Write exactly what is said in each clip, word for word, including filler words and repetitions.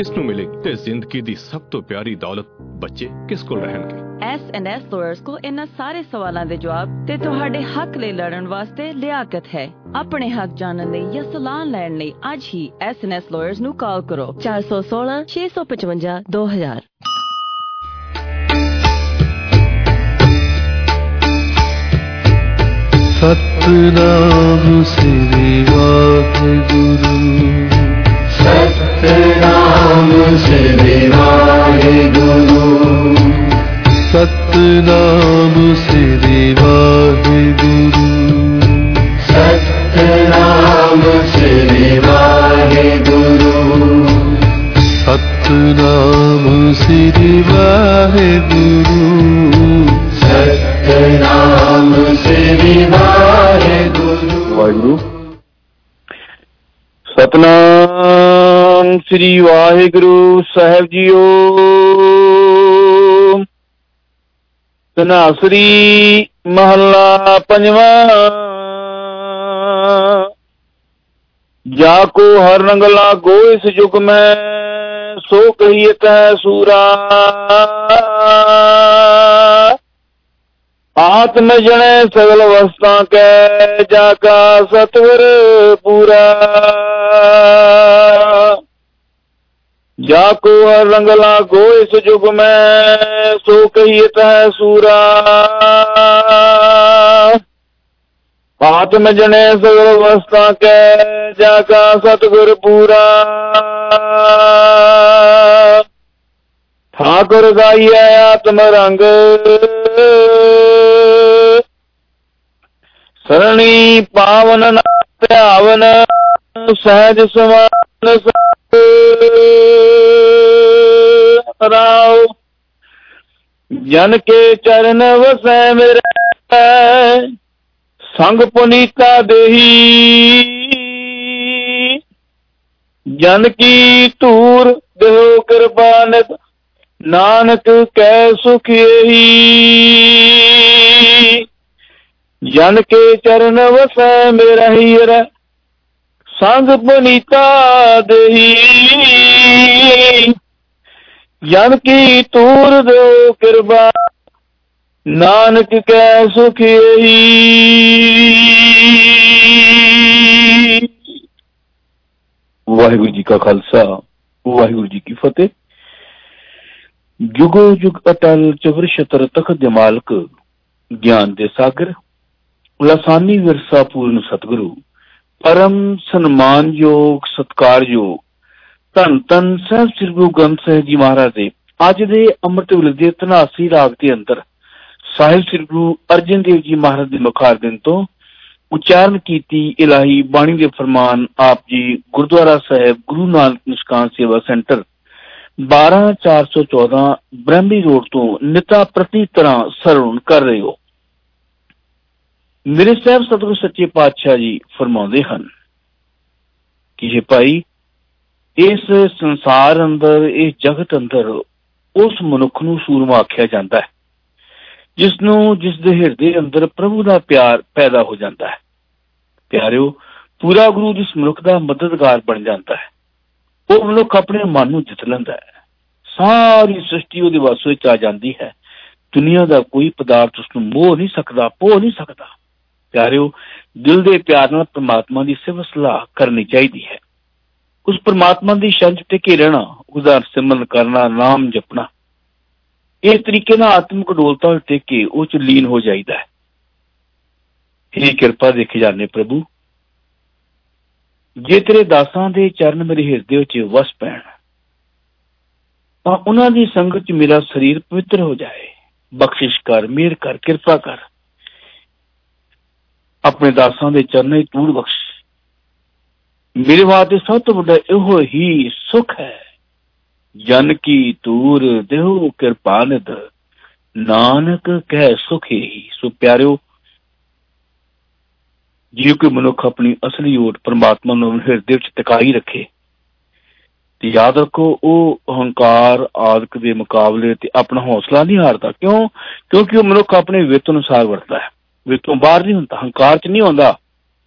इसनू मिलेगी ते जिंदगी दी सब तो प्यारी दौलत बच्चे किस कोल रहणगे। एस एंड एस लॉयर्स को इन्हां सारे सवालों के जवाब ते तुहाडे हक ले लड़न वास्ते लियाकत है। अपने हक जानने लई या सलाह लैण लई अज ही एस एंड एस लॉयर्स नू कॉल करो चार सौ सोलह छे सौ पचवंजा दो हजार। सतनाम श्री वाहिगुरु सतनाम श्री वाहिगुरु सतनाम श्री वाहिगुरु सतनाम श्री वाहिगुरु सतनाम श्री वाहिगुरु सतनाम श्री वाहिगुरु। वाहिगुरु सतनाम श्री वाहिगुरु साहिब जीओ। तनासरी महला पंजवा। जाको हर रंग लागो इस युग में सो कहियत है सूरा। आत्म जने सगल वस्ता के जाका सतवर पूरा। जाको हर रंग लागो इस युग में सो कहियत है सूरा। आत्म जने सगल वस्ता के जाका सतगुर पूरा। ठाकुर गाइए आत्म रंग सरणी पावन ध्यावन सहज समान राव। जन के चरण वसै मेरे संग पुनीता देही। जन की तूर देहो कृपा नित नानक कै सुख यही। जन के चरण वसै मेरा हीर संग पुनीता देही। जन की तूर दो कृपा नानक कै सुख यही। वाहिगुरु जी का खालसा वाहिगुरु जी की फतेह। जुगो जुग अटल चवर छतर तखत दे मालक ज्ञान दे सागर लसानी विरसा पूर्ण सतगुरु परम सन्मान योग सत्कार योग धन धन साहब श्री गुरु ग्रंथ साहिब जी महाराज दे अज दे अमृत वेले दे धनासी राग के अंदर साहिब श्री गुरु अर्जन देव जी महाराज दे मुखार दिन तो उच्चारण कीती इलाही बाणी दे फरमान आप जी गुरुद्वारा साहिब गुरु नानक निष्काम सेवा सेंटर बारह चार सौ चौदह ब्रह्मी रोड तो निता प्रति तरह सरवण कर रहे हो। मेरे साहब सतगुरु सच्चे पातशाह जी फरमाते हैं कि हे भाई इस संसार अंदर इस जगत अंदर उस मनुख नूं सूरमा आख्या जाता है जिसनों जिसदे हिरदे अंदर प्रभु का प्यार पैदा हो जाता है। प्यारिओ पूरा गुरु जिस मनुख का मददगार बन जाता है वो मनुख अपने मन नूं जित लैंदा है। सारी सृष्टि उहदे वस विच आ जाती है। दुनिया का कोई पदार्थ उसनूं मोह नहीं सकता पोह नहीं सकता। प्यारिओ दिल दे प्यार नाल परमात्मा की सिफत सलाह करनी चाहिए है। उस परमात्मा की छंज टिके रहना उसका सिमरन करना नाम जपना इस तरीके नाल आत्मिक डोलता टिके उस च लीन हो जाइदा है। हे किरपा देखे जाने प्रभु जे तेरे दासां दे चरण मेरे हिरदे विच वस पैण तां उन्हां दी संगत च मेरा शरीर पवित्र हो जाए। बख्शिश कर मेहर कर किरपा कर अपने दासां दे चरणें च तूड़ बख्श। मेरे वास्ते सब तो बड़ा इहो ही सुख है जन की तूर देहो किरपा निध नानक कह सुख ही। सो प्यारिओ जे कोई मनुख अपनी असली ओट परमात्मा नूं हिरदे विच टिकाई रखे तो याद रखो वो अहंकार आदक के मुकाबले ते अपना हौसला नहीं हारता। क्यों? क्योंकि वो मनुख अपने वित्त अनुसार वरतदा है। वित्तों बाहर नहीं होता, हंकार च नहीं होता।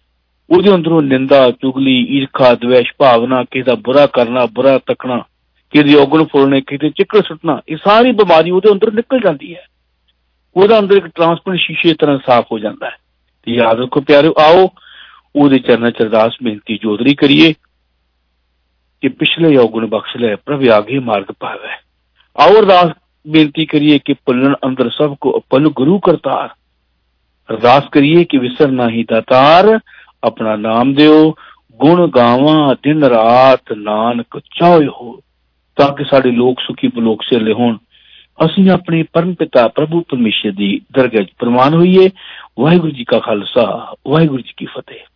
ਉਹਦੇ ਅੰਦਰੋਂ ਨਿੰਦਾ ਚੁਗਲੀ ਈਰਖਾ द्वेष भावना किसी का बुरा करना बुरा तकना किते औगण फुलने, किते चिक्कड़ सुट्टना, ये सारी बीमारी ਉਹਦੇ ਅੰਦਰ ਨਿਕਲ ਜਾਂਦੀ ਹੈ। ਉਹਦਾ ਅੰਦਰ ਇੱਕ ਟਰਾਂਸਪੇਰੈਂਟ ਸ਼ੀਸ਼ੇ ਤਰ੍ਹਾਂ ਸਾਫ਼ ਹੋ ਜਾਂਦਾ ਹੈ। ਤੇ ਯਾਦ ਰੱਖੋ ਪਿਆਰਿਓ, ਆਓ ਉਹਦੇ ਚਰਨਾਂ ਚ ਅਰਦਾਸ ਬੇਨਤੀ ਜੋਦਰੀ ਕਰੀਏ ਕਿ ਪਿਛਲੇ ਔਗਣ ਬਖਸ਼ ਲੈ, ਪ੍ਰਭ ਆਗੇ ਮਾਰਗ ਪਾਵੇ। आओ अरदास बेनती करिए कि पुलन अंदर सबको पल गुरु करतार। अरदास करिए कि विसर ना ही दातार, अपना नाम दियो गुण गावा दिन रात नानक चाहे हो, ताकि साडे लोग सुखी बलोक सिरले होण। असीं अपने परम पिता प्रभु परमेश्वर दी दरगाह च प्रमाण होइए। वाहिगुरू जी का खालसा, वाहिगुरू जी की फतेह।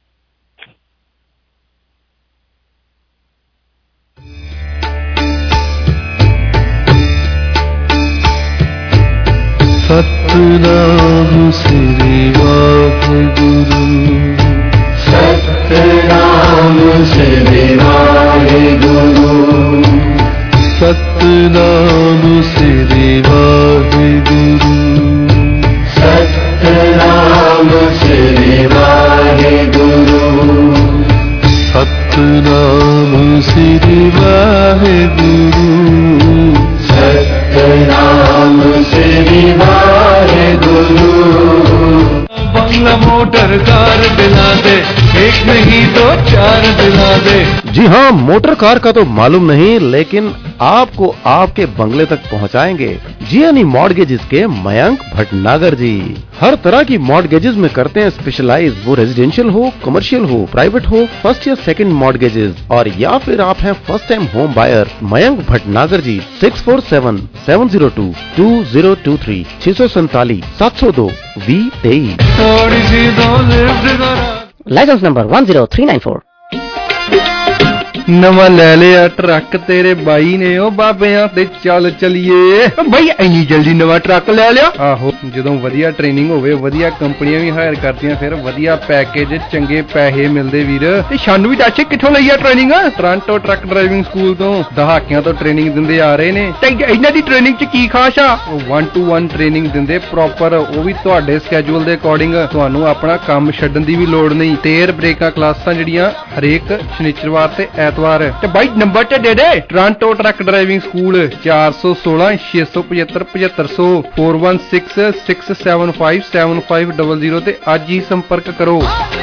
सतनाम श्री वाहिगुरु, सतनाम श्री वाहिगुरु, सतनाम श्री वाहिगुरु, सतनाम श्री वाहिगुरु, सतनाम श्री वाहिगुरु, सतनाम श्री वाहिगुरु। बंगला मोटर कार दिला दे, एक नहीं तो चार दिला दे। जी हाँ, मोटर कार का तो मालूम नहीं, लेकिन आपको आपके बंगले तक पहुंचाएंगे जीएनई मॉर्गेजेस के मयंक भटनागर जी। हर तरह की मॉर्गेजेस में करते हैं स्पेशलाइज, वो रेजिडेंशियल हो, कमर्शियल हो, प्राइवेट हो, फर्स्ट या सेकंड मॉर्गेजेस, और या फिर आप हैं first time home buyer. Mayank Bhatnagar ji six four seven seven zero two two zero two three छह सौ सैतालीस सात सौ दो वी तेईस। Licence number one zero three nine four. नवा ले लिया ट्रक तेरे बाई ने, ओ बाबियां ते चल चलिए। बाई इन्नी जल्दी नवा ट्रक ले लिया? आहो, ਜਦੋਂ ਵਧੀਆ ਟ੍ਰੇਨਿੰਗ ਹੋਵੇ, ਵਧੀਆ ਕੰਪਨੀਆਂ ਵੀ ਹਾਇਰ ਕਰਦੀਆਂ, ਫਿਰ ਵਧੀਆ ਪੈਕੇਜ, ਚੰਗੇ ਪੈਸੇ ਮਿਲਦੇ ਵੀਰ। ਤੇ ਸਾਨੂੰ ਵੀ ਦੱਸ ਕਿੱਥੋਂ ਲਈ ਆ training? Toronto truck driving school ਤੋਂ ਦਹਾਕਿਆਂ ਤੋਂ ਟ੍ਰੇਨਿੰਗ ਦਿੰਦੇ ਆ ਰਹੇ ਨੇ। ਤੇ ਇਹਨਾਂ ਦੀ ਟ੍ਰੇਨਿੰਗ 'ਚ ਕੀ ਖਾਸ ਆ? ਵਨ ਟੂ ਵਨ ਟ੍ਰੇਨਿੰਗ ਦਿੰਦੇ ਪ੍ਰੋਪਰ, ਉਹ ਵੀ ਤੁਹਾਡੇ ਸਕੇਜੂਲ ਦੇ ਅਕੋਰਡਿੰਗ। ਤੁਹਾਨੂੰ ਆਪਣਾ ਕੰਮ ਛੱਡਣ ਦੀ ਵੀ ਲੋੜ ਨਹੀਂ। ਤੇਰ ਬ੍ਰੇਕਾਂ ਕਲਾਸਾਂ ਜਿਹੜੀਆਂ ਹਰੇਕ ਸ਼ਨੀਚਰਵਾਰ ਤੇ ਐਤਵਾਰ। ਤੇ ਬਾਈ ਨੰਬਰ ਤੇ ਦੇ ਦੇ, ਟੋਰਾਂਟੋ ਟਰੱਕ ਡਰਾਈਵਿੰਗ ਸਕੂਲ ਚਾਰ ਸੌ ਸੋਲਾਂ ਛੇ ਸੌ ਪਝੱਤਰ ਪਝੱਤਰ ਸੌ four one six six seven five seven five double zero ਤੇ ਅੱਜ ਹੀ ਸੰਪਰਕ ਕਰੋ।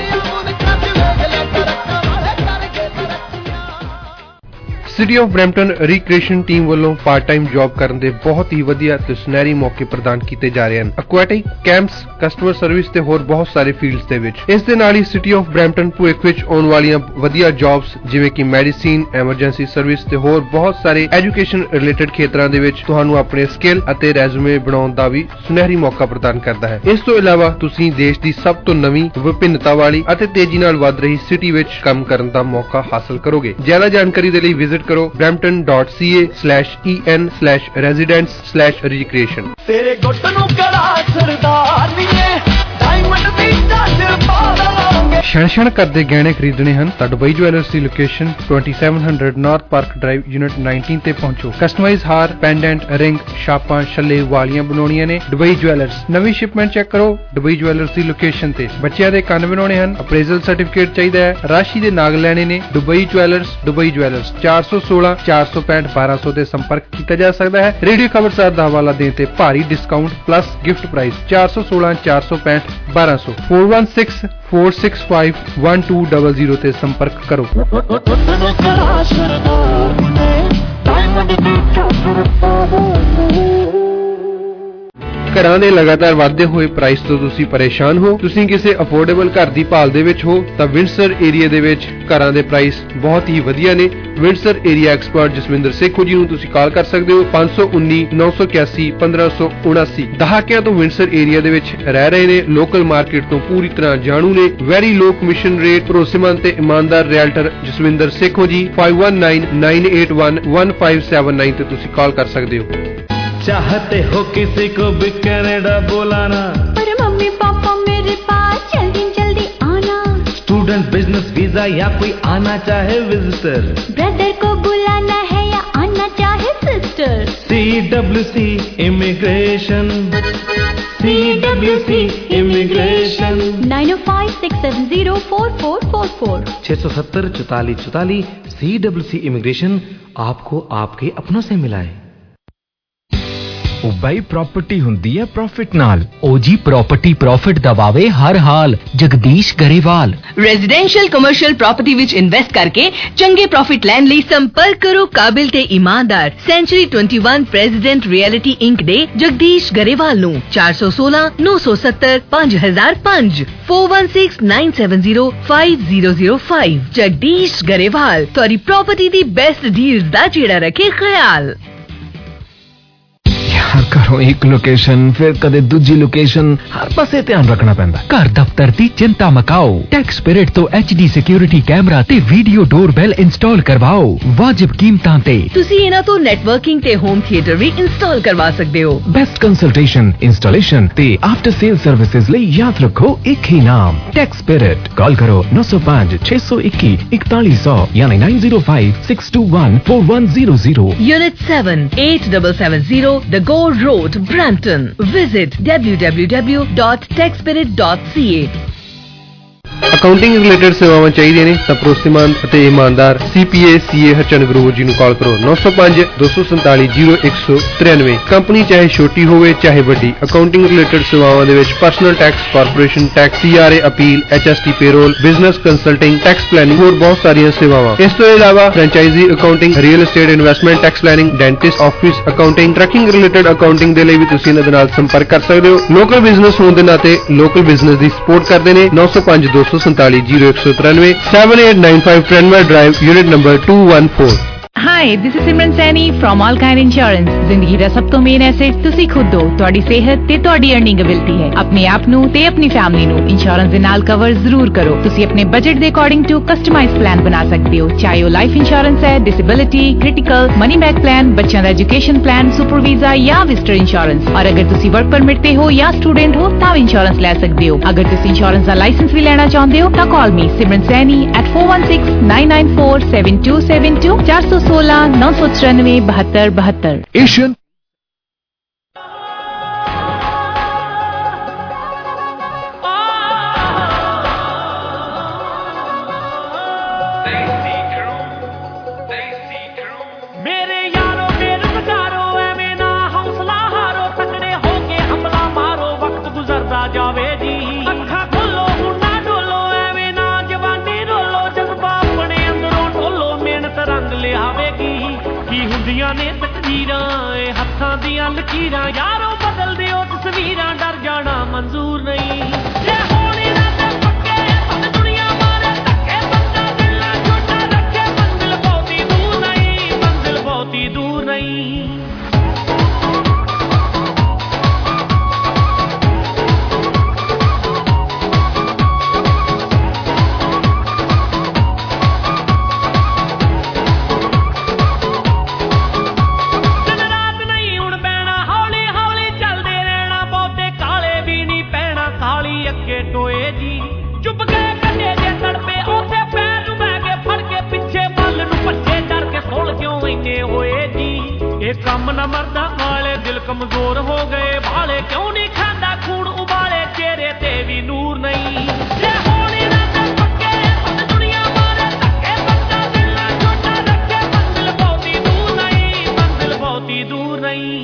City of Brampton recreation team ਵੱਲੋਂ ਪਾਰਟ ਟਾਈਮ ਜੌਬ ਕਰਨ ਦੇ ਬਹੁਤ ਹੀ ਵਧੀਆ ਤੇ ਸੁਨਹਿਰੀ ਮੌਕੇ ਪ੍ਰਦਾਨ ਕੀਤੇ ਜਾ ਰਹੇ ਹਨ। ਐਕੁਆਟਿਕ ਕੈਂਪਸ, ਕਸਟਮਰ ਸਰਵਿਸ ਤੇ ਹੋਰ ਬਹੁਤ ਸਾਰੇ ਫੀਲਡਸ ਦੇ ਵਿੱਚ। ਇਸ ਦੇ ਨਾਲ ਹੀ ਸਿਟੀ ਆਫ ਬਰੈਂਪਟਨ ਭਵਿੱਖ ਵਿੱਚ ਆਉਣ ਵਾਲੀਆਂ ਵਧੀਆ ਜੌਬਸ ਜਿਵੇਂ ਕਿ ਮੈਡੀਸਿਨ, ਐਮਰਜੈਂਸੀ ਸਰਵਿਸ ਤੇ ਹੋਰ ਬਹੁਤ ਸਾਰੇ ਐਜੂਕੇਸ਼ਨ ਰਿਲੇਟਡ ਖੇਤਰਾਂ ਦੇ ਵਿੱਚ ਤੁਹਾਨੂੰ ਆਪਣੇ ਸਕਿੱਲ ਅਤੇ ਰੈਜ਼ੂਮੇ ਬਣਾਉਣ ਦਾ ਵੀ ਸੁਨਹਿਰੀ ਮੌਕਾ ਪ੍ਰਦਾਨ ਕਰਦਾ ਹੈ। ਇਸ ਤੋਂ ਇਲਾਵਾ ਤੁਸੀਂ ਦੇਸ਼ ਦੀ ਸਭ ਤੋਂ ਨਵੀਂ, ਵਿਭਿੰਨਤਾ ਵਾਲੀ ਅਤੇ ਤੇਜ਼ੀ ਨਾਲ ਵੱਧ ਰਹੀ ਸਿਟੀ ਵਿੱਚ ਕੰਮ ਕਰਨ ਦਾ ਮੌਕਾ ਹਾਸਲ ਕਰੋਗੇ। ਜ਼ਿਆਦਾ ਜਾਣਕਾਰੀ ਦੇ ਲਈ ਵਿਜ਼ਿਟ ਕਰੋ brampton dot c a slash e n slash residents slash recreation। तेरे गुट नू कड़ा सरदारिए डायमंड दी चादर पा लांगे। ਛਣ ਛਣ ਕਰਦੇ ਗਹਿਣੇ ਖਰੀਦਣੇ ਹਨ ਤਾਂ ਦੁਬਈ ਜੁਐਲਰਸ ਦੀ location twenty seven hundred north park drive unit nineteen ਤੇ ਪਹੁੰਚੋ। ਕਸਟਮਾਈਜ਼ ਹਾਰ, ਪੈਂਡੈਂਟ, ਰਿੰਗ, ਛਾਪਾਂ, ਛੱਲੇ, ਵਾਲੀਆਂ ਬਣਾਉਣੀਆਂ ਨੇ। ਦੁਬਈ ਜੁਐਲਰਸ ਨਵੀਂ ਸ਼ਿਪਮੈਂਟ ਚੈੱਕ ਕਰੋ ਦੁਬਈ ਜੁਐਲਰਸ ਦੀ ਲੋਕੇਸ਼ਨ ਤੇ। ਬੱਚਿਆਂ ਦੇ ਕੰਨ ਬਣਾਉਣੇ ਹਨ, ਅਪਰੇਜ਼ਲ ਸਰਟੀਫਿਕੇਟ ਚਾਹੀਦਾ ਹੈ, ਰਾਸ਼ੀ ਦੇ ਨਾਗ ਲੈਣੇ ਨੇ। ਦੁਬਈ ਜੁਐਲਰਸ ਦੁਬਈ ਜੁਐਲਰਸ ਚਾਰ ਸੌ ਸੋਲਾਂ ਚਾਰ ਸੌ ਪੈਂਹਠ ਬਾਰਾਂ ਸੌ ਤੇ ਸੰਪਰਕ ਕੀਤਾ ਜਾ ਸਕਦਾ ਹੈ। ਰੇਡੀਓ ਖਬਰਸਾਰ ਦਾ ਹਵਾਲਾ ਦੇਣ ਤੇ ਭਾਰੀ ਡਿਸਕਾਊਂਟ ਪਲੱਸ ਗਿਫਟ ਪ੍ਰਾਈਜ਼ ਚਾਰ ਸੌ ਸੋਲਾਂ ਚਾਰ ਸੌ ਪੈਂਹਠ ਬਾਰਾਂ ਸੌ four one six four six five one two double zero ਤੇ ਸੰਪਰਕ ਕਰੋ। ਘਰਾਂ ਦੇ ਲਗਾਤਾਰ ਵਧਦੇ ਹੋਏ ਪ੍ਰਾਈਸ ਤੋਂ ਤੁਸੀਂ ਪਰੇਸ਼ਾਨ ਹੋ? ਤੁਸੀਂ ਕਿਸੇ ਅਫੋਰਡੇਬਲ ਘਰ ਦੀ ਭਾਲ ਦੇ ਵਿੱਚ ਹੋ ਤਾਂ ਵਿੰਡਸਰ ਏਰੀਆ ਦੇ ਵਿੱਚ ਘਰਾਂ ਦੇ ਪ੍ਰਾਈਸ ਬਹੁਤ ਹੀ ਵਧੀਆ ਨੇ। Windsor area expert Jaswinder Sekhon ji ਨੂੰ ਤੁਸੀਂ ਕਾਲ ਕਰ ਸਕਦੇ ਹੋ ਪੰਜ ਸੌ ਉੱਨੀ ਨੌ ਸੌ ਇਕਿਆਸੀ ਪੰਦਰਾਂ ਸੌ ਉਨਾਸੀ। ਦਹਾਕਿਆਂ ਤੋਂ ਵਿੰਡਸਰ ਏਰੀਆ ਦੇ ਵਿੱਚ ਰਹਿ ਰਹੇ ਨੇ, ਲੋਕਲ ਮਾਰਕੀਟ ਤੋਂ ਪੂਰੀ ਤਰ੍ਹਾਂ ਜਾਣੂ ਨੇ। ਵੈਰੀ ਲੋ ਕਮਿਸ਼ਨ ਰੇਟ, ਭਰੋਸੇਮੰਦ ਤੇ ਇਮਾਨਦਾਰ realtor Jaswinder Sekhon ji five one nine nine eight one one five seven nine ਤੇ ਤੁਸੀਂ ਕਾਲ ਕਰ ਸਕਦੇ ਹੋ। चाहते हो किसी को भी कनाडा बुलाना, पर मम्मी पापा मेरे पास जल्दी जल्दी आना। स्टूडेंट, बिजनेस वीजा या कोई आना चाहे विजिटर, ब्रदर को बुलाना है या आना चाहे sister. C W C immigration, C W C immigration. Nine O five six seven zero four four four four छह सौ सत्तर चौतालीस चौतालीस सी डब्ल्यू सी इमिग्रेशन आपको आपके अपनों से मिलाए। ਬਾਈ ਪ੍ਰਾਪਰਟੀ ਹੁੰਦੀ ਹੈ ਪ੍ਰੋਫਿਟ ਨਾਲ। ਉਹ ਜੀ ਪ੍ਰਾਪਰਟੀ ਪ੍ਰੋਫਿਟ ਦਬਾਵੇ ਹਰ ਹਾਲ। Jagdish Grewal. Residential commercial property ਵਿੱਚ ਇਨਵੈਸਟ ਕਰਕੇ ਚੰਗੇ ਪ੍ਰੋਫਿਟ ਲੈਣ ਲਈ ਸੰਪਰਕ ਕਰੋ ਕਾਬਿਲ ਤੇ ਇਮਾਨਦਾਰ ਸੈਂਚੁਰੀ ਇਕੱਤੀ ਪ੍ਰੈਜ਼ੀਡੈਂਟ ਰਿਐਲਿਟੀ ਇੰਕ ਦੇ ਜਗਦੀਸ਼ ਗਰੇਵਾਲ ਨੂੰ ਚਾਰ ਸੌ ਸੋਲਾਂ ਨੌ ਸੌ ਸੱਤਰ ਪੰਜ ਹਜ਼ਾਰ ਪੰਜ four one six nine seven zero five zero zero five। Jagdish Grewal ਤੁਹਾਡੀ ਪ੍ਰਾਪਰਟੀ ਦੀ ਬੈਸਟ ਡੀਲਸ ਦਾ ਜਿਹੜਾ ਰੱਖੇ ਖਿਆਲ। ਘਰੋਂ ਇੱਕ ਲੋਕੇਸ਼ਨ ਫਿਰ ਕਦੇ ਦੂਜੀ ਲੋਕੇਸ਼ਨ, ਹਰ ਪਾਸੇ ਧਿਆਨ ਰੱਖਣਾ ਪੈਂਦਾ। ਘਰ ਦਫ਼ਤਰ ਦੀ ਚਿੰਤਾ ਮਕਾਓ। ਟੈਕਸ ਸਪਿਰਿਟ ਤੋਂ ਐਚ ਡੀ ਸਿਕਿਉਰਿਟੀ ਕੈਮਰਾ ਤੇ ਵੀਡੀਓ ਡੋਰਬੈਲ ਇੰਸਟਾਲ ਕਰਵਾਓ ਵਾਜਿਬ ਕੀਮਤਾਂ ਤੇ। ਤੁਸੀਂ ਇਹਨਾਂ ਤੋਂ ਨੈਟਵਰਕਿੰਗ ਤੇ ਹੋਮ ਥੀਏਟਰ ਵੀ ਇੰਸਟਾਲ ਕਰਵਾ ਸਕਦੇ ਹੋ। ਬੈਸਟ ਕੰਸਲਟੇਸ਼ਨ, ਇੰਸਟਾਲੇਸ਼ਨ ਤੇ ਆਫਟਰ ਸੇਲ ਸਰਵਿਸਿਜ਼ ਲਈ ਯਾਦ ਰੱਖੋ ਇੱਕ ਹੀ ਨਾਮ ਟੈਕਸ ਸਪਿਰਿਟ। ਕਾਲ ਕਰੋ ਨੌ ਸੌ ਪੰਜ ਛੇ ਸੌ ਇੱਕੀ ਇਕਤਾਲੀ ਸੌ ਯਾਨੀ nine zero five six two one four one zero zero। Unit seven eight seven seven zero The Gore Road, Brampton. Visit w w w dot tech spirit dot c a। Accounting related ਸੇਵਾਵਾਂ ਚਾਹੀਦੀਆਂ ਨੇ ਤਾਂ ਭਰੋਸੇਮੰਦ ਅਤੇ ਇਮਾਨਦਾਰ CPA CA Harchand Grover ਜੀ ਨੂੰ ਕਾਲ ਕਰੋ ਨੌ ਸੌ ਪੰਜ ਦੋ ਸੌ ਸੰਤਾਲੀ ਜ਼ੀਰੋ ਇੱਕ ਸੌ ਤਰਾਨਵੇਂ। ਕੰਪਨੀ ਚਾਹੇ ਛੋਟੀ ਹੋਵੇ ਚਾਹੇ ਵੱਡੀ, ਅਕਾਊਂਟਿੰਗ ਰਿਲੇਟਡ ਸੇਵਾਵਾਂ ਦੇ ਵਿੱਚ personal tax, corporation tax, CRA appeal, HST payroll, business consulting, tax planning ਹੋਰ ਬਹੁਤ ਸਾਰੀਆਂ ਸੇਵਾਵਾਂ। ਇਸ ਤੋਂ ਇਲਾਵਾ franchise accounting, real estate investment tax planning, dentist office accounting, trucking related accounting ਦੇ ਲਈ ਵੀ ਤੁਸੀਂ ਇਹਨਾਂ ਦੇ ਨਾਲ ਸੰਪਰਕ ਕਰ ਸਕਦੇ ਹੋ। ਲੋਕਲ ਬਿਜ਼ਨਸ ਹੋਣ ਦੇ ਨਾਤੇ ਲੋਕਲ ਬਿਜ਼ਨਸ ਦੀ ਸਪੋਰਟ ਕਰਦੇ ਨੇ। ਨੌ ਸੌ ਪੰਜ ਦੋ ਸੌ ਸੰਤਾਲੀ ਜ਼ੀਰੋ ਇੱਕ ਸੌ ਤਰਾਨਵੇਂ seven eight nine five Trenmar Drive, unit number two one four। Hi this is Simran Saini from All kind Insurance. ਜ਼ਿੰਦਗੀ ਦਾ ਸਭ ਤੋਂ ਮੇਨ ਐਸੈਟ ਤੁਸੀਂ ਖੁਦ ਹੋ। ਤੁਹਾਡੀ ਸਿਹਤ ਤੇ ਤੁਹਾਡੀ ਅਰਨਿੰਗ ਅਬਿਲਿਟੀ ਹੈ। ਆਪਣੇ ਆਪ ਨੂੰ ਤੇ ਆਪਣੀ ਫੈਮਿਲੀ ਨੂੰ ਇੰਸ਼ੋਰੈਂਸ ਦੇ ਨਾਲ ਕਵਰ ਜ਼ਰੂਰ ਕਰੋ। ਤੁਸੀਂ ਆਪਣੇ ਬਜਟ ਦੇ ਅਕੋਰਡਿੰਗ ਟੂ ਕਸਟਮਾਈਜ਼ ਪਲਾਨ ਬਣਾ ਸਕਦੇ ਹੋ, ਚਾਹੇ ਉਹ ਲਾਈਫ ਇੰਸ਼ੋਰੈਂਸ ਹੈ, disability, critical, money back plan, ਬੱਚਿਆਂ ਦਾ ਐਜੂਕੇਸ਼ਨ ਪਲਾਨ, ਸੁਪਰ ਵੀਜ਼ਾ ਜਾਂ ਵਿਜ਼ਟਰ ਇੰਸ਼ੋਰੈਂਸ। ਔਰ ਅਗਰ ਤੁਸੀਂ ਵਰਕ ਪਰਮਿਟ ਤੇ ਹੋ ਜਾਂ ਸਟੂਡੈਂਟ ਹੋ ਤਾਂ ਵੀ ਇੰਸ਼ੋਰੈਂਸ ਲੈ ਸਕਦੇ ਹੋ। ਅਗਰ ਤੁਸੀਂ ਇੰਸ਼ੋਰੈਂਸ ਦਾ ਲਾਇਸੈਂਸ ਵੀ ਲੈਣਾ ਚਾਹੁੰਦੇ ਹੋ ਤਾਂ ਕਾਲ ਮੀ ਸਿਮਰਨ Saini at four one six nine nine four seven two seven two ਚਾਰ ਸੌ ਸੋਲਾਂ ਨੌ ਸੌ ਚੁਰਾਨਵੇਂ ਬਹੱਤਰ ਬਹੱਤਰ। ਏਸ਼ੀਅਨ ਨੇ ਤਕਦੀਰਾਂ ਏ ਹੱਥਾਂ ਦੀਆਂ ਲਕੀਰਾਂ ਯਾਰੋ ਬਦਲ ਦਿਓ ਤਸਵੀਰਾਂ ਡਰ ਜਾਣਾ ਮਨਜ਼ੂਰ ਨਹੀਂ। ਜੇ ਹੋਣੇ ਨਾ ਤੇ ਪੱਕੇ ਪੱਕ ਦੁਨੀਆ ਮਾਰੇ ਧੱਕੇ ਬੰਦਾ ਦਿਲ ਨਾ ਛੋਟਾ ਰੱਖੇ ਮੰਜ਼ਿਲ ਬਹੁਤੀ ਦੂਰ ਨਹੀਂ, ਮੰਜ਼ਿਲ ਬਹੁਤੀ ਦੂਰ ਨਹੀਂ। ਕੰਮ ਨਾ ਮਰਦਾ ਵਾਲੇ ਦਿਲ ਕਮਜ਼ੋਰ ਹੋ ਗਏ ਭਾਲੇ ਕਿਉਂ ਨਹੀਂ ਖਾਂਦਾ ਖੂਨ ਉਬਾਲੇ ਚਿਹਰੇ ਤੇ ਵੀ ਨੂਰ ਨਹੀਂ। ਜੇ ਹੋਣੇ ਨਾ ਤੇ ਪੱਕੇ ਪੱਕ ਦੁਨੀਆ ਮਾਰੇ ਧੱਕੇ ਬੰਦਾ ਦਿਲ ਨਾ ਛੋਟਾ ਰੱਖੇ ਮੰਜ਼ਿਲ ਬਹੁਤੀ ਦੂਰ ਨਹੀਂ, ਮੰਜ਼ਿਲ ਬਹੁਤੀ ਦੂਰ ਨਹੀਂ।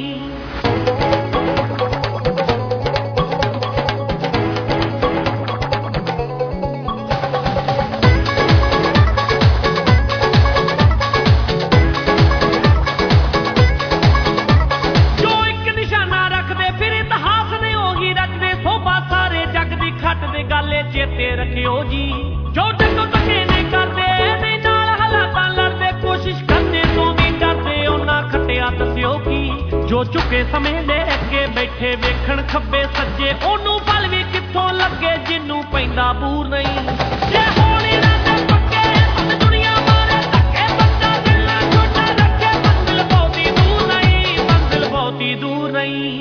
ਚੇਤੇ ਰੱਖਿਓ ਜੀ ਜੋ ਜੱਟੋ ਧੱਕੇ ਨਹੀਂ ਕਰਦੇ ਨਹੀਂ ਨਾਲ ਹਾਲਾਤਾਂ ਲੜਦੇ ਕੋਸ਼ਿਸ਼ ਕਰਦੇ ਤੋਂ ਵੀ ਡਰਦੇ ਉਹਨਾਂ ਖੱਟਿਆ ਦੱਸਿਓ ਕੀ ਜੋ ਝੁਕੇ ਸਮੇਂ ਦੇ ਅੱਗੇ ਬੈਠੇ ਵੇਖਣ ਖੱਬੇ ਸੱਜੇ ਉਹਨੂੰ ਫਲ ਵੀ ਕਿੱਥੋਂ ਲੱਗੇ ਜਿਹਨੂੰ ਪੈਂਦਾ ਬੂਰ ਨਹੀਂ। ਜੇ ਹੋਣੇ ਨਾ ਤੇ ਪੱਕੇ ਪੱਕ ਦੁਨੀਆ ਮਾਰੇ ਧੱਕੇ ਬੰਦਾ ਦਿਲ ਨਾ ਛੋਟਾ ਰੱਖੇ ਮੰਜ਼ਿਲ ਬਹੁਤੀ ਦੂਰ ਨਹੀਂ, ਮੰਜ਼ਿਲ ਬਹੁਤੀ ਦੂਰ ਨਹੀਂ।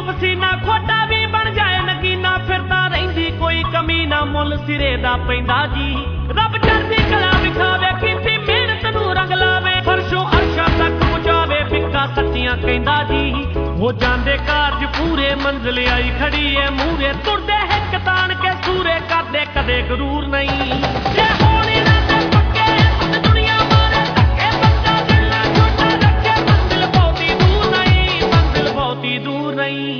ਮੁੱਲ ਸਿਰੇ ਦਾ ਪੈਂਦਾ ਜੀ ਦੁਨੀਆ ਕਹਿੰਦਾ ਜੀ ਹੋ ਜਾਂਦੇ ਕਾਰਜ ਪੂਰੇ ਮੰਜ਼ਿਲ ਆਈ ਖੜੀ ਏ ਮੂਰੇ ਤੁਰਦੇ ਹਿੱਕ ਤਾਣ ਕੇ ਸੂਰੇ ਕਰਦੇ ਕਦੇ ਗਰੂਰ ਨਹੀਂ ਜੇ ਹੋਣੇ ਨਾ ਤੇ ਪੱਕੇ ਦੁਨੀਆ ਮਾਰੇ ਧੱਕੇ ਬੰਦਾ ਦਿਲ ਛੋਟਾ ਰੱਖੇ ਮੰਜ਼ਿਲ ਬਹੁਤੀ ਦੂਰ ਨਹੀਂ ਮੰਜ਼ਿਲ ਬਹੁਤੀ ਦੂਰ ਨਹੀਂ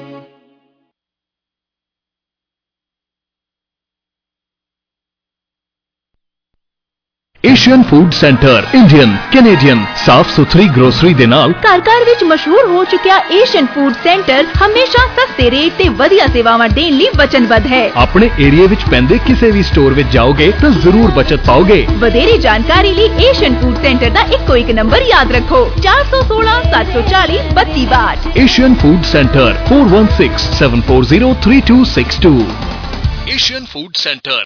Asian food centre Indian Canadian ਸਾਫ਼ ਸੁਥਰੀ ਗਰੋਸਰੀ ਦੇ ਨਾਲ ਘਰ ਘਰ ਵਿੱਚ ਮਸ਼ਹੂਰ ਹੋ ਚੁੱਕਿਆ ਏਸ਼ੀਅਨ ਫੂਡ ਸੈਂਟਰ ਹਮੇਸ਼ਾ ਸਸਤੇ ਰੇਟ ਤੇ ਵਧੀਆ ਸੇਵਾਵਾਂ ਦੇਣ ਲਈ ਵਚਨਬੱਧ ਹੈ। ਆਪਣੇ ਏਰੀਆ ਵਿੱਚ ਪੈਂਦੇ ਕਿਸੇ ਵੀ ਸਟੋਰ ਵਿੱਚ ਜਾਓਗੇ ਤਾਂ ਜ਼ਰੂਰ ਬਚਤ ਪਾਓਗੇ। ਵਧੇਰੇ ਜਾਣਕਾਰੀ ਲਈ ਏਸ਼ੀਅਨ ਫੂਡ ਸੈਂਟਰ ਦਾ ਇੱਕੋ ਇੱਕ ਨੰਬਰ ਯਾਦ ਰੱਖੋ ਚਾਰ ਸੌ ਸੋਲਾਂ ਸੱਤ ਸੌ ਚਾਲੀ ਬੱਤੀ ਬਾਹਠ। Asian food centre four one six seven four zero three two six two। Asian food centre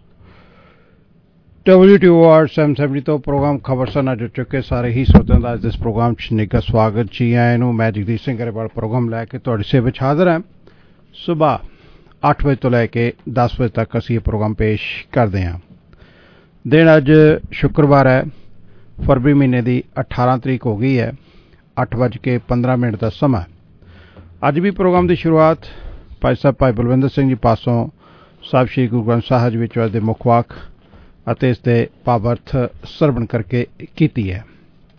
W T O R seven seventy तो प्रोग्राम खबर सना जुड़ चुके सारे ही श्रोतिਆਂ ਦਾ ਇਸ ਪ੍ਰੋਗਰਾਮ 'ਚ ਨਿੱਘਾ ਸਵਾਗਤ ਜੀ ਆਇਆਂ ਨੂੰ। ਮੈਂ ਜਗਦੀਸ਼ ਸਿੰਘ ਗਰੇਵਾਲ ਪ੍ਰੋਗਰਾਮ ਲੈ ਕੇ ਤੁਹਾਡੀ ਸੇਵਾ ਵਿੱਚ ਹਾਜ਼ਰ ਹਾਂ। ਸਵੇਰ ਅੱਠ ਵਜੇ ਤੋਂ ਲੈ ਕੇ ਦਸ ਵਜੇ ਤੱਕ ਅਸੀਂ ਇਹ ਪ੍ਰੋਗਰਾਮ ਪੇਸ਼ ਕਰਦੇ ਹਾਂ। ਦਿਨ ਅੱਜ ਸ਼ੁੱਕਰਵਾਰ ਹੈ, ਫਰਵਰੀ ਮਹੀਨੇ ਦੀ ਅਠਾਰਾਂ ਤਰੀਕ ਹੋ ਗਈ ਹੈ। ਅੱਠ ਵੱਜ ਕੇ ਪੰਦਰਾਂ ਮਿੰਟ ਦਾ ਸਮਾਂ। ਅੱਜ ਵੀ ਪ੍ਰੋਗਰਾਮ ਦੀ ਸ਼ੁਰੂਆਤ ਭਾਈ ਸਾਹਿਬ ਭਾਈ ਬਲਵਿੰਦਰ ਸਿੰਘ ਜੀ ਪਾਸੋਂ ਸਾਹਿਬ ਸ਼੍ਰੀ ਗੁਰੂ ਗ੍ਰੰਥ ਸਾਹਿਬ ਵਿੱਚ ਦੇ ਮੁੱਖ ਵਾਕ ਅਤੇ ਇਸ ਦੇ ਭਾਵਅਰਥ ਸਰਵਣ ਕਰਕੇ ਕੀਤੀ ਹੈ।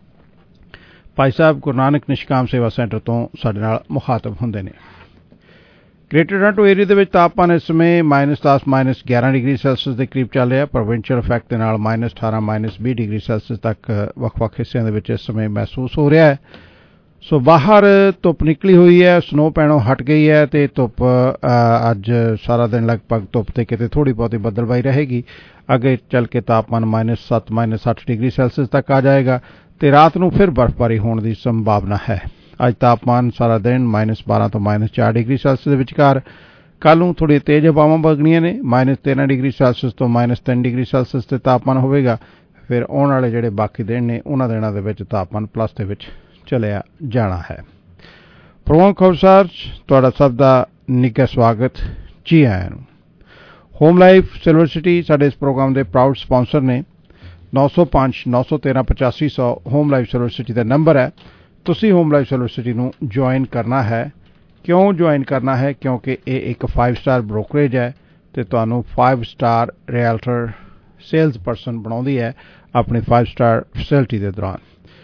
ਭਾਈ ਸਾਹਿਬ ਗੁਰੂ ਨਾਨਕ ਨਿਸ਼ਕਾਮ ਸੇਵਾ ਸੈਂਟਰ ਤੋਂ ਸਾਡੇ ਨਾਲ ਮੁਖਾਤਬ ਹੁੰਦੇ ਨੇ। ਗ੍ਰੇਟਰ ਟੋਰਾਂਟੋ ਏਰੀਆ ਦੇ ਵਿੱਚ ਤਾਪਮਾਨ ਇਸ ਸਮੇਂ ਮਾਈਨਸ ਦਸ ਮਾਈਨਸ ਗਿਆਰਾਂ ਡਿਗਰੀ ਸੈਲਸੀਅਸ ਦੇ ਕਰੀਬ ਚੱਲ ਰਿਹਾ। ਪ੍ਰੋਵਿੰਸ਼ੀਅਲ ਇਫੈਕਟ ਦੇ ਨਾਲ ਮਾਈਨਸ ਅਠਾਰਾਂ ਮਾਈਨਸ ਵੀਹ ਡਿਗਰੀ ਸੈਲਸੀਅਸ ਤੱਕ ਵੱਖ-ਵੱਖ ਹਿੱਸਿਆਂ ਦੇ ਵਿੱਚ ਇਸ ਸਮੇਂ ਮਹਿਸੂਸ ਹੋ ਰਿਹਾ ਹੈ। ਸੋ ਬਾਹਰ ਧੁੱਪ ਨਿਕਲੀ ਹੋਈ ਹੈ, ਸਨੋ ਪੈਣੋਂ ਹਟ ਗਈ ਹੈ ਅਤੇ ਧੁੱਪ ਅੱਜ ਸਾਰਾ ਦਿਨ ਲਗਭਗ ਧੁੱਪ ਤੇ ਕਿਤੇ ਥੋੜ੍ਹੀ ਬਹੁਤੀ ਬੱਦਲਬਾਈ ਰਹੇਗੀ। ਅੱਗੇ ਚੱਲ ਕੇ ਤਾਪਮਾਨ ਮਾਈਨਸ ਸੱਤ ਮਾਈਨਸ ਅੱਠ ਡਿਗਰੀ ਸੈਲਸੀਅਸ ਤੱਕ ਆ ਜਾਏਗਾ ਅਤੇ ਰਾਤ ਨੂੰ ਫਿਰ ਬਰਫ਼ਬਾਰੀ ਹੋਣ ਦੀ ਸੰਭਾਵਨਾ ਹੈ। ਅੱਜ ਤਾਪਮਾਨ ਸਾਰਾ ਦਿਨ ਮਾਈਨਸ ਬਾਰਾਂ ਤੋਂ ਮਾਈਨਸ ਚਾਰ ਡਿਗਰੀ ਸੈਲਸੀਅਸ ਦੇ ਵਿਚਕਾਰ। ਕੱਲ੍ਹ ਨੂੰ ਥੋੜ੍ਹੀਆਂ ਤੇਜ਼ ਹਵਾਵਾਂ ਵਗਣੀਆਂ ਨੇ। ਮਾਈਨਸ ਤੇਰਾਂ ਡਿਗਰੀ ਸੈਲਸੀਅਸ ਤੋਂ ਮਾਈਨਸ ਤਿੰਨ ਡਿਗਰੀ ਸੈਲਸੀਅਸ 'ਤੇ ਤਾਪਮਾਨ ਹੋਵੇਗਾ। ਫਿਰ ਆਉਣ ਵਾਲੇ ਜਿਹੜੇ ਬਾਕੀ ਦਿਨ ਨੇ ਉਹਨਾਂ ਦਿਨਾਂ ਦੇ ਵਿੱਚ ਤਾਪਮਾਨ ਪਲੱਸ ਦੇ ਵਿੱਚ ਚਲਿਆ ਜਾਣਾ ਹੈ। ਪ੍ਰੋਗਰਾਮ ਖਬਰਸਾਰ ਤੁਹਾਡਾ ਸਭ ਦਾ ਨਿੱਘਾ ਸਵਾਗਤ ਜੀ ਆਇਆਂ ਨੂੰ। ਹੋਮ ਲਾਈਫ ਸਿਲਵਰ ਸਿਟੀ ਸਾਡੇ ਇਸ ਪ੍ਰੋਗਰਾਮ ਦੇ ਪ੍ਰਾਊਡ ਸਪਾਂਸਰ ਨੇ। ਨੌ ਸੌ ਪੰਜ ਨੌ ਸੌ ਤੇਰਾਂ ਪਚਾਸੀ ਸੌ ਹੋਮ ਲਾਈਫ ਸਿਲਵਰ ਸਿਟੀ ਦਾ ਨੰਬਰ ਹੈ। ਤੁਸੀਂ ਹੋਮ ਲਾਈਫ ਸਿਲਵਰ ਸਿਟੀ ਨੂੰ ਜੁਆਇਨ ਕਰਨਾ ਹੈ। ਕਿਉਂ ਜੁਆਇਨ ਕਰਨਾ ਹੈ? ਕਿਉਂਕਿ ਇਹ ਇੱਕ ਫਾਈਵ ਸਟਾਰ ਬ੍ਰੋਕਰੇਜ ਹੈ ਅਤੇ ਤੁਹਾਨੂੰ five star realtor sales person ਬਣਾਉਂਦੀ ਹੈ ਆਪਣੀ ਫਾਈਵ ਸਟਾਰ ਫੈਸਿਲਿਟੀ ਦੇ ਦੌਰਾਨ।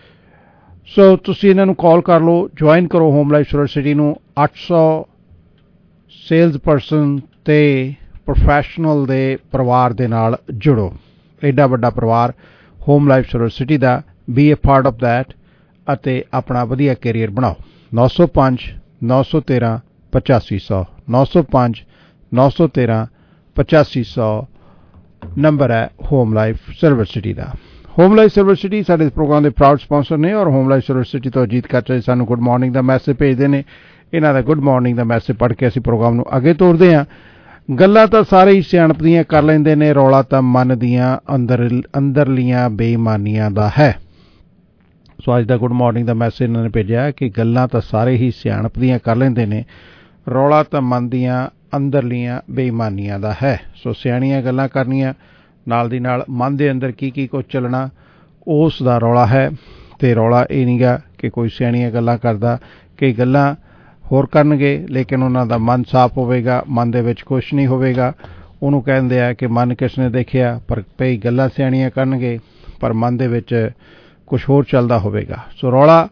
ਸੋ ਤੁਸੀਂ ਇਹਨਾਂ ਨੂੰ ਕਾਲ ਕਰ ਲਓ, ਜੁਆਇਨ ਕਰੋ ਹੋਮ ਲਾਈਫ ਸਿਲਵਰ ਸਿਟੀ ਨੂੰ। ਅੱਠ ਸੌ ਸੇਲਸ ਪਰਸਨ ਅਤੇ ਪ੍ਰੋਫੈਸ਼ਨਲ ਦੇ ਪਰਿਵਾਰ ਦੇ ਨਾਲ ਜੁੜੋ। ਐਡਾ ਵੱਡਾ ਪਰਿਵਾਰ ਹੋਮ ਲਾਈਫ ਸਿਲਵਰ ਸਿਟੀ ਦਾ। Be a part of that ਅਤੇ ਆਪਣਾ ਵਧੀਆ ਕੈਰੀਅਰ ਬਣਾਓ। ਨੌ ਸੌ ਪੰਜ ਨੌ ਸੌ ਤੇਰਾਂ ਪਚਾਸੀ ਸੌ ਨੌ ਸੌ ਪੰਜ ਨੌ ਸੌ ਤੇਰਾਂ ਪਚਾਸੀ ਸੌ ਨੰਬਰ ਹੈ ਹੋਮ ਲਾਈਫ ਸਿਲਵਰ ਸਿਟੀ ਦਾ। ਹੋਮ ਲਾਈਫ ਸਿਲਵਰ ਸਿਟੀ ਸਾਡੇ ਪ੍ਰੋਗਰਾਮ ਦੇ ਪ੍ਰਾਊਡ ਸਪਾਂਸਰ ਨੇ ਔਰ ਹੋਮ ਲਾਈਫ ਸਿਲਵਰ ਸਿਟੀ ਤੋਂ ਅਜੀਤ ਕਾਚਾ ਜੀ ਸਾਨੂੰ ਗੁੱਡ ਮਾਰਨਿੰਗ ਦਾ ਮੈਸੇਜ ਭੇਜਦੇ ਨੇ। ਇਹਨਾਂ ਦਾ ਗੁੱਡ ਮਾਰਨਿੰਗ ਦਾ ਮੈਸੇਜ ਪੜ੍ਹ ਕੇ ਅਸੀਂ ਪ੍ਰੋਗਰਾਮ ਨੂੰ ਅੱਗੇ ਤੋਰਦੇ ਹਾਂ। ਗੱਲਾਂ ਤਾਂ ਸਾਰੇ ਹੀ ਸਿਆਣਪ ਦੀਆਂ ਕਰ ਲੈਂਦੇ ਨੇ, ਰੌਲਾ ਤਾਂ ਮਨ ਦੀਆਂ ਅੰਦਰ ਅੰਦਰਲੀਆਂ ਬੇਈਮਾਨੀਆਂ ਦਾ ਹੈ। ਸੋ ਅੱਜ ਦਾ ਗੁੱਡ ਮਾਰਨਿੰਗ ਦਾ ਮੈਸੇਜ ਇਹਨਾਂ ਨੇ ਭੇਜਿਆ ਕਿ ਗੱਲਾਂ ਤਾਂ ਸਾਰੇ ਹੀ ਸਿਆਣਪ ਦੀਆਂ ਕਰ ਲੈਂਦੇ ਨੇ, ਰੌਲਾ ਤਾਂ ਮਨ ਦੀਆਂ ਅੰਦਰਲੀਆਂ ਬੇਈਮਾਨੀਆਂ ਦਾ ਹੈ। ਸੋ ਸਿਆਣੀਆਂ ਗੱਲਾਂ ਕਰਨੀਆਂ, ਨਾਲ ਦੀ ਨਾਲ ਮਨ ਦੇ ਅੰਦਰ ਕੀ ਕੀ ਕੁਝ ਚੱਲਣਾ, ਉਸ ਦਾ ਰੌਲਾ ਹੈ। ਅਤੇ ਰੌਲਾ ਇਹ ਨਹੀਂ ਗਾ ਕਿ ਕੋਈ ਸਿਆਣੀਆਂ ਗੱਲਾਂ ਕਰਦਾ, ਕਈ ਗੱਲਾਂ ਹੋਰ ਕਰਨਗੇ ਲੇਕਿਨ ਉਹਨਾਂ ਦਾ ਮਨ ਸਾਫ਼ ਹੋਵੇਗਾ, ਮਨ ਦੇ ਵਿੱਚ ਕੁਛ ਨਹੀਂ ਹੋਵੇਗਾ। ਉਹਨੂੰ ਕਹਿੰਦੇ ਆ ਕਿ ਮਨ ਕਿਸ ਨੇ ਦੇਖਿਆ, ਪਰ ਕਈ ਗੱਲਾਂ ਸਿਆਣੀਆਂ ਕਰਨਗੇ ਪਰ ਮਨ ਦੇ ਵਿੱਚ ਕੁਛ ਹੋਰ ਚੱਲਦਾ ਹੋਵੇਗਾ। ਸੋ ਰੌਲਾ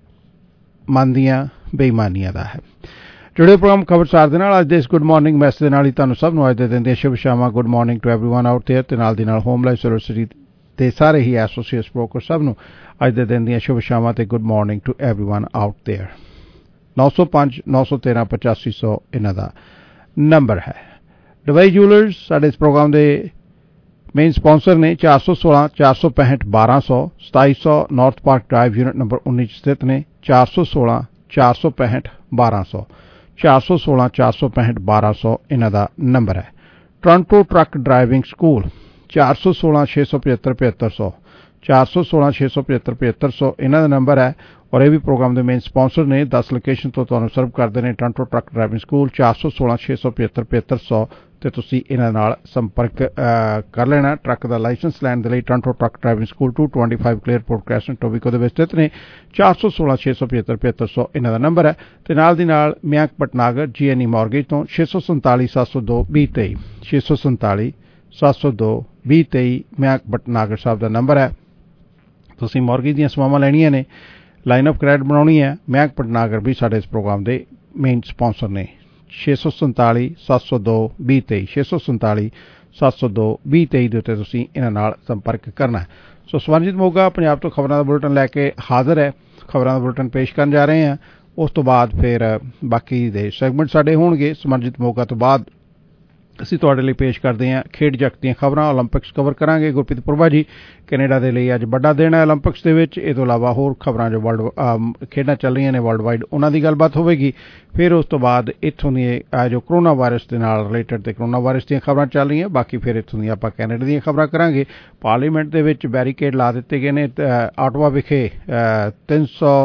ਮਨ ਦੀਆਂ ਬੇਈਮਾਨੀਆਂ ਦਾ ਹੈ। ਜੁੜੇ ਪ੍ਰੋਗਰਾਮ ਖਬਰਸਾਰ ਦੇ ਨਾਲ ਅੱਜ ਦੇ ਇਸ ਗੁੱਡ ਮਾਰਨਿੰਗ ਮੈਸੇਜ ਦੇ ਨਾਲ ਹੀ ਤੁਹਾਨੂੰ ਸਭ ਨੂੰ ਅੱਜ ਦੇ ਦਿਨ ਦੀਆਂ ਸ਼ੁਭ ਸ਼ਾਮਾਂ। Good morning to everyone out there ਅਤੇ ਨਾਲ ਦੀ ਨਾਲ ਹੋਮ ਲਾਈਫ ਸਿਲਵਰ ਸਿਟੀ ਦੇ ਸਾਰੇ ਹੀ ਐਸੋਸੀਏਟਸ ਬ੍ਰੋਕਰ ਸਭ ਨੂੰ ਅੱਜ ਦੇ ਦਿਨ ਦੀਆਂ ਸ਼ੁਭ ਸ਼ਾਮਾਂ ਅਤੇ good morning to everyone out there. ਨੌ ਸੌ ਪੰਜ ਨੌ ਸੌ ਤੇਰਾਂ ਪਚਾਸੀ ਸੌ ਇਹਨਾਂ ਦਾ ਨੰਬਰ ਹੈ। ਡਵਾਈ ਜੂਲਰਸ ਸਾਡੇ ਇਸ ਪ੍ਰੋਗਰਾਮ ਦੇ ਮੇਨ ਸਪਾਂਸਰ ਨੇ। ਚਾਰ ਸੌ ਸੋਲਾਂ ਚਾਰ ਸੌ ਪੈਂਹਠ ਬਾਰਾਂ ਸੌ ਸਤਾਈ ਸੌ north park drive unit number ਉੱਨੀ 'ਚ ਸਥਿਤ ਨੇ। ਚਾਰ ਸੌ ਸੋਲਾਂ ਚਾਰ ਸੌ ਪੈਂਹਠ ਬਾਰਾਂ ਸੌ ਚਾਰ ਸੌ ਸੋਲਾਂ ਚਾਰ ਸੌ ਪੈਂਹਠ ਬਾਰਾਂ ਸੌ ਇਹਨਾਂ ਦਾ ਨੰਬਰ ਹੈ। ਟੋਰਾਂਟੋ ਟਰੱਕ ਡਰਾਈਵਿੰਗ ਸਕੂਲ ਚਾਰ ਸੌ ਸੋਲਾਂ ਛੇ ਸੌ ਪਝੱਤਰ ਪਝੱਤਰ ਸੌ चार सौ सोलह छे सौ पचहत्तर पचहत्तर सौ इन्हों का नंबर है। और ये भी प्रोग्राम के मेन स्पॉन्सर ने। दस लोकेशन तो तुहानूं सर्व करते हैं टोरंटो ट्रक ड्राइविंग स्कूल। चार सौ सोलह छे सौ पचहत्तर पचहत्तर सौ तो तुसीं इन्हां नाल संपर्क कर लेना। ट्रक का लाइसेंस लैण दे लई Toronto truck driving school two twenty five Claireport Crescent Etobicoke दे विच स्थित ने। चार सौ सोलह छे सौ पचहत्तर पचहत्तर सौ इन्हां दा नंबर है। ते नाल दी नाल Mayank Bhatnagar ji N E mortgage तो छे सौ संताली सत्त सौ दो बीह तेई छे सौ संताली सत्त सौ दो बीह तेई मयंक भटनागर साहब का नंबर है। तुसीं मॉर्गेज दीयां सेवावां लैणीआं ने, लाइन ऑफ क्रेडिट बनाउणी है, मयंक भटनागर भी साडे इस प्रोग्राम के मेन स्पॉन्सर ने। छे सौ संताली सत्त सौ दो बीह तेई छे सौ संताली सत्त सौ दो बीह तेई के उत्ते तुसीं इन्हां नाल संपर्क करना है। सो स्वरनजीत मोगा पंजाब तो खबरों का बुलेटिन लैके हाज़र है। खबरों का बुलेटिन पेश करन जा रहे हैं। उस तो बाद फिर बाकी दे सैगमेंट साडे होणगे। स्वरनजीत मोगा तो बाद ਅਸੀਂ ਤੁਹਾਡੇ ਲਈ ਪੇਸ਼ ਕਰਦੇ ਹਾਂ ਖੇਡ ਜਗਤ ਦੀਆਂ ਖਬਰਾਂ। ਓਲੰਪਿਕਸ ਕਵਰ ਕਰਾਂਗੇ। ਗੁਰਪ੍ਰੀਤ ਪੁਰਬਾ ਜੀ ਕੈਨੇਡਾ ਦੇ ਲਈ ਅੱਜ ਵੱਡਾ ਦਿਨ ਹੈ ਓਲੰਪਿਕਸ ਦੇ ਵਿੱਚ। ਇਹ ਤੋਂ ਇਲਾਵਾ ਹੋਰ ਖਬਰਾਂ ਜੋ ਵਰਲਡ ਖੇਡਾਂ ਚੱਲ ਰਹੀਆਂ ਨੇ ਵਰਲਡ ਵਾਈਡ ਉਹਨਾਂ ਦੀ ਗੱਲਬਾਤ ਹੋਵੇਗੀ। ਫਿਰ ਉਸ ਤੋਂ ਬਾਅਦ ਇੱਥੋਂ ਦੀ ਜੋ ਕਰੋਨਾ ਵਾਇਰਸ ਦੇ ਨਾਲ ਰਿਲੇਟਡ ਤੇ ਕਰੋਨਾ ਵਾਇਰਸ ਦੀਆਂ ਖਬਰਾਂ ਚੱਲ ਰਹੀਆਂ। ਬਾਕੀ ਫਿਰ ਇੱਥੋਂ ਦੀਆਂ ਆਪਾਂ ਕੈਨੇਡਾ ਦੀਆਂ ਖਬਰਾਂ ਕਰਾਂਗੇ। ਪਾਰਲੀਮੈਂਟ ਦੇ ਵਿੱਚ ਬੈਰੀਕੇਡ ਲਾ ਦਿੱਤੇ ਗਏ ਨੇ। ਆਟਵਾ ਵਿਖੇ ਤਿੰਨ ਸੌ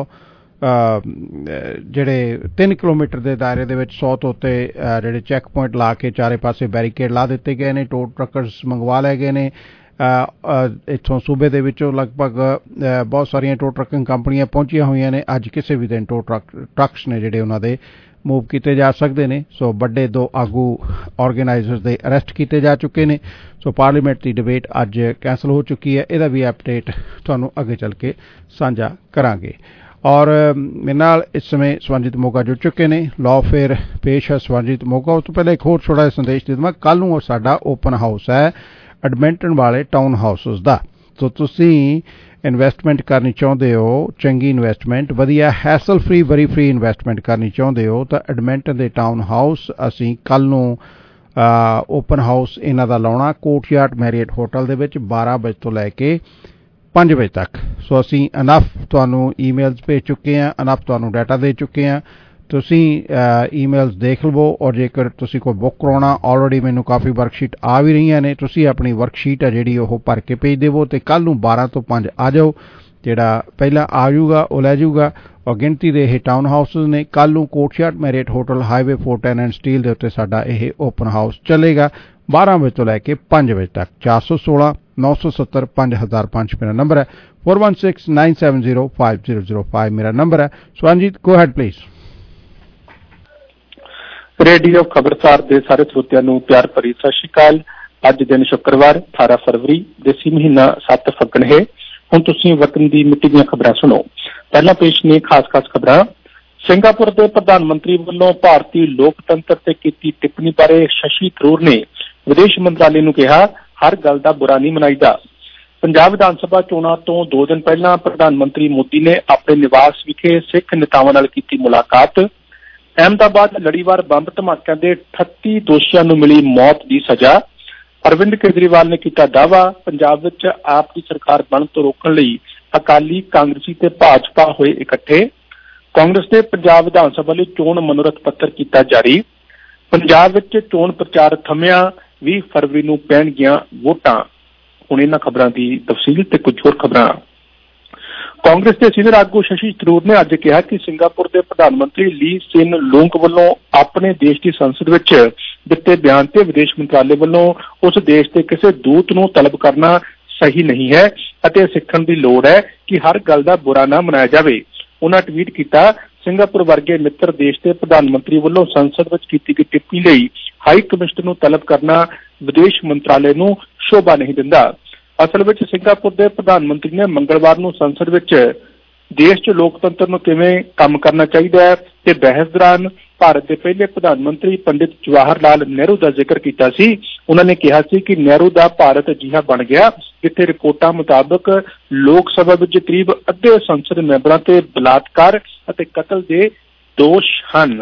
ਜਿਹੜੇ ਤਿੰਨ ਕਿਲੋਮੀਟਰ ਦੇ ਦਾਇਰੇ ਦੇ ਵਿੱਚ ਸੌ ਤੋਂ ਉੱਤੇ ਜਿਹੜੇ ਚੈੱਕ ਪੁਆਇੰਟ ਲਾ ਕੇ ਚਾਰੇ ਪਾਸੇ ਬੈਰੀਕੇਡ ਲਾ ਦਿੱਤੇ ਗਏ ਨੇ। ਟੋ ਟਰੱਕਰਸ ਮੰਗਵਾ ਲਏ ਗਏ ਨੇ। ਇੱਥੋਂ ਸੂਬੇ ਦੇ ਵਿੱਚੋਂ ਲਗਭਗ ਬਹੁਤ ਸਾਰੀਆਂ ਟੋ ਟਰੱਕਿੰਗ ਕੰਪਨੀਆਂ ਪਹੁੰਚੀਆਂ ਹੋਈਆਂ ਨੇ। ਅੱਜ ਕਿਸੇ ਵੀ ਦਿਨ ਟੋ ਟਰੱਕ ਟਰੱਕਸ ਨੇ ਜਿਹੜੇ ਉਹਨਾਂ ਦੇ ਮੂਵ ਕੀਤੇ ਜਾ ਸਕਦੇ ਨੇ। ਸੋ ਵੱਡੇ ਦੋ ਆਗੂ ਆਰਗੇਨਾਈਜ਼ਰਸ ਦੇ ਅਰੈਸਟ ਕੀਤੇ ਜਾ ਚੁੱਕੇ ਨੇ। ਸੋ ਪਾਰਲੀਮੈਂਟ ਦੀ ਡਿਬੇਟ ਅੱਜ ਕੈਂਸਲ ਹੋ ਚੁੱਕੀ ਹੈ। ਇਹਦਾ ਵੀ ਅਪਡੇਟ ਤੁਹਾਨੂੰ ਅੱਗੇ ਚੱਲ ਕੇ ਸਾਂਝਾ ਕਰਾਂਗੇ। और मेरे नाल इस समय स्वरनजीत मोगा जुड़ चुके ने। लॉ फेयर पेश है स्वरनजीत मोगा। उस तो पहले एक होर छोटा संदेश दे दूँ। कल नूं साडा ओपन हाउस है एडमिंटन वाले टाउन हाउसेस दा। तो तुसीं इन्वेस्टमेंट करनी चाहुंदे हो, चंगी इन्वेस्टमेंट वधिया hassle free worry free investment करनी चाहुंदे हो तो एडमिंटन दे टाउन हाउस असीं कल नूं ओपन हाउस इन्हां दा लाउणा कोर्टयार्ड मैरियट होटल दे विच बारह बजे तो लैके पाँच बजे तक। सो असी अनफ तुहानूं ईमेल्स भेज चुके हैं, अनफ तुहानूं डाटा दे चुके हैं। तुसीं ईमेल्स देख लवो और जेकर तुसीं कोई बुक कराउणा ऑलरेडी मैनूं काफ़ी वर्कशीट आ भी रही ने। तुसीं अपनी वर्कशीट है जिहड़ी ओह भर के भेज देवो तो कल नूं बारह तो पाँच आ जाओ। जिहड़ा पहला आ जाऊगा वह लै जाऊगा। और गिणती दे ये टाउन हाउसेस ने। कल नूं Courtyard Marriott hotel highway four ten and Steeles दे उत्ते साडा यह ओपन हाउस चलेगा बारह बजे तो लैके पाँच बजे तक। चार सौ सोलह नौ सौ सत्तर पाँच हज़ार पाँच मेरा नंबर है। Four one six nine seven zero five zero zero five मेरा नंबर है। Swaranjit go ahead please. Radio Khabarsar दे सारे श्रोतियां नूं प्यार भरी सत श्री अकाल। अज दिन शुक्रवार अठारह फरवरी देसी महीना सत्त फग्गण है। हुण तुसीं वतन दी मिट्टी दीआं खबरां सुणो। पहला पेश ने खास खास खबरां। सिंगापुर के प्रधानमंत्री वालों भारतीय लोकतंत्र ते कीती टिप्पणी बारे शशि थरूर ने विदेश मंत्रालय नूं कहा हर गल दा बुरा नहीं मनाईदा। पंजाब विधान सभा चोणां तो दो दिन पहला प्रधानमंत्री मोदी ने अपने निवास विखे सिख नेतावां नाल कीती मुलाकात। अहमदाबाद लड़ीवार बंब धमाकिਆਂ ਦੇ अठत्ती दोषियों ਨੂੰ मिली मौत की सजा। अरविंद केजरीवाल ने किया दावा पंजाब विच आप की सरकार बनन तो रोकण लई अकाली कांग्रेसी ते भाजपा होए इकट्ठे। कांग्रेस ने पंजाब विधान सभा लई चोण मनोरथ पत्र किया जारी। पंजाब विच चोण प्रचार थमिया बीस फरवरी नूं पैणगीआं वोटां। हुण इन्हां खबरां दी तफसील ते कुछ होर खबरां। कांग्रेस के सीनियर आगू शशि थरूर ने अज कहा कि सिंगापुर के प्रधानमंत्री ली सिन लूंग वालों अपने देश की संसद विच दिते बयान ते विदेश मंत्रालय वालों उस देश के किसी दूत नूं तलब करना सही नहीं है अते सिखण दी लोड़ है कि हर गल दा बुरा ना मनाया जावे। उन्होंने ट्वीट किया सिंगापुर वर्गे मित्र देश के प्रधानमंत्री वालों संसद विच कीती गई टिप्पणी लई हाई कमिश्नर नूं तलब करना विदेश मंत्रालय नूं शोभा नहीं दिंदा। असल विच सिंगापुर के प्रधानमंत्री ने मंगलवार नूं संसद विच देश च लोकतंत्र नूं किवें काम करना चाहिए है ते बहस दौरान भारत के पहले प्रधानमंत्री पंडित जवाहर लाल नेहरू का जिक्र किया सी। उन्होंने कहा सी कि नेहरू का भारत अजिहा बन गया जिथे रिपोर्टां मुताबक लोक सभा विच करीब अद्धे संसद मैंबरां ते बलात्कार अते कतल के दोष हन।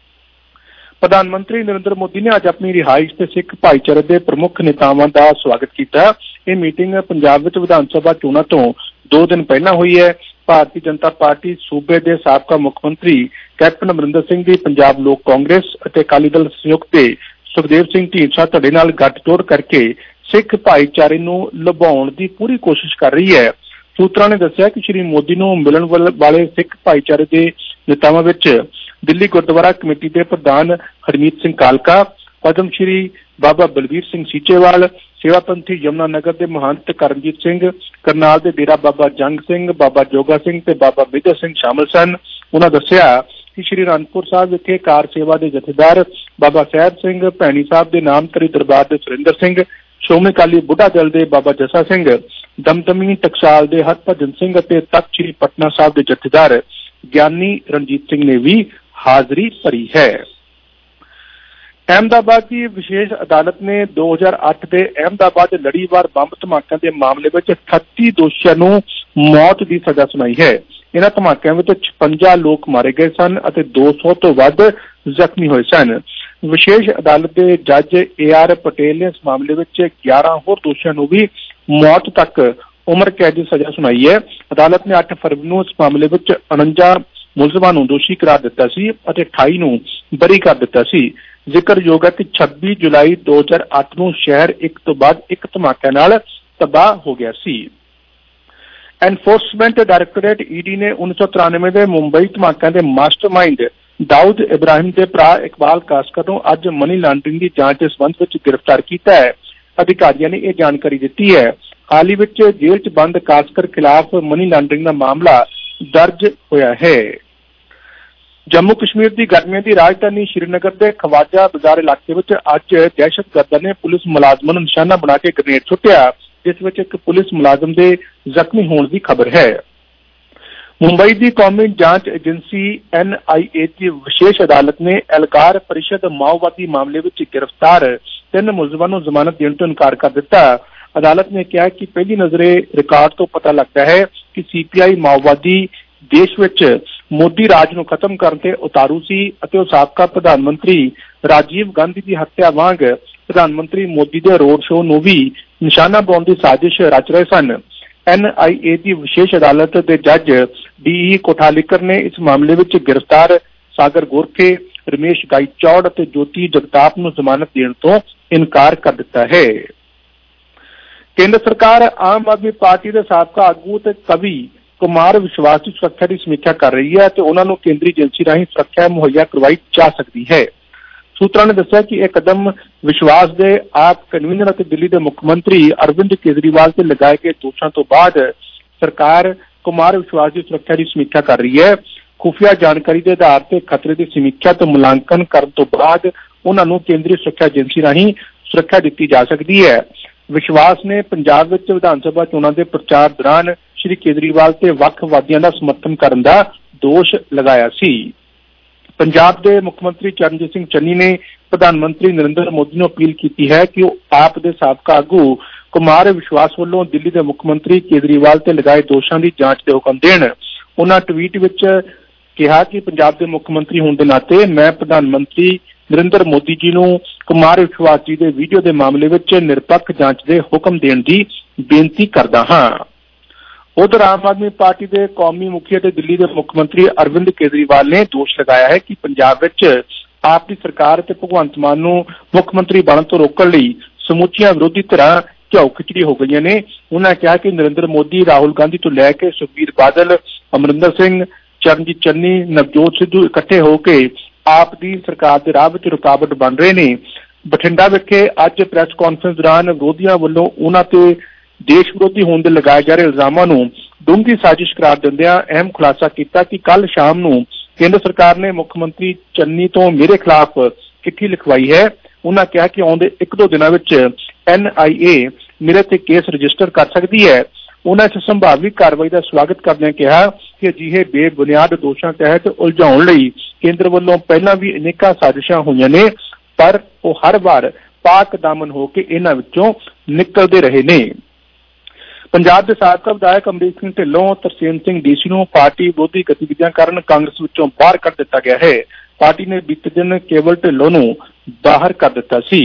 प्रधानमंत्री नरेंद्र मोदी ने अज अपनी रिहाइश से सिख भाईचारे के प्रमुख नेतावां का स्वागत किया। यह मीटिंग पंजाब विच विधान सभा चोणां तो दो दिन पहला हुई है। भारतीय जनता पार्टी सूबे के साबका मुख्यमंत्री कैप्टन अमरिंदर सिंह की पंजाब लोक कांग्रेस और अकाली दल संयुक्त के सुखदेव सिंह ढींडसा धड़े नाल गठजोड़ करके ਸਿੱਖ ਭਾਈਚਾਰੇ ਨੂੰ ਲੁਭਾਉਣ ਦੀ ਪੂਰੀ ਕੋਸ਼ਿਸ਼ ਕਰ ਰਹੀ ਹੈ। ਸੂਤਰਾਂ ਨੇ ਦੱਸਿਆ ਕਿ ਸ਼੍ਰੀ ਮੋਦੀ ਨੂੰ ਮਿਲਣ ਵਾਲੇ ਸਿੱਖ ਭਾਈਚਾਰੇ ਦੇ ਨੇਤਾਵਾਂ ਵਿੱਚ ਦਿੱਲੀ ਗੁਰਦੁਆਰਾ ਕਮੇਟੀ ਦੇ ਪ੍ਰਧਾਨ ਹਰਮੀਤ ਸਿੰਘ ਕਾਲਕਾ, ਪਦਮ ਸ਼੍ਰੀ ਬਾਬਾ ਬਲਵੀਰ ਸਿੰਘ ਸੀਚੇਵਾਲ, ਸੇਵਾ ਪੰਥੀ ਯਮੁਨਾ ਨਗਰ ਦੇ ਮਹੰਤ ਕਰਮਜੀਤ ਸਿੰਘ, ਕਰਨਾਲ ਦੇ ਡੇਰਾ ਬਾਬਾ ਜੰਗ ਸਿੰਘ, ਬਾਬਾ ਜੋਗਾ ਸਿੰਘ ਤੇ ਬਾਬਾ ਮੇਜਰ ਸਿੰਘ ਸ਼ਾਮਲ ਸਨ। ਉਹਨਾਂ ਦੱਸਿਆ ਕਿ ਸ਼੍ਰੀ ਅਨੰਦਪੁਰ ਸਾਹਿਬ ਵਿਖੇ ਕਾਰ ਸੇਵਾ ਦੇ ਜਥੇਦਾਰ ਬਾਬਾ ਸਾਹਿਬ ਸਿੰਘ, ਭੈਣੀ ਸਾਹਿਬ ਦੇ ਨਾਮਧਾਰੀ ਦਰਬਾਰ ਦੇ ਸੁਰਿੰਦਰ ਸਿੰਘ, ਸ਼੍ਰੋਮਣੀ ਅਕਾਲੀ ਬੁੱਢਾ ਦਲ ਦੇ ਬਾਬਾ ਜੱਸਾ ਸਿੰਘ, ਦਮਦਮੀ ਟਕਸਾਲ ਦੇ ਹਰਭਜਨ ਸਿੰਘ ਅਤੇ ਤਖ਼ਤ ਸ਼੍ਰੀ ਪਟਨਾ ਸਾਹਿਬ ਦੇ ਜਥੇਦਾਰ ਗਿਆਨੀ ਰਣਜੀਤ ਸਿੰਘ ਨੇ ਵੀ ਹਾਜ਼ਰੀ ਭਰੀ ਹੈ। ਅਹਿਮਦਾਬਾਦ ਦੀ ਵਿਸ਼ੇਸ਼ ਅਦਾਲਤ ਨੇ ਦੋ ਹਜ਼ਾਰ ਅੱਠ ਦੇ ਅਹਿਮਦਾਬਾਦ ਲੜੀਵਾਰ ਬੰਬ ਧਮਾਕਿਆਂ ਦੇ ਮਾਮਲੇ ਵਿੱਚ ਅਠੱਤੀ ਦੋਸ਼ੀਆਂ ਨੂੰ ਮੌਤ ਦੀ ਸਜ਼ਾ ਸੁਣਾਈ ਹੈ। ਇਹਨਾਂ ਧਮਾਕਿਆਂ ਵਿੱਚ ਛਪੰਜਾ ਲੋਕ ਮਾਰੇ ਗਏ ਸਨ ਅਤੇ ਦੋ ਸੌ ਤੋਂ ਵੱਧ ਜ਼ਖਮੀ ਹੋਏ ਸਨ। ਵਿਸ਼ੇਸ਼ ਅਦਾਲਤ ਦੇ ਜੱਜ ਏ ਆਰ ਪਟੇਲ ਨੇ ਇਸ ਮਾਮਲੇ ਵਿੱਚ ਗਿਆਰਾਂ ਹੋਰ ਦੋਸ਼ੀਆਂ ਨੂੰ ਵੀ ਮੌਤ ਤੱਕ ਉਮਰ ਕੈਦ ਦੀ ਸਜ਼ਾ ਸੁਣਾਈ ਹੈ। ਅਦਾਲਤ ਨੇ ਅੱਠ ਫਰਵਰੀ ਨੂੰ ਇਸ ਮਾਮਲੇ ਵਿੱਚ ਉਨੰਜਾ ਮੁਲਜ਼ਮਾਂ ਨੂੰ ਦੋਸ਼ੀ ਕਰਾਰ ਦਿੱਤਾ ਸੀ ਅਤੇ ਅਠਾਈ ਨੂੰ ਬਰੀ ਕਰ ਦਿੱਤਾ ਸੀ। ਜ਼ਿਕਰਯੋਗ ਹੈ ਕਿ ਛੱਬੀ ਜੁਲਾਈ ਦੋ ਹਜ਼ਾਰ ਅੱਠ ਨੂੰ ਸ਼ਹਿਰ ਇੱਕ ਤੋਂ ਬਾਅਦ ਇੱਕ ਧਮਾਕਿਆਂ ਨਾਲ ਤਬਾਹ ਹੋ ਗਿਆ ਸੀ। ਐਨਫੋਰਸਮੈਂਟ ਡਾਇਰੈਕਟੋਰੇਟ ਈ ਡੀ ਨੇ ਉੱਨੀ ਸੌ ਤਰਾਨਵੇਂ ਦੇ ਮੁੰਬਈ ਧਮਾਕਿਆਂ ਦੇ ਮਾਸਟਰਮਾਈਂਡ ਦਾਊਦ ਇਬਰਾਹਿਮ ਦੇ ਭਰਾ ਇਕਬਾਲ ਕਾਸਕਰ ਨੂੰ ਅੱਜ ਮਨੀ ਲਾਂਡਰਿੰਗ ਦੀ ਜਾਂਚ ਦੇ ਸੰਬੰਧ ਵਿੱਚ ਗ੍ਰਿਫਤਾਰ ਕੀਤਾ ਹੈ। ਅਧਿਕਾਰੀਆਂ ਨੇ ਇਹ ਜਾਣਕਾਰੀ ਦਿੱਤੀ ਹੈ। ਹਾਲ ਹੀ ਵਿੱਚ ਜੇਲ੍ਹ 'ਚ ਬੰਦ ਕਾਸਕਰ ਖਿਲਾਫ ਮਨੀ ਲਾਂਡਰਿੰਗ ਦਾ ਮਾਮਲਾ ਦਰਜ ਹੋਇਆ ਹੈ। ਜੰਮੂ ਕਸ਼ਮੀਰ ਦੀ ਗਰਮੀਆਂ ਦੀ ਰਾਜਧਾਨੀ ਸ਼੍ਰੀਨਗਰ ਦੇ ਖਵਾਜਾ ਬਾਜ਼ਾਰ ਇਲਾਕੇ ਵਿੱਚ ਅੱਜ ਦਹਿਸ਼ਤਗਰਦਾਂ ਨੇ ਪੁਲਿਸ ਮੁਲਾਜ਼ਮਾਂ ਨੂੰ ਨਿਸ਼ਾਨਾ ਬਣਾ ਕੇ ਗ੍ਰਨੇਡ ਸੁੱਟਿਆ, ਜਿਸ ਵਿੱਚ ਇੱਕ ਪੁਲਿਸ ਮੁਲਾਜ਼ਮ ਦੇ ਜ਼ਖਮੀ ਹੋਣ ਦੀ ਖਬਰ ਹੈ। ਮੁੰਬਈ ਦੀ ਕੌਮੀ ਜਾਂਚ ਏਜੰਸੀ ਐਨ ਆਈ ਏ ਦੀ ਵਿਸ਼ੇਸ਼ ਅਦਾਲਤ ਨੇ ਐਲਕਾਰ ਪਰਿਸ਼ਦ ਮਾਓਵਾਦੀ ਮਾਮਲੇ ਵਿੱਚ ਗ੍ਰਿਫਤਾਰ ਤਿੰਨ ਮੁਲਜ਼ਮਾਂ ਨੂੰ ਜ਼ਮਾਨਤ ਦੇਣ ਤੋਂ ਇਨਕਾਰ ਕਰ ਦਿੱਤਾ। ਅਦਾਲਤ ਨੇ ਕਿਹਾ ਕਿ ਪਹਿਲੀ ਨਜ਼ਰੇ ਰਿਕਾਰਡ ਤੋਂ ਪਤਾ ਲੱਗਦਾ ਹੈ ਕਿ ਸੀ ਪੀ ਆਈ ਮਾਓਵਾਦੀ ਦੇਸ਼ ਵਿੱਚ ਮੋਦੀ ਰਾਜ ਨੂੰ ਖਤਮ ਕਰਨ ਤੇ ਉਤਾਰੂ ਸੀ ਅਤੇ ਉਹ ਸਾਬਕਾ ਪ੍ਰਧਾਨ ਮੰਤਰੀ ਰਾਜੀਵ ਗਾਂਧੀ ਦੀ ਹੱਤਿਆ ਵਾਂਗ ਪ੍ਰਧਾਨ ਮੰਤਰੀ ਮੋਦੀ ਦੇ ਰੋਡ ਸ਼ੋਅ ਨੂੰ ਵੀ ਨਿਸ਼ਾਨਾ ਬਣਾਉਣ ਦੀ ਸਾਜ਼ਿਸ਼ ਰਚ ਰਹੇ ਸਨ। ਐਨ ਆਈ ਏ ਦੀ ਵਿਸ਼ੇਸ਼ ਅਦਾਲਤ ਦੇ ਜੱਜ ਡੀ ਈ ਕੋਠਾਲੀਕਰ ਨੇ ਇਸ ਮਾਮਲੇ ਵਿੱਚ ਗ੍ਰਿਫਤਾਰ ਸਾਗਰ ਗੋਰਖੇ, ਰਮੇਸ਼ ਗਾਈਚੌੜ ਅਤੇ ਜੋਤੀ ਜਗਤਾਪ ਨੂੰ ਜ਼ਮਾਨਤ ਦੇਣ ਤੋਂ ਇਨਕਾਰ ਕਰ ਦਿੱਤਾ ਹੈ। ਕੇਂਦਰ ਸਰਕਾਰ ਆਮ ਆਦਮੀ ਪਾਰਟੀ ਦੇ ਸਾਬਕਾ ਆਗੂ ਤੇ ਕਵੀ ਕੁਮਾਰ ਵਿਸ਼ਵਾਸ ਦੀ ਸੁਰੱਖਿਆ ਦੀ ਸਮੀਖਿਆ ਕਰ ਰਹੀ ਹੈ ਅਤੇ ਉਹਨਾਂ ਨੂੰ ਕੇਂਦਰੀ ਏਜੰਸੀ ਰਾਹੀਂ ਸੁਰੱਖਿਆ ਮੁਹੱਈਆ ਕਰਵਾਈ ਜਾ ਸਕਦੀ ਹੈ। ਸੂਤਰਾਂ ਨੇ ਦੱਸਿਆ ਕਿ ਇਹ ਕਦਮ ਵਿਸ਼ਵਾਸ ਦੇ ਆਪ ਕਨਵੀਨਰ ਅਤੇ ਦਿੱਲੀ ਦੇ ਮੁੱਖ ਮੰਤਰੀ ਅਰਵਿੰਦ ਕੇਜਰੀਵਾਲ ਤੇ ਲਗਾਏ ਗਏ ਦੋਸ਼ਾਂ ਤੋਂ ਬਾਅਦ ਸਰਕਾਰ ਕੁਮਾਰ ਵਿਸ਼ਵਾਸ ਦੀ ਸੁਰੱਖਿਆ ਦੀ ਸਮੀਖਿਆ ਕਰ ਰਹੀ ਹੈ। ਖੁਫੀਆ ਜਾਣਕਾਰੀ ਦੇ ਆਧਾਰ ਤੇ ਖਤਰੇ ਦੀ ਸਮੀਖਿਆ ਤੋਂ ਮੁਲਾਂਕਣ ਕਰਨ ਤੋਂ ਬਾਅਦ ਉਹਨਾਂ ਨੂੰ ਕੇਂਦਰੀ ਸੁਰੱਖਿਆ ਏਜੰਸੀ ਰਾਹੀਂ ਸੁਰੱਖਿਆ ਦਿੱਤੀ ਜਾ ਸਕਦੀ ਹੈ। ਵਿਸ਼ਵਾਸ ਨੇ ਪੰਜਾਬ ਵਿੱਚ ਵਿਧਾਨ ਸਭਾ ਚੋਣਾਂ ਦੇ ਪ੍ਰਚਾਰ ਦੌਰਾਨ ਸ਼੍ਰੀ ਕੇਜਰੀਵਾਲ ਤੇ ਵੱਖਵਾਦੀਆਂ ਦਾ ਸਮਰਥਨ ਕਰਨ ਦਾ ਦੋਸ਼ ਲਗਾਇਆ ਸੀ। ਪੰਜਾਬ ਦੇ ਮੁੱਖ ਮੰਤਰੀ ਚਰਨਜੀਤ ਸਿੰਘ ਚੰਨੀ ਨੇ ਪ੍ਰਧਾਨ ਮੰਤਰੀ ਨਰਿੰਦਰ ਮੋਦੀ ਨੂੰ ਅਪੀਲ ਕੀਤੀ ਹੈ ਕਿ ਉਹ ਆਪ ਦੇ ਸਾਬਕਾ ਆਗੂ ਕੁਮਾਰ ਵਿਸ਼ਵਾਸ ਵੱਲੋਂ ਦਿੱਲੀ ਦੇ ਮੁੱਖ ਮੰਤਰੀ ਕੇਜਰੀਵਾਲ ਤੇ ਲਗਾਏ ਦੋਸ਼ਾਂ ਦੀ ਜਾਂਚ ਦੇ ਹੁਕਮ ਦੇਣ। ਉਹਨਾਂ ਟਵੀਟ ਵਿੱਚ ਕਿਹਾ ਕਿ ਪੰਜਾਬ ਦੇ ਮੁੱਖ ਮੰਤਰੀ ਹੋਣ ਦੇ ਨਾਤੇ ਮੈਂ ਪ੍ਰਧਾਨ ਮੰਤਰੀ ਨਰਿੰਦਰ ਮੋਦੀ ਜੀ ਨੂੰ ਕੁਮਾਰ ਵਿਸ਼ਵਾਸ ਜੀ ਦੇ ਵੀਡੀਓ ਦੇ ਮਾਮਲੇ ਵਿੱਚ ਨਿਰਪੱਖ ਜਾਂਚ ਦੇ ਹੁਕਮ ਦੇਣ ਦੀ ਬੇਨਤੀ ਕਰਦਾ ਹਾਂ। ਉਧਰ ਆਮ ਆਦਮੀ ਪਾਰਟੀ ਦੇ ਕੌਮੀ ਮੁਖੀ ਅਤੇ ਦਿੱਲੀ ਦੇ ਮੁੱਖ ਮੰਤਰੀ ਅਰਵਿੰਦ ਕੇਜਰੀਵਾਲ ਨੇ ਦੋਸ਼ ਲਗਾਇਆ ਹੈ ਕਿ ਪੰਜਾਬ ਵਿੱਚ ਆਪ ਦੀ ਸਰਕਾਰ ਅਤੇ ਭਗਵੰਤ ਮਾਨ ਨੂੰ ਮੁੱਖ ਮੰਤਰੀ ਬਣਨ ਤੋਂ ਰੋਕਣ ਲਈ ਸਮੁੱਚੀਆਂ ਵਿਰੋਧੀ ਧਿਰਾਂ ਝਾਉ ਖਿਚੜੀ ਹੋ ਗਈਆਂ ਨੇ। ਉਹਨਾਂ ਕਿਹਾ ਕਿ ਨਰਿੰਦਰ ਮੋਦੀ, ਰਾਹੁਲ ਗਾਂਧੀ ਤੋਂ ਲੈ ਕੇ ਸੁਖਬੀਰ ਬਾਦਲ, ਅਮਰਿੰਦਰ ਸਿੰਘ, ਚਰਨਜੀਤ ਚੰਨੀ, ਨਵਜੋਤ ਸਿੱਧੂ ਇਕੱਠੇ ਹੋ ਕੇ ਆਪ ਦੀ ਸਰਕਾਰ ਦੇ ਰਾਹ ਵਿੱਚ ਰੁਕਾਵਟ ਬਣ ਰਹੇ ਨੇ। ਬਠਿੰਡਾ ਵਿਖੇ ਅੱਜ ਪ੍ਰੈਸ ਕਾਨਫਰੰਸ ਦੌਰਾਨ ਵਿਰੋਧੀਆਂ ਵੱਲੋਂ ਉਹਨਾਂ ਤੇ ਦੇਸ਼ ਵਿਰੋਧੀ ਹੋਣ ਦੇ ਲਗਾਏ ਜਾ ਰਹੇ ਇਲਜ਼ਾਮਾਂ ਨੂੰ ਡੂੰਘੀ ਸਾਜ਼ਿਸ਼ ਕਰਾਰ ਦਿੰਦਿਆਂ ਅਹਿਮ ਖੁਲਾਸਾ ਕੀਤਾ ਕਿ ਕੱਲ ਸ਼ਾਮ ਨੂੰ ਕੇਂਦਰ ਸਰਕਾਰ ਨੇ ਮੁੱਖ ਮੰਤਰੀ ਚੰਨੀ ਤੋਂ ਮੇਰੇ ਖਿਲਾਫ ਚਿੱਠੀ ਲਿਖਵਾਈ ਹੈ। ਉਹਨਾਂ ਕਿਹਾ ਕਿ ਆਉਂਦੇ ਇੱਕ ਦੋ ਦਿਨਾਂ ਵਿੱਚ ਐਨ ਆਈ ਏ ਮੇਰੇ ਤੇ ਕੇਸ ਰਜਿਸਟਰ ਕਰ ਸਕਦੀ ਹੈ। ਉਹਨਾਂ ਇਸ ਸੰਭਾਵੀ ਕਾਰਵਾਈ ਦਾ ਸਵਾਗਤ ਕਰਦਿਆਂ ਕਿਹਾ ਕਿ ਅਜਿਹੇ ਬੇਬੁਨਿਆਦ ਦੋਸ਼ਾਂ ਤਹਿਤ ਉਲਝਾਉਣ ਲਈ ਕੇਂਦਰ ਵੱਲੋਂ ਪਹਿਲਾਂ ਵੀ ਅਨੇਕਾਂ ਸਾਜ਼ਿਸ਼ਾਂ ਹੋਈਆਂ ਨੇ, ਪਰ ਉਹ ਹਰ ਵਾਰ ਪਾਕ ਦਾਮਨ ਹੋ ਕੇ ਇਹਨਾਂ ਵਿੱਚੋਂ ਨਿਕਲਦੇ ਰਹੇ ਨੇ। ਪੰਜਾਬ ਦੇ ਸਾਬਕਾ ਵਿਧਾਇਕ ਅਮਰੀਕ ਸਿੰਘ ਢਿੱਲੋਂ, ਤਰਸੇਮ ਸਿੰਘ ਡੀਸੀ ਨੂੰ ਪਾਰਟੀ ਵਿਰੋਧੀ ਗਤੀਵਿਧੀਆਂ ਕਾਰਨ ਕਾਂਗਰਸ ਵਿੱਚੋਂ ਬਾਹਰ ਕੱਢ ਦਿੱਤਾ ਗਿਆ ਹੈ। ਪਾਰਟੀ ਨੇ ਬੀਤੇ ਦਿਨ ਕੇਵਲ ਢਿੱਲੋਂ ਨੂੰ ਬਾਹਰ ਕਰ ਦਿੱਤਾ ਸੀ।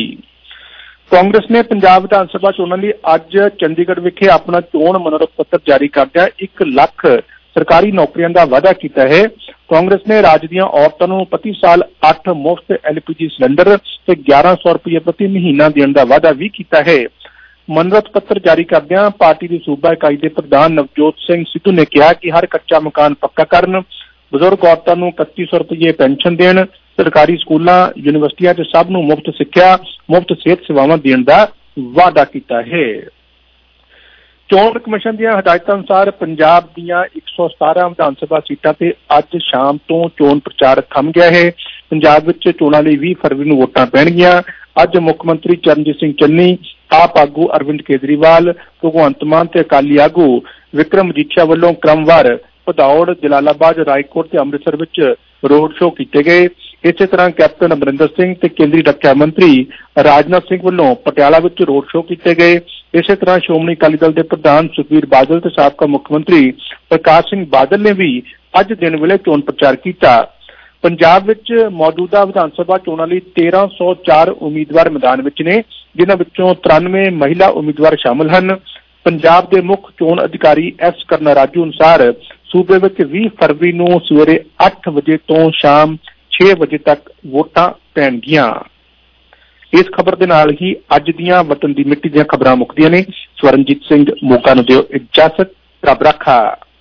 ਕਾਂਗਰਸ ਨੇ ਪੰਜਾਬ ਵਿਧਾਨ ਸਭਾ ਚੋਣਾਂ ਲਈ ਅੱਜ ਚੰਡੀਗੜ੍ਹ ਵਿਖੇ ਆਪਣਾ ਚੋਣ ਮਨੋਰਥ ਪੱਤਰ ਜਾਰੀ ਕਰਦਿਆਂ ਇੱਕ ਲੱਖ ਸਰਕਾਰੀ ਨੌਕਰੀਆਂ ਦਾ ਵਾਅਦਾ ਕੀਤਾ ਹੈ। ਕਾਂਗਰਸ ਨੇ ਰਾਜ ਦੀਆਂ ਔਰਤਾਂ ਨੂੰ ਪ੍ਰਤੀ ਸਾਲ ਅੱਠ ਮੁਫਤ ਐਲ ਪੀ ਜੀ ਸਿਲੰਡਰ ਤੇ ਗਿਆਰਾਂ ਸੌ ਰੁਪਏ ਪ੍ਰਤੀ ਮਹੀਨਾ ਦੇਣ ਦਾ ਵਾਅਦਾ ਵੀ ਕੀਤਾ ਹੈ। ਮਨੋਰਥ ਪੱਤਰ ਜਾਰੀ ਕਰਦਿਆਂ ਪਾਰਟੀ ਦੀ ਸੂਬਾ ਇਕਾਈ ਦੇ ਪ੍ਰਧਾਨ ਨਵਜੋਤ ਸਿੰਘ ਸਿੱਧੂ ਨੇ ਕਿਹਾ ਕਿ ਹਰ ਕੱਚਾ ਮਕਾਨ ਪੱਕਾ ਕਰਨ, ਬਜ਼ੁਰਗ ਔਰਤਾਂ ਨੂੰ ਇਕੱਤੀ ਸੌ ਰੁਪਏ ਪੈਨਸ਼ਨ ਦੇਣ, ਸਰਕਾਰੀ ਸਕੂਲਾਂ ਯੂਨੀਵਰਸਿਟੀਆਂ 'ਚ ਸਭ ਨੂੰ ਮੁਫਤ ਸਿੱਖਿਆ, ਮੁਫਤ ਸਿਹਤ ਸੇਵਾਵਾਂ ਦੇਣ ਦਾ ਵਾਅਦਾ ਕੀਤਾ ਹੈ। ਚੋਣ ਕਮਿਸ਼ਨ ਦੀਆਂ ਹਦਾਇਤਾਂ ਅਨੁਸਾਰ ਪੰਜਾਬ ਦੀਆਂ ਇੱਕ ਸੌ ਸਤਾਰਾਂ ਵਿਧਾਨ ਸਭਾ ਸੀਟਾਂ ਤੇ ਅੱਜ ਸ਼ਾਮ ਤੋਂ ਚੋਣ ਪ੍ਰਚਾਰ ਥੰਮ ਗਿਆ ਹੈ। ਪੰਜਾਬ ਵਿੱਚ ਚੋਣਾਂ ਲਈ ਵੀਹ ਫਰਵਰੀ ਨੂੰ ਵੋਟਾਂ ਪੈਣਗੀਆਂ। ਅੱਜ ਮੁੱਖ ਮੰਤਰੀ ਚਰਨਜੀਤ ਸਿੰਘ ਚੰਨੀ, ਆਪ ਆਗੂ ਅਰਵਿੰਦ ਕੇਜਰੀਵਾਲ, ਭਗਵੰਤ ਮਾਨ ਤੇ ਅਕਾਲੀ ਆਗੂ ਵਿਕਰਮ ਮਜੀਠੀਆ ਵੱਲੋਂ ਕ੍ਰਮਵਾਰ ਭਦੌੜ, ਜਲਾਲਾਬਾਦ, ਰਾਏਕੋਟ ਤੇ ਅੰਮ੍ਰਿਤਸਰ ਵਿੱਚ ਰੋਡ ਸ਼ੋਅ ਕੀਤੇ ਗਏ। ਇਸੇ ਤਰ੍ਹਾਂ ਕੈਪਟਨ ਅਮਰਿੰਦਰ ਸਿੰਘ ਤੇ ਕੇਂਦਰੀ ਰੱਖਿਆ ਮੰਤਰੀ ਰਾਜਨਾਥ ਸਿੰਘ ਵੱਲੋਂ ਪਟਿਆਲਾ ਵਿੱਚ ਰੋਡ ਸ਼ੋਅ ਕੀਤੇ ਗਏ। ਇਸੇ ਤਰ੍ਹਾਂ ਸ਼੍ਰੋਮਣੀ ਅਕਾਲੀ ਦਲ ਦੇ ਪ੍ਰਧਾਨ ਸੁਖਬੀਰ ਬਾਦਲ ਤੇ ਸਾਬਕਾ ਮੁੱਖ ਮੰਤਰੀ ਪ੍ਰਕਾਸ਼ ਸਿੰਘ ਬਾਦਲ ਨੇ ਵੀ ਅੱਜ ਦਿਨ ਵੇਲੇ ਚੋਣ ਪ੍ਰਚਾਰ ਕੀਤਾ। ਪੰਜਾਬ ਵਿੱਚ ਮੌਜੂਦਾ ਵਿਧਾਨ ਸਭਾ ਚੋਣਾਂ ਲਈ ਤੇਰਾਂ ਸੌ ਚਾਰ ਉਮੀਦਵਾਰ ਮੈਦਾਨ ਵਿੱਚ ਨੇ, ਜਿਨ੍ਹਾਂ ਵਿੱਚੋਂ ਤਰਾਨਵੇਂ ਮਹਿਲਾ ਉਮੀਦਵਾਰ ਸ਼ਾਮਲ ਹਨ। ਪੰਜਾਬ ਦੇ ਮੁੱਖ ਚੋਣ ਅਧਿਕਾਰੀ ਐਸ ਕਰਨਾ ਰਾਜੂ ਅਨੁਸਾਰ ਸੂਬੇ ਵਿੱਚ ਵੀਹ ਫਰਵਰੀ ਨੂੰ ਸਵੇਰੇ ਅੱਠ ਵਜੇ ਤੋਂ ਸ਼ਾਮ ਛੇ ਵਜੇ ਤੱਕ ਵੋਟਾਂ ਪੈਣਗੀਆਂ। ਇਸ ਖਬਰ ਦੇ ਨਾਲ ਹੀ ਅੱਜ ਦੀਆਂ ਵਤਨ ਦੀ ਮਿੱਟੀ ਦੀਆਂ ਖਬਰਾਂ ਮੁੱਕਦੀਆਂ ਨੇ। ਸਵਰਨਜੀਤ ਸਿੰਘ ਮੋਗਾ ਨੂੰ ਦਿਓ ਇਜਾਜ਼ਤ। ਰੱਬ ਰਾਖਾ।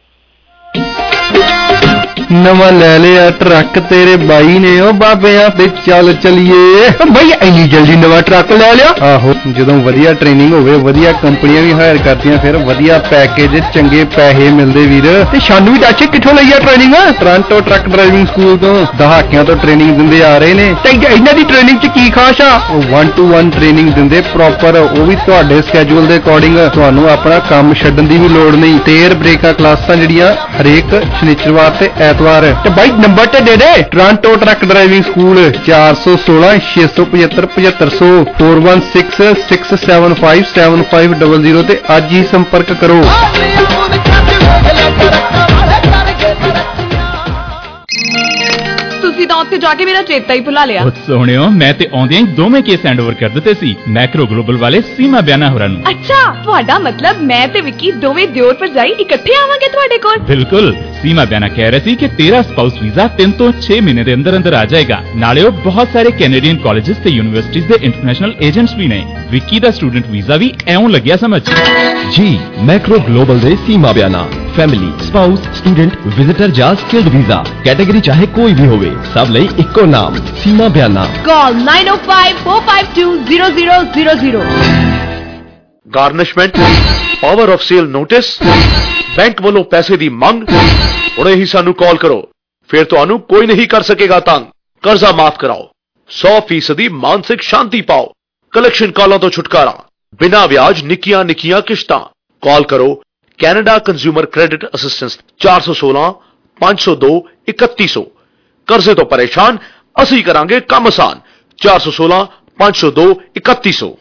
ਨਵਾਂ ਲੈ ਲਿਆ ਟਰੱਕ ਤੇਰੇ ਬਾਈ ਨੇ, ਉਹ ਬਾਬਿਆਂ ਤੇ ਚੱਲ ਚਲੀਏ। ਬਈ ਇੰਨੀ ਜਲਦੀ ਨਵਾਂ ਟਰੱਕ ਲੈ ਲਿਆ? ਆਹੋ, ਜਦੋਂ ਵਧੀਆ ਟ੍ਰੇਨਿੰਗ ਹੋਵੇ, ਵਧੀਆ ਕੰਪਨੀਆਂ ਵੀ ਹਾਇਰ ਕਰਦੀਆਂ, ਫਿਰ ਵਧੀਆ ਪੈਕੇਜ, ਚੰਗੇ ਪੈਸੇ ਮਿਲਦੇ ਵੀਰ। ਤੇ ਸਾਨੂੰ ਵੀ ਦੱਸ ਕਿੱਥੋਂ ਲਈ ਆ training? Toronto truck driving school ਤੋਂ ਦਹਾਕਿਆਂ ਤੋਂ ਟ੍ਰੇਨਿੰਗ ਦਿੰਦੇ ਆ ਰਹੇ ਨੇ। ਤੇ ਇਹਨਾਂ ਦੀ ਟ੍ਰੇਨਿੰਗ 'ਚ ਕੀ ਖਾਸ ਆ? ਉਹ ਵਨ ਟੂ ਵਨ ਟ੍ਰੇਨਿੰਗ ਦਿੰਦੇ ਪ੍ਰੋਪਰ, ਉਹ ਵੀ ਤੁਹਾਡੇ ਸਕੈਜੂਲ ਦੇ ਅਕੋਰਡਿੰਗ। ਤੁਹਾਨੂੰ ਆਪਣਾ ਕੰਮ ਛੱਡਣ ਦੀ ਵੀ ਲੋੜ ਨਹੀਂ। ਤੇਰ ਬ੍ਰੇਕਾਂ ਕਲਾਸਾਂ ਜਿਹੜੀਆਂ ਹਰੇਕ ਸ਼ਨੀਚਰਵਾਰ ਤੇ ਐਤਵਾਰ। ਤੇ ਬਾਈ ਨੰਬਰ ਤੇ ਦੇ ਦੇ। ਟੋਰਾਂਟੋ ਟਰੱਕ ਡਰਾਈਵਿੰਗ ਸਕੂਲ ਚਾਰ ਸੌ ਸੋਲਾਂ ਛੇ ਸੌ ਪਝੱਤਰ ਪਝੱਤਰ ਸੌ four one six six seven five seven five double zero ਤੇ ਅੱਜ ਹੀ ਸੰਪਰਕ ਕਰੋ। ਤੁਸੀਂ ਤਾਂ ਉੱਥੇ ਜਾ ਕੇ ਮੇਰਾ ਚੇਤਾ ਹੀ ਭੁਲਾ ਲਿਆ। ਉਹ ਸੋਹਣਿਓ, ਮੈਂ ਤੇ ਆਉਂਦਿਆਂ ਹੀ ਦੋਵੇਂ ਕੇਸ ਹੈਂਡਓਵਰ ਕਰ ਦਿੱਤੇ ਸੀ ਮੈਕਰੋ ਗਲੋਬਲ ਵਾਲੇ ਸੀਮਾ ਬਿਆਨਾ ਹੋਰਾਂ ਨੂੰ। ਅੱਛਾ, ਤੁਹਾਡਾ ਮਤਲਬ ਮੈਂ ਤੇ ਵਿੱਕੀ ਦੋਵੇਂ ਦਿਓਰ ਭਰਜਾਈ ਇਕੱਠੇ ਆਵਾਂਗੇ ਤੁਹਾਡੇ ਕੋਲ? ਬਿਲਕੁਲ। ਸੀਮਾ ਬਿਆਨਾ ਕਹਿ ਰਹੇ ਸੀ ਕਿ ਤੇਰਾ ਸਪਾਊਸ ਵੀਜ਼ਾ ਤਿੰਨ ਤੋਂ ਛੇ ਮਹੀਨੇ ਦੇ ਅੰਦਰ ਅੰਦਰ ਆ ਜਾਏਗਾ। ਨਾਲੇ ਉਹ ਬਹੁਤ ਸਾਰੇ ਕੈਨੇਡੀਅਨ ਕਾਲਜਿਸ ਤੇ ਯੂਨੀਵਰਸਿਟੀਜ਼ ਦੇ ਇੰਟਰਨੈਸ਼ਨਲ ਏਜੰਟਸ ਵੀ ਨੇ। ਵਿੱਕੀ ਦਾ ਸਟੂਡੈਂਟ ਵੀਜ਼ਾ ਵੀ ਐਉਂ ਲੱਗਿਆ ਸਮਝ। ਜੀ ਮੈਕਰੋ ਗਲੋਬਲ ਦੇ Seema Biana family, spouse, student, visitor ਜਾਂ ਸਕਿਲਡ ਵੀਜ਼ਾ ਕੈਟਾਗਰੀ ਚਾਹੇ ਕੋਈ ਵੀ ਹੋਵੇ, ਸਭ ਲਈ ਇੱਕੋ ਨਾਮ Seema Biana. Call nine O five four five two zero zero zero zero. Garnishment, power of sale notice, bank ਵੱਲੋਂ ਪੈਸੇ ਦੀ ਮੰਗ। ਹੁਣੇ ਹੀ ਸਾਨੂੰ ਕਾਲ ਕਰੋ, ਫਿਰ ਤੁਹਾਨੂੰ ਕੋਈ ਨਹੀਂ ਕਰ ਸਕੇਗਾ ਤੰਗ। ਕਰਜ਼ਾ ਮਾਫ ਕਰਾਓ, ਸੌ ਫੀਸਦੀ ਮਾਨਸਿਕ ਸ਼ਾਂਤੀ ਪਾਓ, ਕਲੈਕਸ਼ਨ ਕਾਲਾਂ ਤੋਂ ਛੁਟਕਾਰਾ, ਬਿਨਾਂ ਵਿਆਜ ਨਿੱਕੀਆਂ ਨਿੱਕੀਆਂ ਕਿਸ਼ਤਾਂ। ਕਾਲ ਕਰੋ ਕੈਨੇਡਾ ਕੰਜ਼ਿਊਮਰ ਕ੍ਰੈਡਿਟ ਅਸਿਸਟੈਂਸ ਚਾਰ ਸੌ ਸੋਲਾਂ ਪੰਜ ਸੌ ਦੋ ਇਕੱਤੀ ਸੌ। ਕਰਜ਼ੇ ਤੋਂ ਪਰੇਸ਼ਾਨ, ਅਸੀਂ ਕਰਾਂਗੇ ਕੰਮ ਆਸਾਨ। ਚਾਰ ਸੌ ਸੋਲਾਂ ਪੰਜ ਸੌ ਦੋ ਇਕੱਤੀ ਸੌ।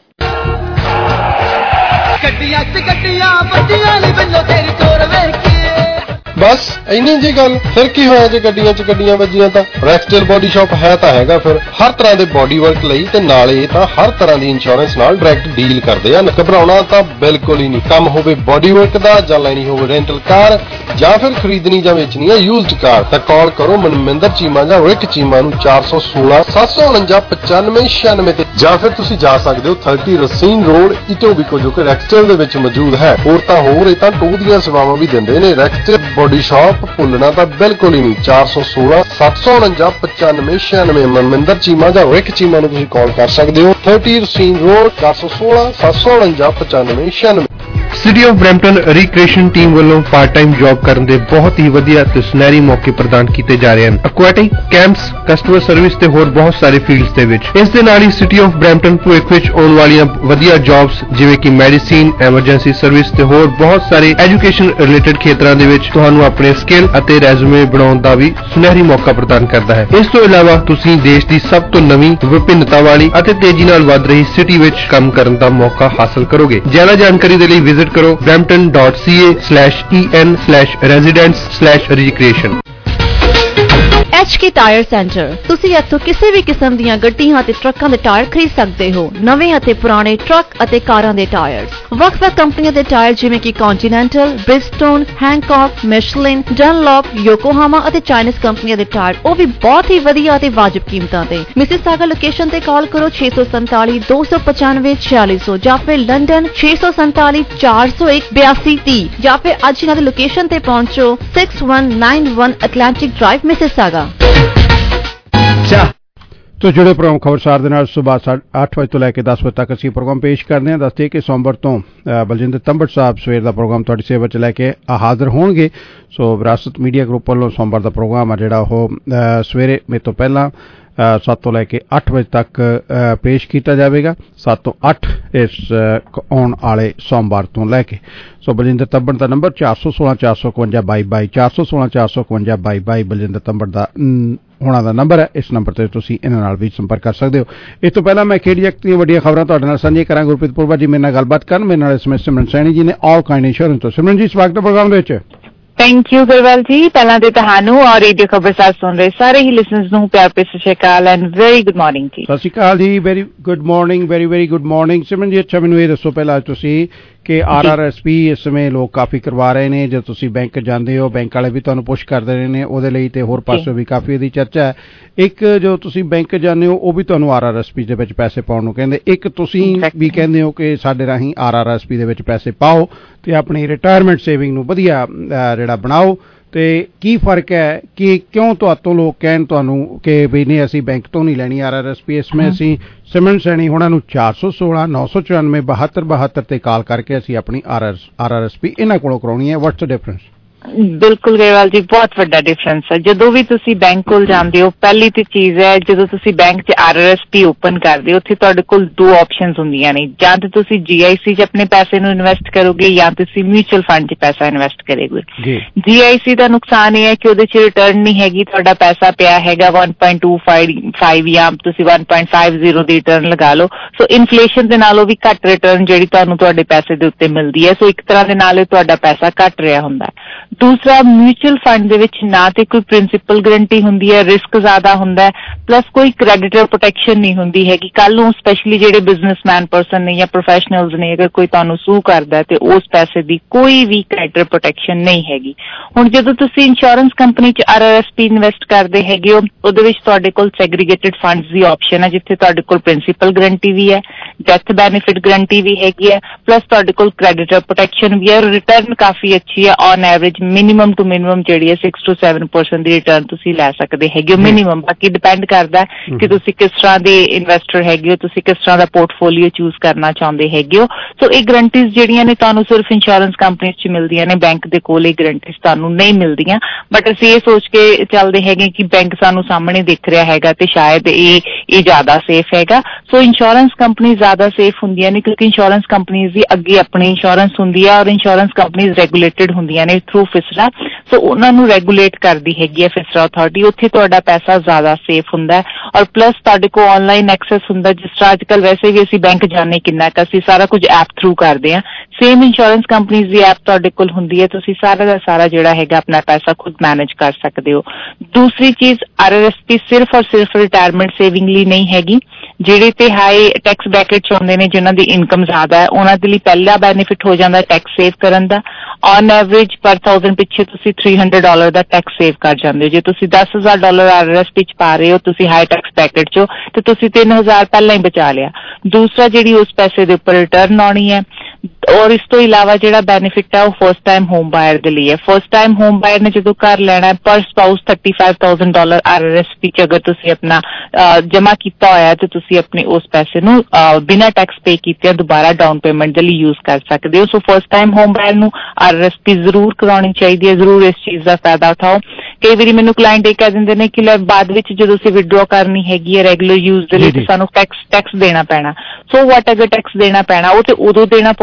ਗੱਡੀਆਂ ਚ ਗੱਡੀਆਂ ਵੱਡੀਆਂ ਨੇ ਵੱਲੋਂ ਤੇਰੀ ਤੋਰ ਵੇਖ ਕੇ। ਬਸ ਇੰਨੀ ਜੀ ਗੱਲ। ਫਿਰ ਕੀ ਹੋਇਆ ਜੇ ਗੱਡੀਆਂ 'ਚ ਗੱਡੀਆਂ ਵੱਜੀਆਂ ਤਾਂ? ਰੈਕਸਟੇਲ ਬੋਡੀ ਸ਼ਾਪ ਹੈ ਤਾਂ ਹੈਗਾ ਫਿਰ ਹਰ ਤਰ੍ਹਾਂ ਦੇ ਬੋਡੀ ਵਰਕ ਲਈ, ਤੇ ਨਾਲੇ ਤਾਂ ਹਰ ਤਰ੍ਹਾਂ ਦੀ ਇੰਸ਼ੋਰੈਂਸ ਨਾਲ ਡਾਇਰੈਕਟ ਡੀਲ ਕਰਦੇ ਹਨ। ਘਬਰਾਉਣਾ ਤਾਂ ਬਿਲਕੁਲ ਹੀ ਨਹੀਂ। ਕੰਮ ਹੋਵੇ ਬੋਡੀ ਵਰਕ ਦਾ, ਜਾਂ ਲੈਣੀ ਹੋਵੇ ਰੈਂਟਲ ਕਾਰ, ਜਾਂ ਫਿਰ ਖਰੀਦਣੀ ਜਾਂ ਵੇਚਣੀ ਹੈ ਯੂਜ਼ਡ ਕਾਰ, ਤਾਂ ਕਾਲ ਕਰੋ ਮਨਮਿੰਦਰ ਚੀਮਾ ਜਾਂ ਰਿਕ ਚੀਮਾ ਨੂੰ ਚਾਰ ਸੌ ਸੋਲਾਂ ਸੱਤ ਸੌ ਉਣੰਜਾ ਪਚਾਨਵੇਂ ਛਿਆਨਵੇਂ ਤੇ, ਜਾਂ ਫਿਰ ਤੁਸੀਂ ਜਾ ਸਕਦੇ ਹੋ ਥਰਟੀ ਰਸੀਨ ਰੋਡ ਇਟੋਬੀਕੋ, ਜੋ ਕਿ ਰੈਕਸਟੇਲ ਦੇ ਵਿੱਚ ਮੌਜੂਦ ਹੈ। ਹੋਰ ਤਾਂ ਹੋਰ ਇਹ ਤਾਂ ਟੂ ਦੀਆਂ ਸੇਵਾਵਾਂ ਵੀ ਦਿੰਦੇ ਨੇ। ਰੈਕਸਟੇਲ ਬੋਡੀ ਸ਼ਾਪ ਭੁੱਲਣਾ ਤਾਂ ਬਿਲਕੁਲ ਹੀ ਨਹੀਂ। ਚਾਰ ਸੌ ਸੋਲਾਂ ਸੱਤ ਸੌ ਉਣੰਜਾ ਪਚਾਨਵੇਂ ਛਿਆਨਵੇਂ ਮਨਮਿੰਦਰ ਚੀਮਾ ਜਾਂ ਰਿਕ ਚੀਮਾ ਨੂੰ ਤੁਸੀਂ ਕਾਲ ਕਰ ਸਕਦੇ ਹੋ। ਥਰਟੀ ਰਸੀਨ ਰੋਡ ਚਾਰ ਸੌ ਸੋਲਾਂ ਸੱਤ ਸੌ ਉਣੰਜਾ ਪਚਾਨਵੇਂ ਛਿਆਨਵੇਂ। City of Brampton recreation team ਵੱਲੋਂ ਪਾਰਟ ਟਾਈਮ ਜੌਬ ਕਰਨ ਦੇ ਬਹੁਤ ਹੀ ਵਧੀਆ ਤੇ ਸੁਨਹਿਰੀ ਮੌਕੇ ਪ੍ਰਦਾਨ ਕੀਤੇ ਜਾ ਰਹੇ ਹਨ। ਐਕੁਆਟਿਕ, ਕੈਂਪਸ, ਕਸਟਮਰ ਸਰਵਿਸ ਤੇ ਹੋਰ ਬਹੁਤ ਸਾਰੇ ਫੀਲਡਸ ਦੇ ਵਿੱਚ। ਇਸ ਦੇ ਨਾਲ ਹੀ ਸਿਟੀ ਆਫ ਬਰੈਂਪਟਨ ਭਵਿੱਖ ਵਿੱਚ ਆਉਣ ਵਾਲੀਆਂ ਵਧੀਆ ਜੌਬਸ ਜਿਵੇਂ ਕਿ ਮੈਡੀਸਿਨ, ਐਮਰਜੈਂਸੀ ਸਰਵਿਸ ਤੇ ਹੋਰ ਬਹੁਤ ਸਾਰੇ ਐਜੂਕੇਸ਼ਨ ਰਿਲੇਟਡ ਖੇਤਰਾਂ ਦੇ ਵਿੱਚ ਤੁਹਾਨੂੰ ਆਪਣੇ ਸਕਿੱਲ ਅਤੇ ਰੈਜ਼ੂਮੇ ਬਣਾਉਣ ਦਾ ਵੀ ਸੁਨਹਿਰੀ ਮੌਕਾ ਪ੍ਰਦਾਨ ਕਰਦਾ ਹੈ। ਇਸ ਤੋਂ ਇਲਾਵਾ ਤੁਸੀਂ ਦੇਸ਼ ਦੀ ਸਭ ਤੋਂ ਨਵੀਂ, ਵਿਭਿੰਨਤਾ ਵਾਲੀ ਅਤੇ ਤੇਜ਼ੀ ਨਾਲ ਵੱਧ ਰਹੀ ਸਿਟੀ ਵਿੱਚ ਕੰਮ ਕਰਨ ਦਾ ਮੌਕਾ ਹਾਸਲ ਕਰੋਗੇ। ਜ਼ਿਆਦਾ ਜਾਣਕਾਰੀ ਦੇ ਲਈ ਵਿਜ਼ਿਟ ਕਰੋ brampton dot c a slash e n slash residents slash recreation। H K Tire Centre. ਤੁਸੀਂ ਇੱਥੋਂ ਕਿਸੇ ਵੀ ਕਿਸਮ ਦੀਆਂ ਗੱਡੀਆਂ ਅਤੇ ਟਰੱਕਾਂ ਦੇ ਟਾਇਰ ਖਰੀਦ ਸਕਦੇ ਹੋ। ਨਵੇਂ ਅਤੇ ਪੁਰਾਣੇ ਟਰੱਕ ਅਤੇ ਕਾਰਾਂ ਦੇ ਟਾਇਰਸ, ਵੱਖ-ਵੱਖ ਕੰਪਨੀਆਂ ਦੇ ਟਾਇਰ ਜਿਵੇਂ ਕਿ ਕੰਟੀਨੈਂਟਲ, ਬ੍ਰਿਜਸਟੋਨ, ਹੈਂਕੌਕ, ਮਿਸ਼ਲਿਨ, ਡਨਲੌਪ, ਯੋਕੋਹਾਮਾ ਅਤੇ ਚਾਈਨੀਜ਼ ਕੰਪਨੀਆਂ ਦੇ ਟਾਇਰ, ਉਹ ਵੀ ਬਹੁਤ ਹੀ ਵਧੀਆ ਅਤੇ ਵਾਜਬ ਕੀਮਤਾਂ ਤੇ। ਮਿਸਿਸਾਗਾ ਲੋਕੇਸ਼ਨ ਤੇ ਕਾਲ ਕਰੋ ਛੇ ਸੌ ਸੰਤਾਲੀ ਦੋ ਸੌ ਪਚਾਨਵੇਂ ਛਿਆਲੀ ਸੌ ਜਾਂ ਫਿਰ ਲੰਡਨ ਛੇ ਸੌ ਸੰਤਾਲੀ ਚਾਰ ਸੌ ਇੱਕ ਬਿਆਸੀ ਤੀਹ ਜਾਂ ਫਿਰ ਅੱਜ ਇਹਨਾਂ ਦੀ ਲੋਕੇਸ਼ਨ ਤੇ ਪਹੁੰਚੋ six one nine one Atlantic drive Mississauga. ਤੋ ਜੁੜੇ ਪ੍ਰੋਗਰਾਮ ਖਬਰਸਾਰ ਦੇ ਨਾਲ ਸਵੇਰ ਅੱਠ ਵਜੇ ਤੋਂ ਲੈ ਕੇ ਦਸ ਵਜੇ ਤੱਕ ਅਸੀਂ ਪ੍ਰੋਗਰਾਮ ਪੇਸ਼ ਕਰਦੇ ਹਾਂ। ਦੱਸਦੇ ਕਿ ਸੋਮਵਾਰ ਤੋਂ ਬਲਜਿੰਦਰ ਤੰਬੜ ਸਾਹਿਬ ਸਵੇਰ ਦਾ ਪ੍ਰੋਗਰਾਮ ਤੁਹਾਡੀ ਸੇਵਾ 'ਚ ਲੈ ਕੇ ਹਾਜ਼ਰ ਹੋਣਗੇ। ਸੋ ਵਿਰਾਸਤ ਮੀਡੀਆ ਗਰੁੱਪ ਵੱਲੋਂ ਸੋਮਵਾਰ ਦਾ ਪ੍ਰੋਗਰਾਮ ਆ ਜਿਹੜਾ ਉਹ ਸਵੇਰੇ ਮੇਰੇ ਤੋਂ ਪਹਿਲਾਂ ਸੱਤ ਤੋਂ ਲੈ ਕੇ ਅੱਠ ਵਜੇ ਤੱਕ ਪੇਸ਼ ਕੀਤਾ ਜਾਵੇਗਾ। ਸੱਤ ਤੋਂ ਅੱਠ ਇਸ ਆਉਣ ਵਾਲੇ ਸੋਮਵਾਰ ਤੋਂ ਲੈ ਕੇ। ਸੋ ਬਲਜਿੰਦਰ ਤੰਬੜ ਦਾ ਨੰਬਰ ਚਾਰ ਸੌ ਸੋਲਾਂ ਚਾਰ ਸੌ ਇਕਵੰਜਾ ਬਾਈ ਬਾਈ ਚਾਰ ਸੌ ਸੋਲਾਂ ਚਾਰ ਸੌ ਇਕਵੰਜਾ ਬਾਈ ਬਾਈ ਬਲਜਿੰਦਰ ਤੰਬੜ ਦਾ ਹੋਣਾ ਦਾ ਨੰਬਰ ਹੈ। ਇਸ ਨੰਬਰ ਤੇ ਤੁਸੀਂ ਇਹਨਾਂ ਨਾਲ ਵੀ ਸੰਪਰਕ ਕਰ ਸਕਦੇ ਹੋ। ਇਸ ਤੋਂ ਪਹਿਲਾਂ ਮੈਂ ਖੇਡ ਜਗਤ ਦੀਆਂ ਵੱਡੀਆਂ ਖਬਰਾਂ ਤੁਹਾਡੇ ਨਾਲ ਸਾਂਝੀਆਂ ਕਰਾਂ। ਗੁਰਪ੍ਰੀਤ ਪੁਰਵਾ ਜੀ ਮੇਰੇ ਨਾਲ ਗੱਲਬਾਤ ਕਰਨ। ਮੇਰੇ ਨਾਲ ਇਸ ਸਮੇਂ ਸਿਮਰਨ ਸੈਣੀ ਜੀ ਨੇ ਆਲ ਕਾਇੰਡ ਇੰਸ਼ੋਰੈਂਸ ਤੋਂ। ਸਿਮਰਨ ਜੀ ਸਵਾਗਤ ਹੈ ਪ੍ਰੋਗਰਾਮ ਦੇ ਵਿੱਚ। ਥੈਂਕ ਯੂ ਗੁਰਵਾਲ ਜੀ। ਪਹਿਲਾਂ ਤੇ ਤੁਹਾਨੂੰ ਔਰ ਰੇਡੀਓ ਖਬਰਸਾਰ ਸੁਣ ਰਹੇ ਸਾਰੇ ਹੀ ਲਿਸਨਰਸ ਨੂੰ ਪਿਆਰ ਭਰੀ Sat Sri Akal and very good morning ਜੀ। ਸਤਿ ਸ਼੍ਰੀ ਅਕਾਲ ਜੀ। Very good morning, very very good morning. Simran ji ਅੱਛਾ ਮੈਨੂੰ ਇਹ ਦੱਸੋ ਪਹਿਲਾਂ ਤੁਸੀਂ ਕਿ ਆਰ ਆਰ ਐਸ ਪੀ ਇਸ ਸਮੇਂ ਲੋਕ ਕਾਫੀ ਕਰਵਾ ਰਹੇ ਨੇ। ਜਦੋਂ ਤੁਸੀਂ ਬੈਂਕ ਜਾਂਦੇ ਹੋ ਬੈਂਕ ਵਾਲੇ ਵੀ ਤੁਹਾਨੂੰ ਪੁਸ਼ ਕਰਦੇ ਰਹੇ ਨੇ ਉਹਦੇ ਲਈ, ਤੇ ਹੋਰ ਪਾਸੇ ਵੀ ਕਾਫੀ ਇਹਦੀ ਚਰਚਾ ਹੈ। ਇੱਕ ਜੋ ਤੁਸੀਂ ਬੈਂਕ ਜਾਂਦੇ ਹੋ ਉਹ ਵੀ ਤੁਹਾਨੂੰ ਆਰ ਆਰ ਐਸ ਪੀ ਦੇ ਵਿੱਚ ਪੈਸੇ ਪਾਉਣ ਨੂੰ ਕਹਿੰਦੇ, ਇੱਕ ਤੁਸੀਂ ਵੀ ਕਹਿੰਦੇ ਹੋ ਕਿ ਸਾਡੇ ਰਾਹੀਂ ਆਰ ਆਰ ਐਸ ਪੀ ਦੇ ਵਿੱਚ ਪੈਸੇ ਪਾਓ ਤੇ ਆਪਣੀ ਰਿਟਾਇਰਮੈਂਟ ਸੇਵਿੰਗ ਨੂੰ ਵਧੀਆ ਜਿਹੜਾ ਬਣਾਓ। ਤੇ ਕੀ ਫਰਕ ਹੈ ਕਿ ਕਿਉਂ ਤੁਹਾਤੋਂ ਲੋਕ ਕਹਿਣ ਤੁਹਾਨੂੰ ਕਿ ਵੀ ਨਹੀਂ ਅਸੀਂ ਬੈਂਕ ਤੋਂ ਨਹੀਂ ਲੈਣੀ ਆਰ ਆਰ ਐਸ ਪੀ। ਇਸ ਸਮੇਂ ਅਸੀਂ ਸਿਮਰਨ ਸੈਣੀ ਉਹਨਾਂ ਨੂੰ ਚਾਰ ਸੌ ਸੋਲਾਂ ਨੌ ਸੌ ਚੁਰਾਨਵੇਂ ਬਹੱਤਰ ਬਹੱਤਰ ਤੇ ਕਾਲ ਕਰਕੇ ਅਸੀਂ ਆਪਣੀ ਆਰ ਆਰ ਐਸ ਪੀ ਇਹਨਾਂ ਕੋਲੋਂ ਕਰਾਉਣੀ ਹੈ। What's the difference? ਬਿਲਕੁਲ ਗਰੇਵਾਲ ਜੀ, ਬਹੁਤ ਵੱਡਾ ਡਿਫਰੈਂਸ ਹੈ। ਜਦੋਂ ਵੀ ਤੁਸੀਂ ਬੈਂਕ ਕੋਲ ਜਾਂਦੇ ਹੋ ਪਹਿਲੀ ਤੇ ਚੀਜ਼ ਹੈ, ਜਦੋਂ ਤੁਸੀਂ ਬੈਂਕ 'ਚ R R S P open ਕਰਦੇ ਹੋ ਉੱਥੇ ਤੁਹਾਡੇ ਕੋਲ ਦੋ ਆਪਸ਼ਨਸ ਹੁੰਦੀਆਂ ਨੇ। ਜਾਂ ਤਾਂ ਤੁਸੀਂ ਜੀ ਆਈ ਸੀ 'ਚ ਆਪਣੇ ਪੈਸੇ ਨੂੰ ਇਨਵੈਸਟ ਕਰੋਗੇ ਜਾਂ ਤੁਸੀਂ ਮਿਊਚੁਅਲ ਫੰਡ 'ਚ ਪੈਸਾ ਇਨਵੈਸਟ ਕਰੋਗੇ। ਜੀ ਆਈ ਸੀ ਦਾ ਨੁਕਸਾਨ ਇਹ ਹੈ ਕਿ ਉਹਦੇ 'ਚ ਰਿਟਰਨ ਨਹੀਂ ਹੈਗੀ। ਤੁਹਾਡਾ ਪੈਸਾ ਪਿਆ ਹੈਗਾ ਵਨ ਪੁਆਇੰਟ ਟੂ ਫਾਈਵ ਜਾਂ ਤੁਸੀਂ ਵਨ ਪੁਆਇੰਟ ਫਾਈਵ ਜ਼ੀਰੋ ਦੀ ਰਿਟਰਨ ਲਗਾ ਲਓ। ਸੋ ਇਨਫਲੇਸ਼ਨ ਦੇ ਨਾਲੋਂ ਵੀ ਘੱਟ ਰਿਟਰਨ ਜਿਹੜੀ ਤੁਹਾਨੂੰ ਤੁਹਾਡੇ ਪੈਸੇ ਦੇ ਉੱਤੇ ਮਿਲਦੀ ਹੈ। ਸੋ ਇੱਕ ਤਰ੍ਹਾਂ ਦੇ ਨਾਲ ਤੁਹਾਡਾ ਪੈਸਾ ਘੱਟ ਰਿਹਾ ਹੁੰਦਾ ਹੈ। ਦੂਸਰਾ, ਮਿਊਚੁਅਲ ਫੰਡ ਦੇ ਵਿੱਚ ਨਾ ਤੇ ਕੋਈ ਪ੍ਰਿੰਸੀਪਲ ਗਰੰਟੀ ਹੁੰਦੀ ਹੈ, ਰਿਸਕ ਜ਼ਿਆਦਾ ਹੁੰਦਾ ਹੈ, ਪਲੱਸ ਕੋਈ ਕ੍ਰੈਡੀਟਰ ਪ੍ਰੋਟੈਕਸ਼ਨ ਨਹੀਂ ਹੁੰਦੀ ਹੈਗੀ। ਕੱਲ ਨੂੰ ਸਪੈਸ਼ਲੀ ਜਿਹੜੇ ਬਿਜ਼ਨਸਮੈਨ ਪਰਸਨ ਨੇ ਜਾਂ ਪ੍ਰੋਫੈਸ਼ਨਲਜ਼ ਨੇ ਅਗਰ ਕੋਈ ਤੁਹਾਨੂੰ ਸੂ ਕਰਦਾ ਤੇ ਉਸ ਪੈਸੇ ਦੀ ਕੋਈ ਵੀ ਕ੍ਰੈਡੀਟਰ ਪ੍ਰੋਟੈਕਸ਼ਨ ਨਹੀਂ ਹੈਗੀ। ਹੁਣ ਜਦੋਂ ਤੁਸੀਂ ਇੰਸ਼ੋਰੈਂਸ ਕੰਪਨੀ 'ਚ R R S P invest ਕਰਦੇ ਹੈਗੇ ਹੋ ਉਹਦੇ ਵਿੱਚ ਤੁਹਾਡੇ ਕੋਲ ਸੈਗਰੀਗੇਟਿਡ ਫੰਡਸ ਦੀ ਆਪਸ਼ਨ ਹੈ ਜਿੱਥੇ ਤੁਹਾਡੇ ਕੋਲ ਪ੍ਰਿੰਸੀਪਲ ਗਰੰਟੀ ਵੀ ਹੈ, ਡੈਥ ਬੈਨੀਫਿਟ ਗਰੰਟੀ ਵੀ ਹੈਗੀ ਹੈ, ਪਲੱਸ ਤੁਹਾਡੇ ਕੋਲ ਕ੍ਰੈਡੀਟਰ ਪ੍ਰੋਟੈਕਸ਼ਨ ਵੀ ਹੈ। ਰਿਟਰਨ ਕਾਫੀ ਅੱਛੀ ਹੈ। On average minimum two minimum ਜਿਹੜੀ ਹੈ ਸਿਕਸ ਟੂ ਸੈਵਨ ਪਰਸੈਂਟ ਦੀ ਰਿਟਰਨ ਤੁਸੀਂ ਲੈ ਸਕਦੇ ਹੈਗੇ ਹੋ ਮਿਨੀਮਮ। ਬਾਕੀ ਡਿਪੈਂਡ ਕਰਦਾ ਕਿ ਤੁਸੀਂ ਕਿਸ ਤਰ੍ਹਾਂ ਦੇ ਇਨਵੈਸਟਰ ਹੈਗੇ ਹੋ, ਤੁਸੀਂ ਕਿਸ ਤਰ੍ਹਾਂ ਦਾ ਪੋਰਟਫੋਲੀਓ ਚੂਜ਼ ਕਰਨਾ ਚਾਹੁੰਦੇ ਹੈਗੇ ਹੋ। ਸੋ ਇਹ ਗਰੰਟੀਜ਼ ਜਿਹੜੀਆਂ ਨੇ ਤੁਹਾਨੂੰ ਸਿਰਫ ਇੰਸ਼ੋਰੈਂਸ ਕੰਪਨੀ 'ਚ ਮਿਲਦੀਆਂ ਨੇ, ਬੈਂਕ ਦੇ ਕੋਲ ਇਹ ਗਰੰਟੀਜ਼ ਤੁਹਾਨੂੰ ਨਹੀਂ ਮਿਲਦੀਆਂ। ਬਟ ਅਸੀਂ ਇਹ ਸੋਚ ਕੇ ਚੱਲਦੇ ਹੈਗੇ ਕਿ ਬੈਂਕ ਸਾਨੂੰ ਸਾਹਮਣੇ ਦਿਖ ਰਿਹਾ ਹੈਗਾ ਤੇ ਸ਼ਾਇਦ ਇਹ ਇਹ ਜ਼ਿਆਦਾ ਸੇਫ ਹੈਗਾ। ਸੋ ਇੰਸ਼ੋਰੈਂਸ ਕੰਪਨੀ ਜ਼ਿਆਦਾ ਸੇਫ ਹੁੰਦੀਆਂ ਨੇ ਕਿਉਂਕਿ ਇੰਸ਼ੋਰੈਂਸ ਕੰਪਨੀਜ਼ ਦੀ ਅੱਗੇ ਆਪਣੀ ਇੰਸ਼ੋਰੈਂਸ ਹੁੰਦੀ ਹੈ ਔਰ ਇੰਸ਼ੋਰੈਂਸ ਕੰਪਨੀਜ਼ ਰੈਗੂਲੇਟਡ ਹੁੰਦੀਆਂ ਨੇ ਥਰੂ ਫਿਸਰਾ। ਸੋ ਉਹਨਾਂ ਨੂੰ ਰੈਗੂਲੇਟ ਕਰਦੀ ਹੈਗੀ ਹੈ ਫਿਸਰਾ ਅਥਾਰਟੀ। ਉੱਥੇ ਤੁਹਾਡਾ ਪੈਸਾ ਜ਼ਿਆਦਾ ਸੇਫ ਹੁੰਦਾ ਹੈ ਔਰ ਪਲੱਸ ਤੁਹਾਡੇ ਕੋਲ ਆਨਲਾਈਨ ਐਕਸੈਸ ਹੁੰਦਾ। ਜਿਸ ਤਰ੍ਹਾਂ ਅੱਜ ਕੱਲ੍ਹ ਵੈਸੇ ਵੀ ਅਸੀਂ ਬੈਂਕ ਜਾਂਦੇ ਕਿੰਨਾ ਕੁ ਅਸੀਂ ਸਾਰਾ ਕੁਝ ਐਪ ਥਰੂ ਕਰਦੇ ਹਾਂ, ਸੇਮ ਇੰਸ਼ੋਰੈਂਸ ਕੰਪਨੀਜ਼ ਦੀ ਐਪ ਤੁਹਾਡੇ ਕੋਲ ਹੁੰਦੀ ਹੈ। ਤੁਸੀਂ ਸਾਰਾ ਦਾ ਸਾਰਾ ਜਿਹੜਾ ਹੈਗਾ ਆਪਣਾ ਪੈਸਾ ਖੁਦ ਮੈਨੇਜ ਕਰ ਸਕਦੇ ਹੋ। ਦੂਸਰੀ ਚੀਜ਼, ਆਰ ਆਰ ਐਸ ਪੀ ਸਿਰਫ ਔਰ ਸਿਰਫ ਰਿਟਾਇਰਮੈਂਟ ਸੇਵਿੰਗ ਲਈ ਨਹੀਂ ਹੈਗੀ। ਜਿਹੜੇ ਤੇ ਹਾਈ ਟੈਕਸ ਬ੍ਰੈਕਟ 'ਚ ਆਉਂਦੇ ਨੇ ਜਿਨ੍ਹਾਂ ਦੀ ਇਨਕਮ ਜ਼ਿਆਦਾ ਹੈ ਉਹਨਾਂ ਦੇ ਲਈ ਪਹਿਲਾ ਬੈਨੀਫਿਟ ਹੋ ਜਾਂਦਾ ਟੈਕਸ ਸੇਵ ਕਰਨ ਦਾ। ਔਨ ਐਵਰੇਜ ਪਰ ਥਾਊਜ਼ੈਂਡ ਪਿੱਛੇ ਤੁਸੀਂ ਥ੍ਰੀ ਹੰਡਰਡ ਡਾਲਰ ਦਾ ਟੈਕਸ ਸੇਵ ਕਰ ਜਾਂਦੇ ਹੋ। ਜੇ ਤੁਸੀਂ ਦਸ ਹਜ਼ਾਰ dollar R R S P 'ਚ ਪਾ ਰਹੇ ਹੋ ਤੁਸੀਂ ਹਾਈ ਟੈਕਸ ਬ੍ਰੈਕਟ 'ਚੋਂ ਤੇ ਤੁਸੀਂ ਤਿੰਨ ਹਜ਼ਾਰ ਪਹਿਲਾਂ ਹੀ ਬਚਾ ਲਿਆ। ਦੂਸਰਾ, ਜਿਹੜੀ ਉਸ ਪੈਸੇ ਦੇ ਉੱਪਰ ਰਿਟਰਨ ਆਉਣੀ ਹੈ। ਔਰ ਇਸ ਤੋਂ ਇਲਾਵਾ ਜਿਹੜਾ ਬੈਨੀਫਿਟ ਹੈ ਉਹ ਫਸਟ ਟਾਈਮ ਹੋਮ ਬਾਇਰ ਦੇ ਲਈ ਹੈ। ਫਸਟ ਟਾਈਮ ਹੋਮ ਬਾਇਰ ਨੇ ਜਦੋਂ ਘਰ ਲੈਣਾ ਪਰ spouse thirty five thousand dollar R R S P 'ਚ ਅਗਰ ਤੁਸੀਂ ਆਪਣਾ ਜਮ੍ਹਾਂ ਕੀਤਾ ਹੋਇਆ ਤੇ ਤੁਸੀਂ ਆਪਣੇ ਉਸ ਪੈਸੇ ਨੂੰ ਬਿਨਾਂ ਟੈਕਸ ਪੇ ਕੀਤੇ ਦੁਬਾਰਾ ਡਾਊਨ ਪੇਮੈਂਟ ਦੇ ਲਈ ਯੂਜ਼ ਕਰ ਸਕਦੇ ਹੋ। So first time home buyer ਨੂੰ ਆਰ ਆਰ ਐਸ ਪੀ ਜ਼ਰੂਰ ਕਰਾਉਣੀ ਚਾਹੀਦੀ ਹੈ। ਜ਼ਰੂਰ ਇਸ ਚੀਜ਼ ਦਾ ਫਾਇਦਾ ਉਠਾਓ। ਕਈ ਵਾਰੀ ਮੈਨੂੰ ਕਲਾਇੰਟ ਇਹ ਕਹਿ ਦਿੰਦੇ ਨੇ ਕਿ ਲੈ ਬਾਅਦ ਵਿੱਚ ਜਦੋਂ ਅਸੀਂ ਵਿਡਰੋ ਕਰਨੀ ਹੈਗੀ ਹੈ ਰੈਗੂਲਰ ਯੂਜ਼ ਦੇ ਲਈ ਸਾਨੂੰ ਟੈਕਸ ਟੈਕਸ ਦੇਣਾ ਪੈਣਾ। ਸੋ ਵਾਟ ਅਗਰ ਟੈਕਸ ਦੇਣਾ ਪੈਣਾ ਉਹ ਤੇ ਉਦੋਂ ਦੇਣਾ ਪਊ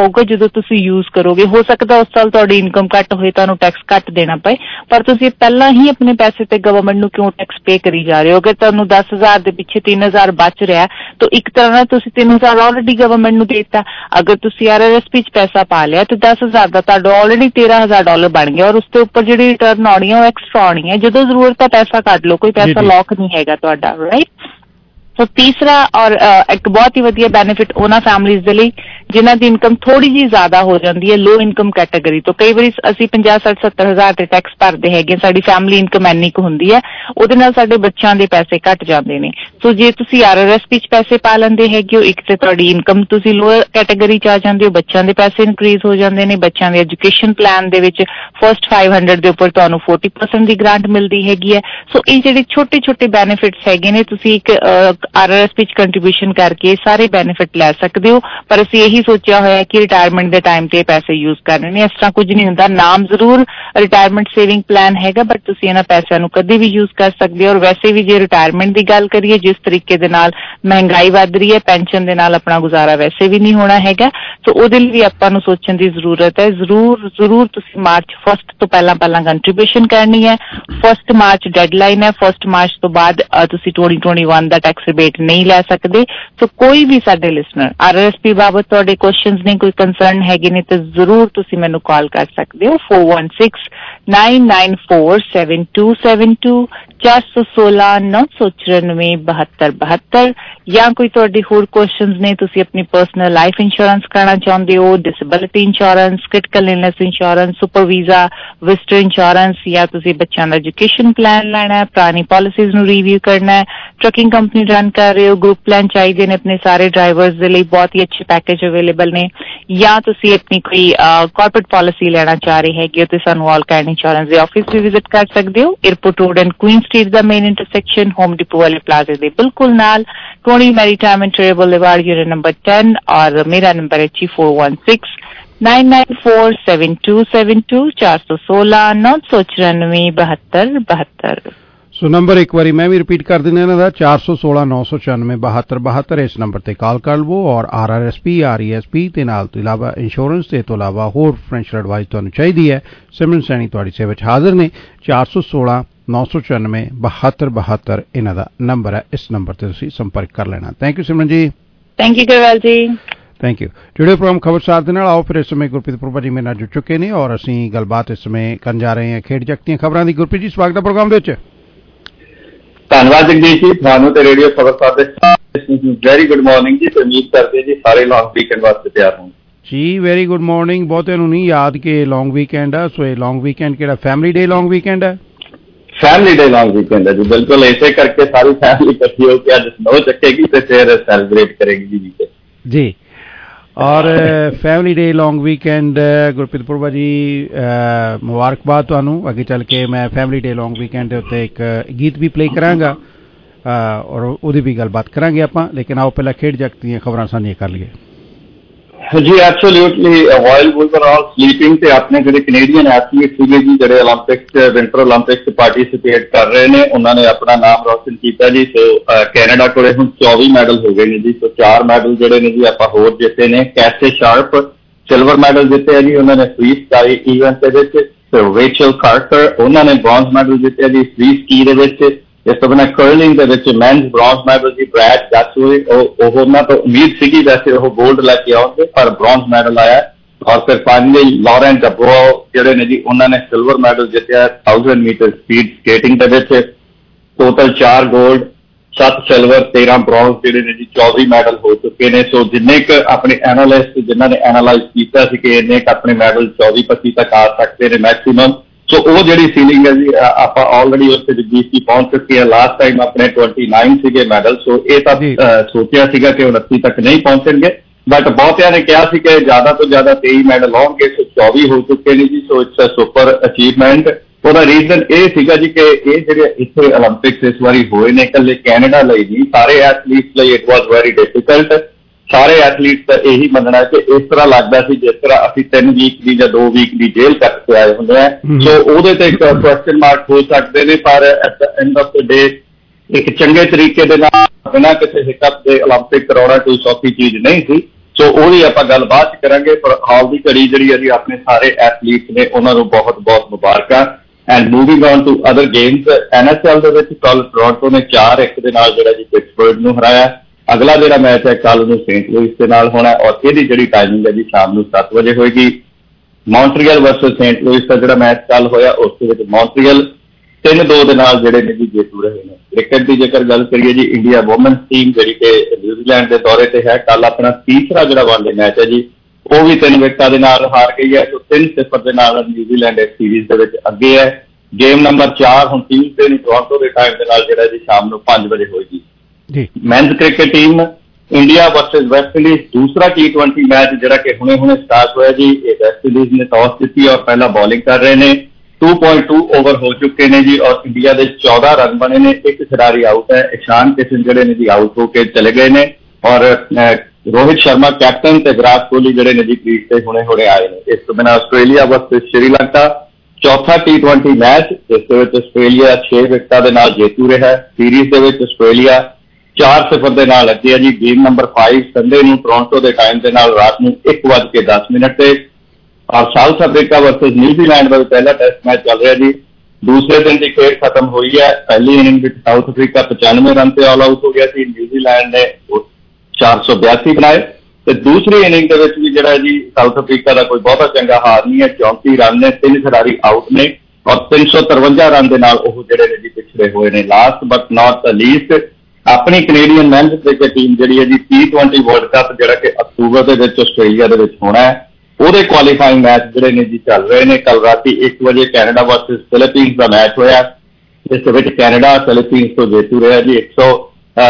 ਆਊਗਾ ਜਦੋਂ ਤੁਸੀਂ ਯੂਜ਼ ਕਰੋਗੇ। ਹੋ ਸਕਦਾ ਉਸ ਸਾਲ ਤੁਹਾਡੀ ਇਨਕਮ ਘੱਟ ਹੋਏ, ਤੁਹਾਨੂੰ ਟੈਕਸ ਘੱਟ ਦੇਣਾ ਪਏ, ਪਰ ਤੁਸੀਂ ਪਹਿਲਾਂ ਹੀ ਆਪਣੇ ਪੈਸੇ ਤੇ ਗਵਰਨਮੈਂਟ ਨੂੰ ਕਿਉਂ ਟੈਕਸ ਪੇ ਕਰੀ ਜਾ ਰਹੇ ਹੋ? ਅਗਰ ਤੁਹਾਨੂੰ ਦਸ ਹਜ਼ਾਰ ਦੇ ਪਿੱਛੇ ਤਿੰਨ ਹਜ਼ਾਰ ਬਚ ਰਿਹਾ ਤਾਂ ਇੱਕ ਤਰ੍ਹਾਂ ਨਾਲ ਤੁਸੀਂ ਤਿੰਨ ਹਜ਼ਾਰ ਆਲਰੇਡੀ ਗਵਰਨਮੈਂਟ ਨੂੰ ਦੇ ਦਿੱਤਾ। ਅਗਰ ਤੁਸੀਂ ਆਰ ਆਰ ਐਸ ਪੀ 'ਚ ਪੈਸਾ ਪਾ ਲਿਆ ਤੇ ਦਸ ਹਜ਼ਾਰ ਦਾ ਤੁਹਾਡਾ ਆਲਰੇਡੀ ਤੇਰਾਂ ਹਜ਼ਾਰ ਡਾਲਰ ਬਣ ਗਿਆ, ਔਰ ਉਸ ਦੇ ਉੱਪਰ ਜਿਹੜੀ ਰਿਟਰਨ ਆਉਣੀ ਹੈ ਉਹ ਐਕਸਟਰਾ ਆਉਣੀ ਹੈ। ਜਦੋਂ ਜ਼ਰੂਰਤ ਹੈ ਪੈਸਾ ਕੱਢ ਲਓ, ਕੋਈ ਪੈਸਾ ਲੌਕ ਨਹੀਂ ਹੈਗਾ ਤੁਹਾਡਾ, ਰਾਈਟ। ਸੋ ਤੀਸਰਾ ਔਰ ਇੱਕ ਬਹੁਤ ਹੀ ਵਧੀਆ ਬੈਨੀਫਿਟ ਉਹਨਾਂ ਫੈਮਲੀਜ਼ ਦੇ ਲਈ ਜਿਨ੍ਹਾਂ ਦੀ ਇਨਕਮ ਥੋੜੀ ਜਿਹੀ ਜ਼ਿਆਦਾ ਹੋ ਜਾਂਦੀ ਹੈ, ਲੋ ਇਨਕਮ ਕੈਟਾਗਰੀ ਤੋਂ। ਕਈ ਵਾਰੀ ਅਸੀਂ ਪੰਜਾਹ ਸੱਠ ਸੱਤਰ ਹਜ਼ਾਰ ਦੇ ਟੈਕਸ ਭਰਦੇ ਹੈਗੇ, ਸਾਡੀ ਫੈਮਿਲੀ ਇਨਕਮ ਇੰਨੀ ਕੁ ਹੁੰਦੀ ਹੈ, ਉਹਦੇ ਨਾਲ ਸਾਡੇ ਬੱਚਿਆਂ ਦੇ ਪੈਸੇ ਘੱਟ ਜਾਂਦੇ ਨੇ। ਸੋ ਜੇ ਤੁਸੀਂ ਆਰ ਆਰ ਐਸ ਪੀ 'ਚ ਪੈਸੇ ਪਾ ਲੈਂਦੇ ਹੈਗੇ ਹੋ, ਇੱਕ ਤੇ ਤੁਹਾਡੀ ਇਨਕਮ ਤੁਸੀਂ ਲੋਅਰ ਕੈਟਾਗਰੀ 'ਚ ਆ ਜਾਂਦੇ ਹੋ, ਬੱਚਿਆਂ ਦੇ ਪੈਸੇ ਇਨਕਰੀਜ਼ ਹੋ ਜਾਂਦੇ ਨੇ। ਬੱਚਿਆਂ ਦੇ ਐਜੂਕੇਸ਼ਨ ਪਲਾਨ ਦੇ ਵਿੱਚ ਫਸਟ ਫਾਈਵ ਹੰਡਰਡ ਦੇ ਉੱਪਰ ਤੁਹਾਨੂੰ ਫੋਰਟੀ ਪਰਸੈਂਟ ਦੀ ਗ੍ਰਾਂਟ ਮਿਲਦੀ ਹੈਗੀ ਹੈ। ਸੋ ਇਹ ਜਿਹੜੇ ਛੋਟੇ ਛੋਟੇ ਬੈਨੀਫਿਟਸ ਹੈਗੇ ਨੇ, ਤੁਸੀਂ ਇੱਕ ਆਰ ਆਰ ਐਸ ਪੀ 'ਚ ਕੰਟਰੀਬਿਊਸ਼ਨ ਕਰਕੇ ਸਾਰੇ ਬੈਨੀਫਿਟ ਲੈ ਸਕਦੇ ਹੋ। ਪਰ ਅਸੀਂ ਇਹੀ ਸੋਚਿਆ ਹੋਇਆ ਕਿ ਰਿਟਾਇਰਮੈਂਟ ਦੇ ਟਾਈਮ ਤੇ ਪੈਸੇ ਯੂਜ਼ ਕਰਨੇ ਨੇ। ਇਸ ਤਰ੍ਹਾਂ ਕੁਝ ਨਹੀਂ ਹੁੰਦਾ। ਨਾਮ ਜ਼ਰੂਰ ਰਿਟਾਇਰਮੈਂਟ ਸੇਵਿੰਗ ਪਲਾਨ ਹੈਗਾ, ਬਟ ਤੁਸੀਂ ਇਹਨਾਂ ਪੈਸਿਆਂ ਨੂੰ ਕਦੇ ਵੀ ਯੂਜ਼ ਕਰ ਸਕਦੇ ਹੋ। ਔਰ ਵੈਸੇ ਵੀ ਜੇ ਰਿਟਾਇਰਮੈਂਟ ਦੀ ਗੱਲ ਕਰੀਏ, ਜਿਸ ਤਰੀਕੇ ਦੇ ਨਾਲ ਮਹਿੰਗਾਈ ਵੱਧ ਰਹੀ ਹੈ, ਪੈਨਸ਼ਨ ਦੇ ਨਾਲ ਆਪਣਾ ਗੁਜ਼ਾਰਾ ਵੈਸੇ ਵੀ ਨਹੀਂ ਹੋਣਾ ਹੈਗਾ। ਸੋ ਉਹਦੇ ਲਈ ਵੀ ਆਪਾਂ ਨੂੰ ਸੋਚਣ ਦੀ ਜ਼ਰੂਰਤ ਹੈ। ਜ਼ਰੂਰ ਜ਼ਰੂਰ ਤੁਸੀਂ ਮਾਰਚ ਫਸਟ ਤੋਂ ਪਹਿਲਾਂ ਪਹਿਲਾਂ ਕੰਟਰੀਬਿਊਸ਼ਨ ਕਰਨੀ ਹੈ। ਫਸਟ ਮਾਰਚ ਡੈਡਲਾਈਨ ਹੈ। ਫਸਟ ਮਾਰਚ ਤੋਂ ਬਾਅਦ ਤੁਸੀਂ ਟਵੈਂਟੀ ਟਵੈਂਟੀ ਵਨ ਦਾ ਟੈਕਸ ਰਿਬੇਟ ਨਹੀਂ ਲੈ ਸਕਦੇ। ਸੋ ਕੋਈ ਵੀ ਸਾਡੇ listener R R S P ਬਾਬਤ ਤੁਹਾਡੇ ਕੁਐਸਚਨਸ ਨੇ, ਕੋਈ ਕੰਸਰਨ ਹੈਗੇ ਨੇ, ਤਾਂ ਜ਼ਰੂਰ ਤੁਸੀਂ ਮੈਨੂੰ ਕਾਲ ਕਰ ਸਕਦੇ ਹੋ four one six nine nine four seven two seven two ਚਾਰ ਸੌ ਸੋਲਾਂ ਨੌ ਸੌ ਚੁਰਾਨਵੇਂ ਬਹੱਤਰ ਬਹੱਤਰ। ਜਾਂ ਕੋਈ ਤੁਹਾਡੇ ਹੋਰ ਕੁਐਸਚਨਸ ਨੇ, ਤੁਸੀਂ ਆਪਣੀ ਪਰਸਨਲ ਲਾਈਫ ਇੰਸ਼ੋਰੈਂਸ ਕਰਾਉਣਾ ਚਾਹੁੰਦੇ ਹੋ, disability insurance, critical illness insurance, super visa, visitor insurance, ਜਾਂ ਤੁਸੀਂ ਬੱਚਿਆਂ ਦਾ ਐਜੂਕੇਸ਼ਨ ਪਲਾਨ ਲੈਣਾ ਹੈ, ਪੁਰਾਣੀ ਪਾਲਿਸੀਜ਼ ਨੂੰ ਰਿਵਿਊ ਕਰਨਾ ਹੈ, ਟਰੱਕਿੰਗ ਕੰਪਨੀ ਰਨ ਕਰ ਰਹੇ ਹੋ, ਗਰੁੱਪ ਪਲਾਨ ਚਾਹੀਦੇ ਨੇ ਆਪਣੇ ਸਾਰੇ ਡਰਾਈਵਰਸ ਦੇ ਲਈ, ਬਹੁਤ ਹੀ ਅੱਛੇ ਪੈਕੇਜ ਅਵੇਲੇਬਲ ਨੇ, ਜਾਂ ਤੁਸੀਂ ਆਪਣੀ ਕੋਈ ਕਾਰਪੋਰੇਟ ਪਾਲਿਸੀ ਲੈਣਾ ਚਾਹ ਰਹੇ ਹੈਗੇ ਹੋ, ਤੇ ਸਾਨੂੰ ਆਲ ਕਾਈਂਡ ਇੰਸ਼ੋਰੈਂਸ ਦੇ ਆਫਿਸ ਵੀ ਵਿਜ਼ਿਟ ਕਰ ਸਕਦੇ ਹੋ। Airport road and Queen street ਦਾ ਮੇਨ ਇੰਟਰਸੈਕਸ਼ਨ, ਹੋਮ ਡਿਪੋ ਵਾਲੇ ਪਲਾਜ਼ੇ ਦੇ ਬਿਲਕੁਲ ਨਾਲ, twenty maritime and trade boulevard, unit number ten. ਔਰ ਮੇਰਾ ਨੰਬਰ ਹੈ ਜੀ four one six nine nine four seven two seven two ਚਾਰ ਸੌ ਸੋਲਾਂ ਨੌ ਸੌ ਚੁਰਾਨਵੇਂ ਬਹੱਤਰ ਬਹੱਤਰ। ਸੋ ਨੰਬਰ ਇੱਕ ਵਾਰੀ ਮੈਂ ਵੀ ਰਿਪੀਟ ਕਰ ਦਿੰਦਾ ਇਹਨਾਂ ਦਾ, ਚਾਰ ਸੌ ਸੋਲਾਂ ਨੌ ਸੌ ਚੁਰਾਨਵੇਂ ਬਹੱਤਰ ਬਹੱਤਰ। ਇਸ ਨੰਬਰ ਤੇ ਕਾਲ ਕਰ ਲਵੋ। ਔਰ R R S P, R E S P ਤੇ ਨਾਲ ਤੋਂ ਇਲਾਵਾ ਇੰਸ਼ੋਰੈਂਸ ਤੇ ਤੋਂ ਇਲਾਵਾ ਹੋਰ ਫਾਈਨੈਂਸ਼ੀਅਲ ਐਡਵਾਈਸ ਤੁਹਾਨੂੰ ਚਾਹੀਦੀ ਹੈ, ਸਿਮਰਨ ਸੈਣੀ ਤੁਹਾਡੀ ਸੇਵਾ ਵਿੱਚ ਹਾਜ਼ਰ ਨੇ। ਚਾਰ ਸੌ ਸੋਲਾਂ ਨੌ ਸੌ ਚੁਰਾਨਵੇਂ ਬਹੱਤਰ ਬਹੱਤਰ ਇਹਨਾਂ ਦਾ ਨੰਬਰ ਹੈ। ਇਸ ਨੰਬਰ ਤੇ ਤੁਸੀਂ ਸੰਪਰਕ ਕਰ ਲੈਣਾ। ਥੈਂਕ ਯੂ ਸਿਮਰਨ ਜੀ। Thank you Garwal ji. Thank you. ਜੁੜੇ ਪ੍ਰੋਗਰਾਮ ਖਬਰਸਾਰ ਦੇ ਨਾਲ ਆਓ ਫਿਰ। ਇਸ ਸਮੇਂ ਗੁਰਪ੍ਰੀਤ ਪੁਰਪਾ ਜੀ ਮੇਰੇ ਨਾਲ ਜੁੜ ਚੁੱਕੇ ਨੇ ਔਰ ਅਸੀਂ ਗੱਲਬਾਤ ਇਸ ਸਮੇਂ ਕਰਨ ਜਾ ਰਹੇ ਹਾਂ ਖੇਡ ਜਗਤ ਦੀਆਂ ਖਬਰਾਂ ਦੀ। ਗੁਰਪ੍ਰੀਤ ਜੀ ਸਵਾਗਤ ਹੈ ਪ੍ਰੋਗਰਾਮ ਦੇ ਵਿੱਚ। ਧੰਨਵਾਦ ਜਗਦੀਸ਼ ਜੀ, ਤੁਹਾਨੂੰ ਤੇ ਰੇਡੀਓ ਖਬਰਸਾਰ ਦੇ ਵੈਰੀ ਗੁੱਡ ਮਾਰਨਿੰਗ ਜੀ। ਉਮੀਦ ਕਰਦੇ ਜੀ ਸਾਰੇ ਲੌਂਗ ਵੀਕਐਂਡ ਵਾਸਤੇ ਤਿਆਰ ਹੋਣ ਜੀ। Very good morning. ਬਹੁਤਿਆਂ ਨੂੰ ਨਹੀਂ ਯਾਦ ਕਿ ਲੌਂਗ ਵੀਕਐਂਡ ਆ। ਸੋ ਇਹ ਲੌਂਗ ਵੀਕਐਂਡ ਕਿਹੜਾ ਫੈਮਿਲੀ ਡੇ ਲੌਂਗ ਵੀਕਐਂਡ ਹੈ? ਫੈਮਿਲੀ ਡੇ ਲੌਂਗ ਵੀਕਐਂਡ ਹੈ ਜੀ, ਬਿਲਕੁਲ। ਇਸੇ ਕਰਕੇ ਸਾਰੀ ਫੈਮਿਲੀ ਇਕੱਠੀ ਹੋ ਕੇ ਅੱਜ ਸਨੋ ਚੱਕੇਗੀ ਤੇ ਫਿਰ ਸੈਲੀਬ੍ਰੇਟ ਕਰੇਗੀ ਜੀ ਵੀਕਐਂਡ ਜੀ। ਔਰ Family Day long weekend Gurpreet Purpa ji ਮੁਬਾਰਕਬਾਦ ਤੁਹਾਨੂੰ। ਅੱਗੇ ਚੱਲ ਕੇ ਮੈਂ ਫੈਮਿਲੀ ਡੇ ਲੌਂਗ ਵੀਕਐਂਡ ਦੇ ਉੱਤੇ ਇੱਕ ਗੀਤ ਵੀ ਪਲੇ ਕਰਾਂਗਾ ਔਰ ਉਹਦੀ ਵੀ ਗੱਲਬਾਤ ਕਰਾਂਗੇ ਆਪਾਂ। ਲੇਕਿਨ ਆਓ ਪਹਿਲਾਂ ਖੇਡ ਜਗਤ ਦੀਆਂ ਖਬਰਾਂ ਸਾਂਝੀਆਂ ਕਰ ਲਈਏ ਜੀ। Absolutely while wools are all sleeping ਤੇ ਆਪਣੇ ਜਿਹੜੇ ਕੈਨੇਡੀਅਨ ਐਥਲੀਟ ਸੀਗੇ ਜੀ, ਜਿਹੜੇ ਓਲੰਪਿਕਸ ਵਿੰਟਰ ਓਲੰਪਿਕਸ ਚ ਪਾਰਟੀਸਿਪੇਟ ਕਰ ਰਹੇ ਨੇ, ਉਹਨਾਂ ਨੇ ਆਪਣਾ ਨਾਮ ਰੋਸ਼ਨ ਕੀਤਾ ਜੀ। ਸੋ ਕੈਨੇਡਾ ਕੋਲੇ ਹੁਣ ਚੌਵੀ ਮੈਡਲ ਹੋ ਗਏ ਨੇ ਜੀ। ਸੋ ਚਾਰ ਮੈਡਲ ਜਿਹੜੇ ਨੇ ਜੀ ਆਪਾਂ ਹੋਰ ਜਿੱਤੇ ਨੇ। ਕੈਸੇ ਸ਼ਾਰਪ ਸਿਲਵਰ ਮੈਡਲ ਜਿੱਤਿਆ ਜੀ, ਉਹਨਾਂ ਨੇ ਫ੍ਰੀ ਸਟਾਈਲ ਈਵੈਂਟ ਦੇ ਵਿੱਚ। ਸੋ ਰੇਚਲ ਕਾਰਟਰ ਉਹਨਾਂ ਨੇ ਬ੍ਰੌਂਜ਼ ਮੈਡਲ ਜਿੱਤਿਆ ਜੀ ਫ੍ਰੀ ਸਕੀ ਦੇ ਵਿੱਚ। ਇਸ ਤੋਂ ਬਿਨਾਂ ਕਰਲਿੰਗ ਦੇ ਵਿੱਚ ਮੈਨਸ ਬ੍ਰੌਂਜ਼ ਮੈਡਲ ਜੀ ਬ੍ਰੈਡ ਗਾਸਵੇ, ਉਹ ਉਹਨਾਂ ਤੋਂ ਉਮੀਦ ਸੀਗੀ ਵੈਸੇ ਉਹ ਗੋਲਡ ਲੈ ਕੇ ਆਉਣਗੇ, ਪਰ ਬ੍ਰੌਂਜ਼ ਮੈਡਲ ਆਇਆ। ਔਰ ਫਿਰ ਫਾਈਨਲੀ ਲਾਰੈਂਟ ਡਬਰੋ ਜਿਹੜੇ ਨੇ ਜੀ, ਉਹਨਾਂ ਨੇ ਸਿਲਵਰ ਮੈਡਲ ਜਿੱਤਿਆ ਥਾਊਜ਼ੈਂਡ ਮੀਟਰ ਸਪੀਡ ਸਕੇਟਿੰਗ ਦੇ ਵਿੱਚ। ਟੋਟਲ ਚਾਰ ਗੋਲਡ, ਸੱਤ ਸਿਲਵਰ, ਤੇਰਾਂ ਬ੍ਰੌਂਜ਼ ਜਿਹੜੇ ਨੇ ਜੀ, ਚੌਵੀ ਮੈਡਲ ਹੋ ਚੁੱਕੇ ਨੇ। ਸੋ ਜਿੰਨੇ ਕੁ ਆਪਣੇ ਐਨਾਲਿਸਟ ਜਿਨ੍ਹਾਂ ਨੇ ਐਨਾਲਾਈਜ਼ ਕੀਤਾ ਸੀ ਕਿ ਇੰਨੇ ਕੁ ਆਪਣੇ ਮੈਡਲ ਚੌਵੀ ਪੱਚੀ ਤੱਕ ਆ ਸਕਦੇ ਨੇ ਮੈਕਸੀਮਮ। ਸੋ ਉਹ ਜਿਹੜੀ ਸੀਲਿੰਗ ਹੈ ਜੀ, ਆਪਾਂ ਆਲਰੇਡੀ ਉੱਥੇ ਜਗਦੀਸ਼ ਪਹੁੰਚ ਚੁੱਕੇ ਆ। ਲਾਸਟ ਟਾਈਮ ਆਪਣੇ ਟਵੈਂਟੀ ਨਾਈਨ ਸੀਗੇ ਮੈਡਲ। ਸੋ ਇਹ ਤਾਂ ਸੋਚਿਆ ਸੀਗਾ ਕਿ ਉਨੱਤੀ ਤੱਕ ਨਹੀਂ ਪਹੁੰਚਣਗੇ, ਬਟ ਬਹੁਤਿਆਂ ਨੇ ਕਿਹਾ ਸੀ ਕਿ ਜ਼ਿਆਦਾ ਤੋਂ ਜ਼ਿਆਦਾ ਤੇਈ ਮੈਡਲ ਆਉਣਗੇ। ਸੋ ਚੌਵੀ ਹੋ ਚੁੱਕੇ ਨੇ ਜੀ। So it's a super achievement. ਉਹਦਾ ਰੀਜ਼ਨ ਇਹ ਸੀਗਾ ਜੀ ਕਿ ਇਹ ਜਿਹੜੇ ਇੱਥੇ ਓਲੰਪਿਕਸ ਇਸ ਵਾਰੀ ਹੋਏ ਨੇ, ਇਕੱਲੇ ਕੈਨੇਡਾ ਲਈ ਨਹੀਂ, ਸਾਰੇ ਐਥਲੀਟਸ ਲਈ ਇਟ ਵਾਜ਼ ਵੈਰੀ ਡਿਫੀਕਲਟ। ਸਾਰੇ ਐਥਲੀਟਸ ਦਾ ਇਹੀ ਮੰਨਣਾ ਕਿ ਇਸ ਤਰ੍ਹਾਂ ਲੱਗਦਾ ਸੀ ਜਿਸ ਤਰ੍ਹਾਂ ਅਸੀਂ ਤਿੰਨ ਵੀਕ ਦੀ ਜਾਂ ਦੋ ਵੀਕ ਦੀ ਜੇਲ੍ਹ ਕੱਟ ਕੇ ਆਏ ਹੁੰਦੇ ਆ। ਸੋ ਉਹਦੇ ਤੇ ਇੱਕ ਕੁਐਸਚਨ ਮਾਰਕ ਹੋ ਸਕਦੇ ਨੇ, ਪਰ at the end of the day ਇੱਕ ਚੰਗੇ ਤਰੀਕੇ ਦੇ ਨਾਲ ਬਿਨਾਂ ਕਿਸੇ ਹਿਕਅਪ ਦੇ ਓਲੰਪਿਕ ਕਰਾਉਣਾ ਕੋਈ ਸੌਖੀ ਚੀਜ਼ ਨਹੀਂ ਸੀ। ਸੋ ਉਹਦੀ ਆਪਾਂ ਗੱਲ ਬਾਅਦ ਚ ਕਰਾਂਗੇ, ਪਰ ਹਾਲ ਦੀ ਘੜੀ ਜਿਹੜੀ ਹੈ ਜੀ ਆਪਣੇ ਸਾਰੇ ਐਥਲੀਟ ਨੇ ਉਹਨਾਂ ਨੂੰ ਬਹੁਤ ਬਹੁਤ ਮੁਬਾਰਕਾਂ। And moving on to other games, N H L ਦੇ ਵਿੱਚ ਕੱਲ ਟੋਰਾਂਟੋ ਨੇ ਚਾਰ ਇੱਕ ਦੇ ਨਾਲ ਜਿਹੜਾ ਜੀ ਪਿਟਸਬਰਗ ਨੂੰ ਹਰਾਇਆ। ਅਗਲਾ ਜਿਹੜਾ ਮੈਚ ਹੈ ਕੱਲ ਨੂੰ ਸੇਂਟ ਲੂਇਸ ਦੇ ਨਾਲ ਹੋਣਾ, ਔਰ ਇਹਦੀ ਜਿਹੜੀ ਟਾਈਮਿੰਗ ਹੈ ਜੀ ਸ਼ਾਮ ਨੂੰ ਸੱਤ ਵਜੇ ਹੋਏਗੀ। ਮੌਂਟਰੀਅਲ ਵਰਸਸ ਸੇਂਟ ਲੂਇਸ ਦਾ ਜਿਹੜਾ ਮੈਚ ਕੱਲ ਹੋਇਆ ਉਸ ਦੇ ਵਿੱਚ ਮੌਂਟਰੀਅਲ ਤਿੰਨ ਦੋ ਦੇ ਨਾਲ ਜਿਹੜੇ ਨੇ ਜੀ ਜੇਤੂ ਰਹੇ ਨੇ। ਕ੍ਰਿਕਟ ਦੀ ਜੇਕਰ ਗੱਲ ਕਰੀਏ ਜੀ, ਇੰਡੀਆ ਵੂਮਨਸ ਟੀਮ ਜਿਹੜੀ ਕਿ ਨਿਊਜ਼ੀਲੈਂਡ ਦੇ ਦੌਰੇ ਤੇ ਹੈ, ਕੱਲ ਆਪਣਾ ਤੀਸਰਾ ਜਿਹੜਾ ਵਨਡੇ ਮੈਚ ਹੈ ਜੀ ਉਹ ਵੀ ਤਿੰਨ ਵਿਕਟਾਂ ਦੇ ਨਾਲ ਹਾਰ ਗਈ ਹੈ। ਸੋ ਤਿੰਨ ਸਿਫਰ ਦੇ ਨਾਲ ਨਿਊਜ਼ੀਲੈਂਡ ਇਸ ਸੀਰੀਜ਼ ਦੇ ਵਿੱਚ ਅੱਗੇ ਹੈ। ਗੇਮ ਨੰਬਰ ਚਾਰ ਹੁਣ ਟਿਊਜ਼ਡੇ ਨੂੰ ਟੋਰਾਂਟੋ ਦੇ ਟਾਈਮ ਦੇ ਨਾਲ ਜਿਹੜਾ ਜੀ ਸ਼ਾਮ ਨੂੰ ਪੰਜ ਵਜੇ ਹੋਏਗੀ। ਜੀ men's cricket team India versus West Indies ਦੂਸਰਾ ਟੀ ਟਵੈਂਟੀ ਮੈਚ ਜਿਹੜਾ ਕਿ ਹੁਣੇ ਹੁਣੇ ਸਟਾਰਟ ਹੋਇਆ ਜੀ। ਇਹ ਵੈਸਟ ਇੰਡੀਜ਼ ਨੇ ਟਾਸ ਜਿੱਤੀ ਔਰ ਪਹਿਲਾਂ ਬੋਲਿੰਗ ਕਰ ਰਹੇ ਨੇ। ਟੂ ਪੁਆਇੰਟ ਟੂ ਓਵਰ ਹੋ ਚੁੱਕੇ ਨੇ ਜੀ ਔਰ ਇੰਡੀਆ ਦੇ ਚੌਦਾਂ ਰਨ ਬਣੇ ਨੇ। ਇੱਕ ਖਿਡਾਰੀ ਆਊਟ ਹੈ, ਇਸ਼ਾਨ ਕਿਸ਼ਨ ਜਿਹੜੇ ਨੇ ਜੀ ਆਊਟ ਹੋ ਕੇ ਚਲੇ ਗਏ ਨੇ ਔਰ ਰੋਹਿਤ ਸ਼ਰਮਾ ਕੈਪਟਨ ਤੇ ਵਿਰਾਟ ਕੋਹਲੀ ਜਿਹੜੇ ਨੇ ਜੀ ਕ੍ਰੀਜ਼ ਤੇ ਹੁਣੇ ਹੁਣੇ ਆਏ ਨੇ। ਇਸ ਤੋਂ ਬਿਨਾਂ ਆਸਟ੍ਰੇਲੀਆ ਵਰਸਸ ਸ਼੍ਰੀਲੰਕਾ ਚੌਥਾ ਟੀ ਟਵੈਂਟੀ ਮੈਚ, ਜਿਸ ਦੇ ਵਿੱਚ ਆਸਟ੍ਰੇਲੀਆ ਛੇ ਵਿਕਟਾਂ ਦੇ ਨਾਲ ਜੇਤੂ ਰਿਹਾ। ਸੀਰੀਜ਼ ਦੇ ਵਿੱਚ ਆਸਟ੍ਰੇਲੀਆ ਚਾਰ ਸਿਫਰ ਦੇ ਨਾਲ ਅੱਗੇ ਹੈ ਜੀ। ਗੇਮ ਨੰਬਰ ਪੰਜ ਸੰਡੇ ਨੂੰ ਟੋਰਾਂਟੋ ਦੇ ਟਾਈਮ ਦੇ ਨਾਲ ਰਾਤ ਨੂੰ ਇੱਕ ਵੱਜ ਕੇ ਦਸ ਮਿੰਟ ਤੇ। ਔਰ ਸਾਊਥ ਅਫਰੀਕਾ ਵਰਸਸ ਨਿਊਜ਼ੀਲੈਂਡ ਦਾ ਪਹਿਲਾ ਟੈਸਟ ਮੈਚ ਚੱਲ ਰਿਹਾ ਜੀ। ਦੂਸਰੇ ਦਿਨ ਦੀ ਖੇਡ ਖਤਮ ਹੋਈ ਹੈ। ਪਹਿਲੀ ਇਨਿੰਗ ਵਿੱਚ ਸਾਊਥ ਅਫਰੀਕਾ ਪਚਾਨਵੇਂ ਰਨ ਤੇ ਆਲ ਆਊਟ ਹੋ ਗਿਆ ਸੀ। ਨਿਊਜ਼ੀਲੈਂਡ ਨੇ ਚਾਰ ਸੌ ਬਿਆਸੀ ਬਣਾਏ ਤੇ ਦੂਸਰੀ ਇਨਿੰਗ ਦੇ ਵਿੱਚ ਵੀ ਜਿਹੜਾ ਜੀ ਸਾਊਥ ਅਫਰੀਕਾ ਦਾ ਕੋਈ ਬਹੁਤਾ ਚੰਗਾ ਹਾਰ ਨਹੀਂ ਹੈ। ਚੌਂਤੀ ਰਨ ਨੇ, ਤਿੰਨ ਖਿਡਾਰੀ ਆਊਟ ਨੇ ਔਰ ਤਿੰਨ ਸੌ ਤਰਵੰਜਾ ਰਨ ਦੇ ਨਾਲ ਉਹ ਜਿਹੜੇ ਨੇ ਜੀ ਪਿਛੜੇ ਹੋਏ ਨੇ। Last but not the least ਆਪਣੀ ਕੈਨੇਡੀਅਨ ਮੈਨਸ ਕ੍ਰਿਕਟ ਟੀਮ ਜਿਹੜੀ ਹੈ G T twenty world cup ਜਿਹੜਾ ਕਿ ਅਕਤੂਬਰ ਦੇ ਵਿੱਚ ਆਸਟ੍ਰੇਲੀਆ ਦੇ ਵਿੱਚ ਹੋਣਾ ਹੈ, ਉਹਦੇ ਕੁਆਲੀਫਾਈਂਗ ਮੈਚ ਜਿਹੜੇ ਨੇ ਜੀ ਚੱਲ ਰਹੇ ਨੇ। ਕੱਲ ਰਾਤੀ ਇੱਕ ਵਜੇ ਕੈਨੇਡਾ ਵਰਸਸ ਫਿਲੀਪੀਨਸ ਦਾ ਮੈਚ ਹੋਇਆ, ਜਿਸ ਦੇ ਵਿੱਚ ਕੈਨੇਡਾ ਫਿਲੀਪੀਨਸ ਤੋਂ ਜੇਤੂ ਰਿਹਾ ਜੀ। ਇੱਕ ਸੌ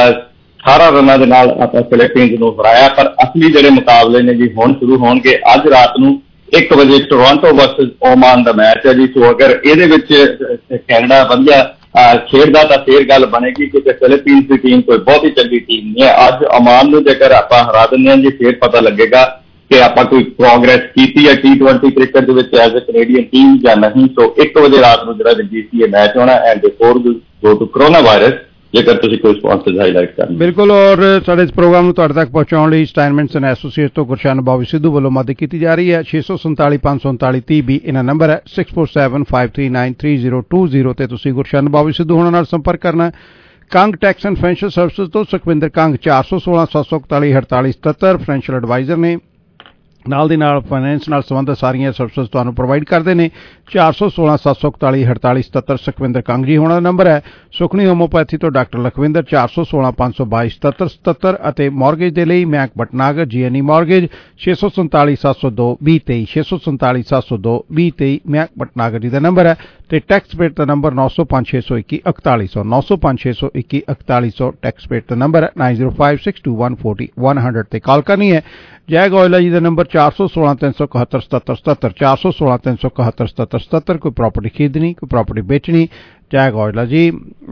ਅਠਾਰਾਂ ਰਨਾਂ ਦੇ ਨਾਲ ਆਪਾਂ ਫਿਲੀਪੀਨਸ ਨੂੰ ਹਰਾਇਆ। ਪਰ ਅਸਲੀ ਜਿਹੜੇ ਮੁਕਾਬਲੇ ਨੇ ਜੀ ਹੁਣ ਸ਼ੁਰੂ ਹੋਣਗੇ। ਅੱਜ ਰਾਤ ਨੂੰ ਇੱਕ ਵਜੇ ਟੋਰਾਂਟੋ ਵਰਸਸ ਓਮਾਨ ਦਾ ਮੈਚ ਹੈ ਜੀ। ਸੋ ਅਗਰ ਇਹਦੇ ਵਿੱਚ ਕੈਨੇਡਾ ਵਧੀਆ ਖੇਡਦਾ ਤਾਂ ਫੇਰ ਗੱਲ ਬਣੇਗੀ, ਕਿਉਂਕਿ ਫਿਲੀਪੀਨਸ ਦੀ ਟੀਮ ਕੋਈ ਬਹੁਤੀ ਚੰਗੀ ਟੀਮ ਨਹੀਂ ਹੈ। ਅੱਜ ਓਮਾਨ ਨੂੰ ਜੇਕਰ ਆਪਾਂ ਹਰਾ ਦਿੰਦੇ ਹਾਂ ਜੀ ਫੇਰ ਪਤਾ ਲੱਗੇਗਾ ਕਿ ਆਪਾਂ ਕੋਈ ਪ੍ਰੋਗਰੈਸ ਕੀਤੀ ਹੈ ਟੀ ਟਵੈਂਟੀ ਕ੍ਰਿਕਟ ਦੇ ਵਿੱਚ ਐਜ਼ ਅ ਕੈਨੇਡੀਅਨ ਟੀਮ ਜਾਂ ਨਹੀਂ। ਸੋ ਇੱਕ ਵਜੇ ਰਾਤ ਨੂੰ ਜਿਹੜਾ ਜੀ ਸੀ ਇਹ ਮੈਚ ਹੋਣਾ। And before go to corona virus, ਜੇਕਰ ਤੁਸੀਂ ਕੋਈ ਸਪਾਂਸਰ ਹਾਈਲਾਈਟ ਕਰਨਾ। ਬਿਲਕੁਲ। ਔਰ ਸਾਡੇ ਇਸ ਪ੍ਰੋਗਰਾਮ ਨੂੰ ਤੁਹਾਡੇ ਤੱਕ ਪਹੁੰਚਾਉਣ ਲਈ ਸਟਾਈਨਮੈਂਟਸ ਐਂਡ ਐਸੋਸੀਏਟ ਤੋਂ ਗੁਰਸ਼ਨ ਬਾਬੀ ਸਿੱਧੂ ਵੱਲੋਂ ਮਦਦ ਕੀਤੀ ਜਾ ਰਹੀ ਹੈ। ਛੇ ਸੌ ਸੰਤਾਲੀ ਪੰਜ ਸੌ ਉਨਤਾਲੀ ਤੀਹ ਵੀਹ ਇਹਨਾਂ ਨੰਬਰ ਹੈ। Six four seven five three nine three zero two zero ਤੇ ਤੁਸੀਂ ਗੁਰਸ਼ਨ ਬਾਬੀ ਸਿੱਧੂ ਹੋਣਾ ਨਾਲ ਸੰਪਰਕ ਕਰਨਾ। Kang tax and financial services ਤੋਂ ਸੁਖਵਿੰਦਰ ਕੰਗ ਚਾਰ ਸੌ ਸੋਲਾਂ ਸੱਤ ਸੌ ਇਕਤਾਲੀ ਅੜਤਾਲੀ ਸਤੱਤਰ ਫਾਈਨੈਂਸ਼ੀਅਲ ਐਡਵਾਈਜ਼ਰ ਨੇ। ਨਾਲ ਦੀ ਨਾਲ ਫਾਈਨੈਂਸ ਨਾਲ ਸੰਬੰਧਿਤ ਸਾਰੀਆਂ ਸਰਵਿਸਿਜ਼ ਤੁਹਾਨੂੰ ਪ੍ਰੋਵਾਈਡ ਕਰਦੇ ਨੇ। ਚਾਰ ਸੌ ਸੋਲਾਂ ਸੱਤ ਸੌ ਇਕਤਾਲੀ ਅੜਤਾਲੀ ਸਤੱਤਰ ਸੁਖਵਿੰਦਰ ਕੰਗ ਜੀ ਹੋਣਾ ਦਾ ਨੰਬਰ ਹੈ। ਸੁਖਨੀ ਹੋਮੋਪੈਥੀ ਤੋਂ ਡਾਕਟਰ ਲਖਵਿੰਦਰ ਚਾਰ ਸੌ ਸੋਲਾਂ ਪੰਜ ਸੌ ਬਾਈ ਸਤੱਤਰ ਸਤੱਤਰ ਅਤੇ ਮਾਰਗੇਜ ਦੇ ਲਈ ਮੈਕ ਭਟਨਾਗਰ ਜੀਐਨਈ ਮਾਰਗੇਜ ਛੇ ਸੌ ਸੰਤਾਲੀ ਸੱਤ ਸੌ ਦੋ ਵੀਹ ਤੇਈ ਛੇ ਸੌ ਸੰਤਾਲੀ ਸੱਤ ਸੌ ਦੋ ਵੀਹ ਤੇਈ ਮੈਕ ਭਟਨਾਗਰ ਜੀ ਦਾ ਨੰਬਰ ਹੈ। ਤੇ ਟੈਕਸ ਪੇਡ ਦਾ ਨੰਬਰ ਨੌ ਸੌ ਪੰਜ ਛੇ ਸੌ ਇੱਕੀ ਇਕਤਾਲੀ ਸੌ ਨੌ ਸੌ ਪੰਜ ਛੇ ਸੌ ਇੱਕੀ ਇਕਤਾਲੀ ਸੌ ਟੈਕਸ ਪੇਡ ਦਾ ਨੰਬਰ ਹੈ। Nine zero five six two one forty one hundred ਤੇ ਕਾਲ ਕਰਨੀ ਹੈ। ਜੈਗ ਔਇਲਾ ਜੀ ਦਾ ਨੰਬਰ ਚਾਰ ਸੌ ਸੋਲਾਂ ਤਿੰਨ ਸੌ ਇਕਹੱਤਰ ਸਤੱਤਰ ਸਤੱਤਰ ਚਾਰ ਸੌ ਸੋਲਾਂ ਤਿੰਨ ਸੌ ਇਕਹੱਤਰ ਸਤੱਤਰ ਸਤੱਤਰ। ਕੋਈ ਪ੍ਰਾਪਰਟੀ ਖਰੀਦਣੀ, ਕੋਈ ਪ੍ਰਾਪਰਟੀ ਵੇਚਣੀ, ਜੈਗ ਔਇਲਾ ਜੀ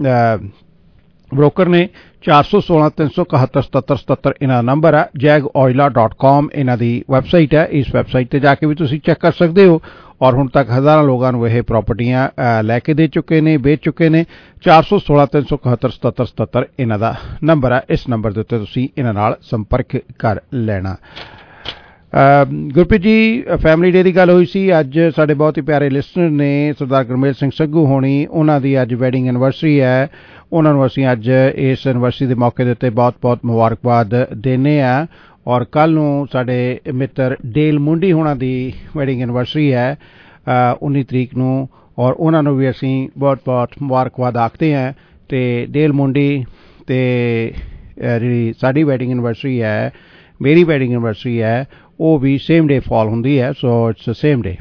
ਬ੍ਰੋਕਰ ਨੇ। ਚਾਰ ਸੌ ਸੋਲਾਂ ਤਿੰਨ ਸੌ ਇਕਹੱਤਰ ਸਤੱਤਰ ਸਤੱਤਰ ਇਹਨਾਂ ਦਾ ਨੰਬਰ ਹੈ। ਜੈਗ ਔਇਲਾ ਡਾਟ ਕਾਮ ਇਹਨਾਂ ਦੀ ਵੈਬਸਾਈਟ ਹੈ। ਇਸ ਵੈਬਸਾਈਟ ਤੇ ਜਾ ਕੇ ਵੀ ਤੁਸੀਂ ਚੈੱਕ ਕਰ ਸਕਦੇ ਹੋ। ਔਰ ਹੁਣ ਤੱਕ ਹਜ਼ਾਰਾਂ ਲੋਕਾਂ ਨੂੰ ਇਹ ਪ੍ਰਾਪਰਟੀਆਂ ਲੈ ਕੇ ਦੇ ਚੁੱਕੇ ਨੇ, ਵੇਚ ਚੁੱਕੇ ਨੇ। ਚਾਰ ਸੌ ਸੋਲਾਂ ਤਿੰਨ ਸੌ ਇਕਹੱਤਰ ਸਤੱਤਰ ਸਤੱਤਰ ਇਹਨਾਂ ਦਾ ਨੰਬਰ ਹੈ। ਇਸ ਨੰਬਰ ਦੇ ਉੱਤੇ ਤੁਸੀਂ ਇਹਨਾਂ ਨਾਲ ਸੰਪਰਕ ਕਰ ਲੈਣਾ। ਗੁਰਪ੍ਰੀਤ ਜੀ, ਫੈਮਿਲੀ ਡੇ ਦੀ ਗੱਲ ਹੋਈ ਸੀ। ਅੱਜ ਸਾਡੇ ਬਹੁਤ ਹੀ ਪਿਆਰੇ ਲਿਸਨਰ ਨੇ ਸਰਦਾਰ ਗੁਰਮੇਲ ਸਿੰਘ ਸੱਗੂ ਹੋਣੀ, ਉਹਨਾਂ ਦੀ ਅੱਜ ਵੈਡਿੰਗ ਐਨਵਰਸਰੀ ਹੈ। ਉਹਨਾਂ ਨੂੰ ਅਸੀਂ ਅੱਜ ਇਸ ਐਨਵਰਸਰੀ ਦੇ ਮੌਕੇ ਦੇ ਉੱਤੇ ਬਹੁਤ ਬਹੁਤ ਮੁਬਾਰਕਬਾਦ ਦਿੰਦੇ ਹਾਂ। ਔਰ ਕੱਲ ਨੂੰ ਸਾਡੇ ਮਿੱਤਰ ਡੇਲ ਮੁੰਡੀ ਹੋਣਾ ਦੀ ਵੈਡਿੰਗ ਐਨਵਰਸਰੀ ਹੈ ਉੱਨੀ ਤਰੀਕ ਨੂੰ, ਔਰ ਉਹਨਾਂ ਨੂੰ ਵੀ ਅਸੀਂ ਬਹੁਤ ਬਹੁਤ ਮੁਬਾਰਕਬਾਦ ਆਖਦੇ ਹਾਂ। ਤੇ ਡੇਲ ਮੁੰਡੀ ਤੇ ਜਿਹੜੀ ਸਾਡੀ ਵੈਡਿੰਗ ਐਨਵਰਸਰੀ ਹੈ, ਮੇਰੀ ਵੈਡਿੰਗ ਐਨਵਰਸਰੀ ਹੈ, ਉਹ ਵੀ ਸੇਮ ਡੇ ਫਾਲ ਹੁੰਦੀ ਹੈ। So it's same day.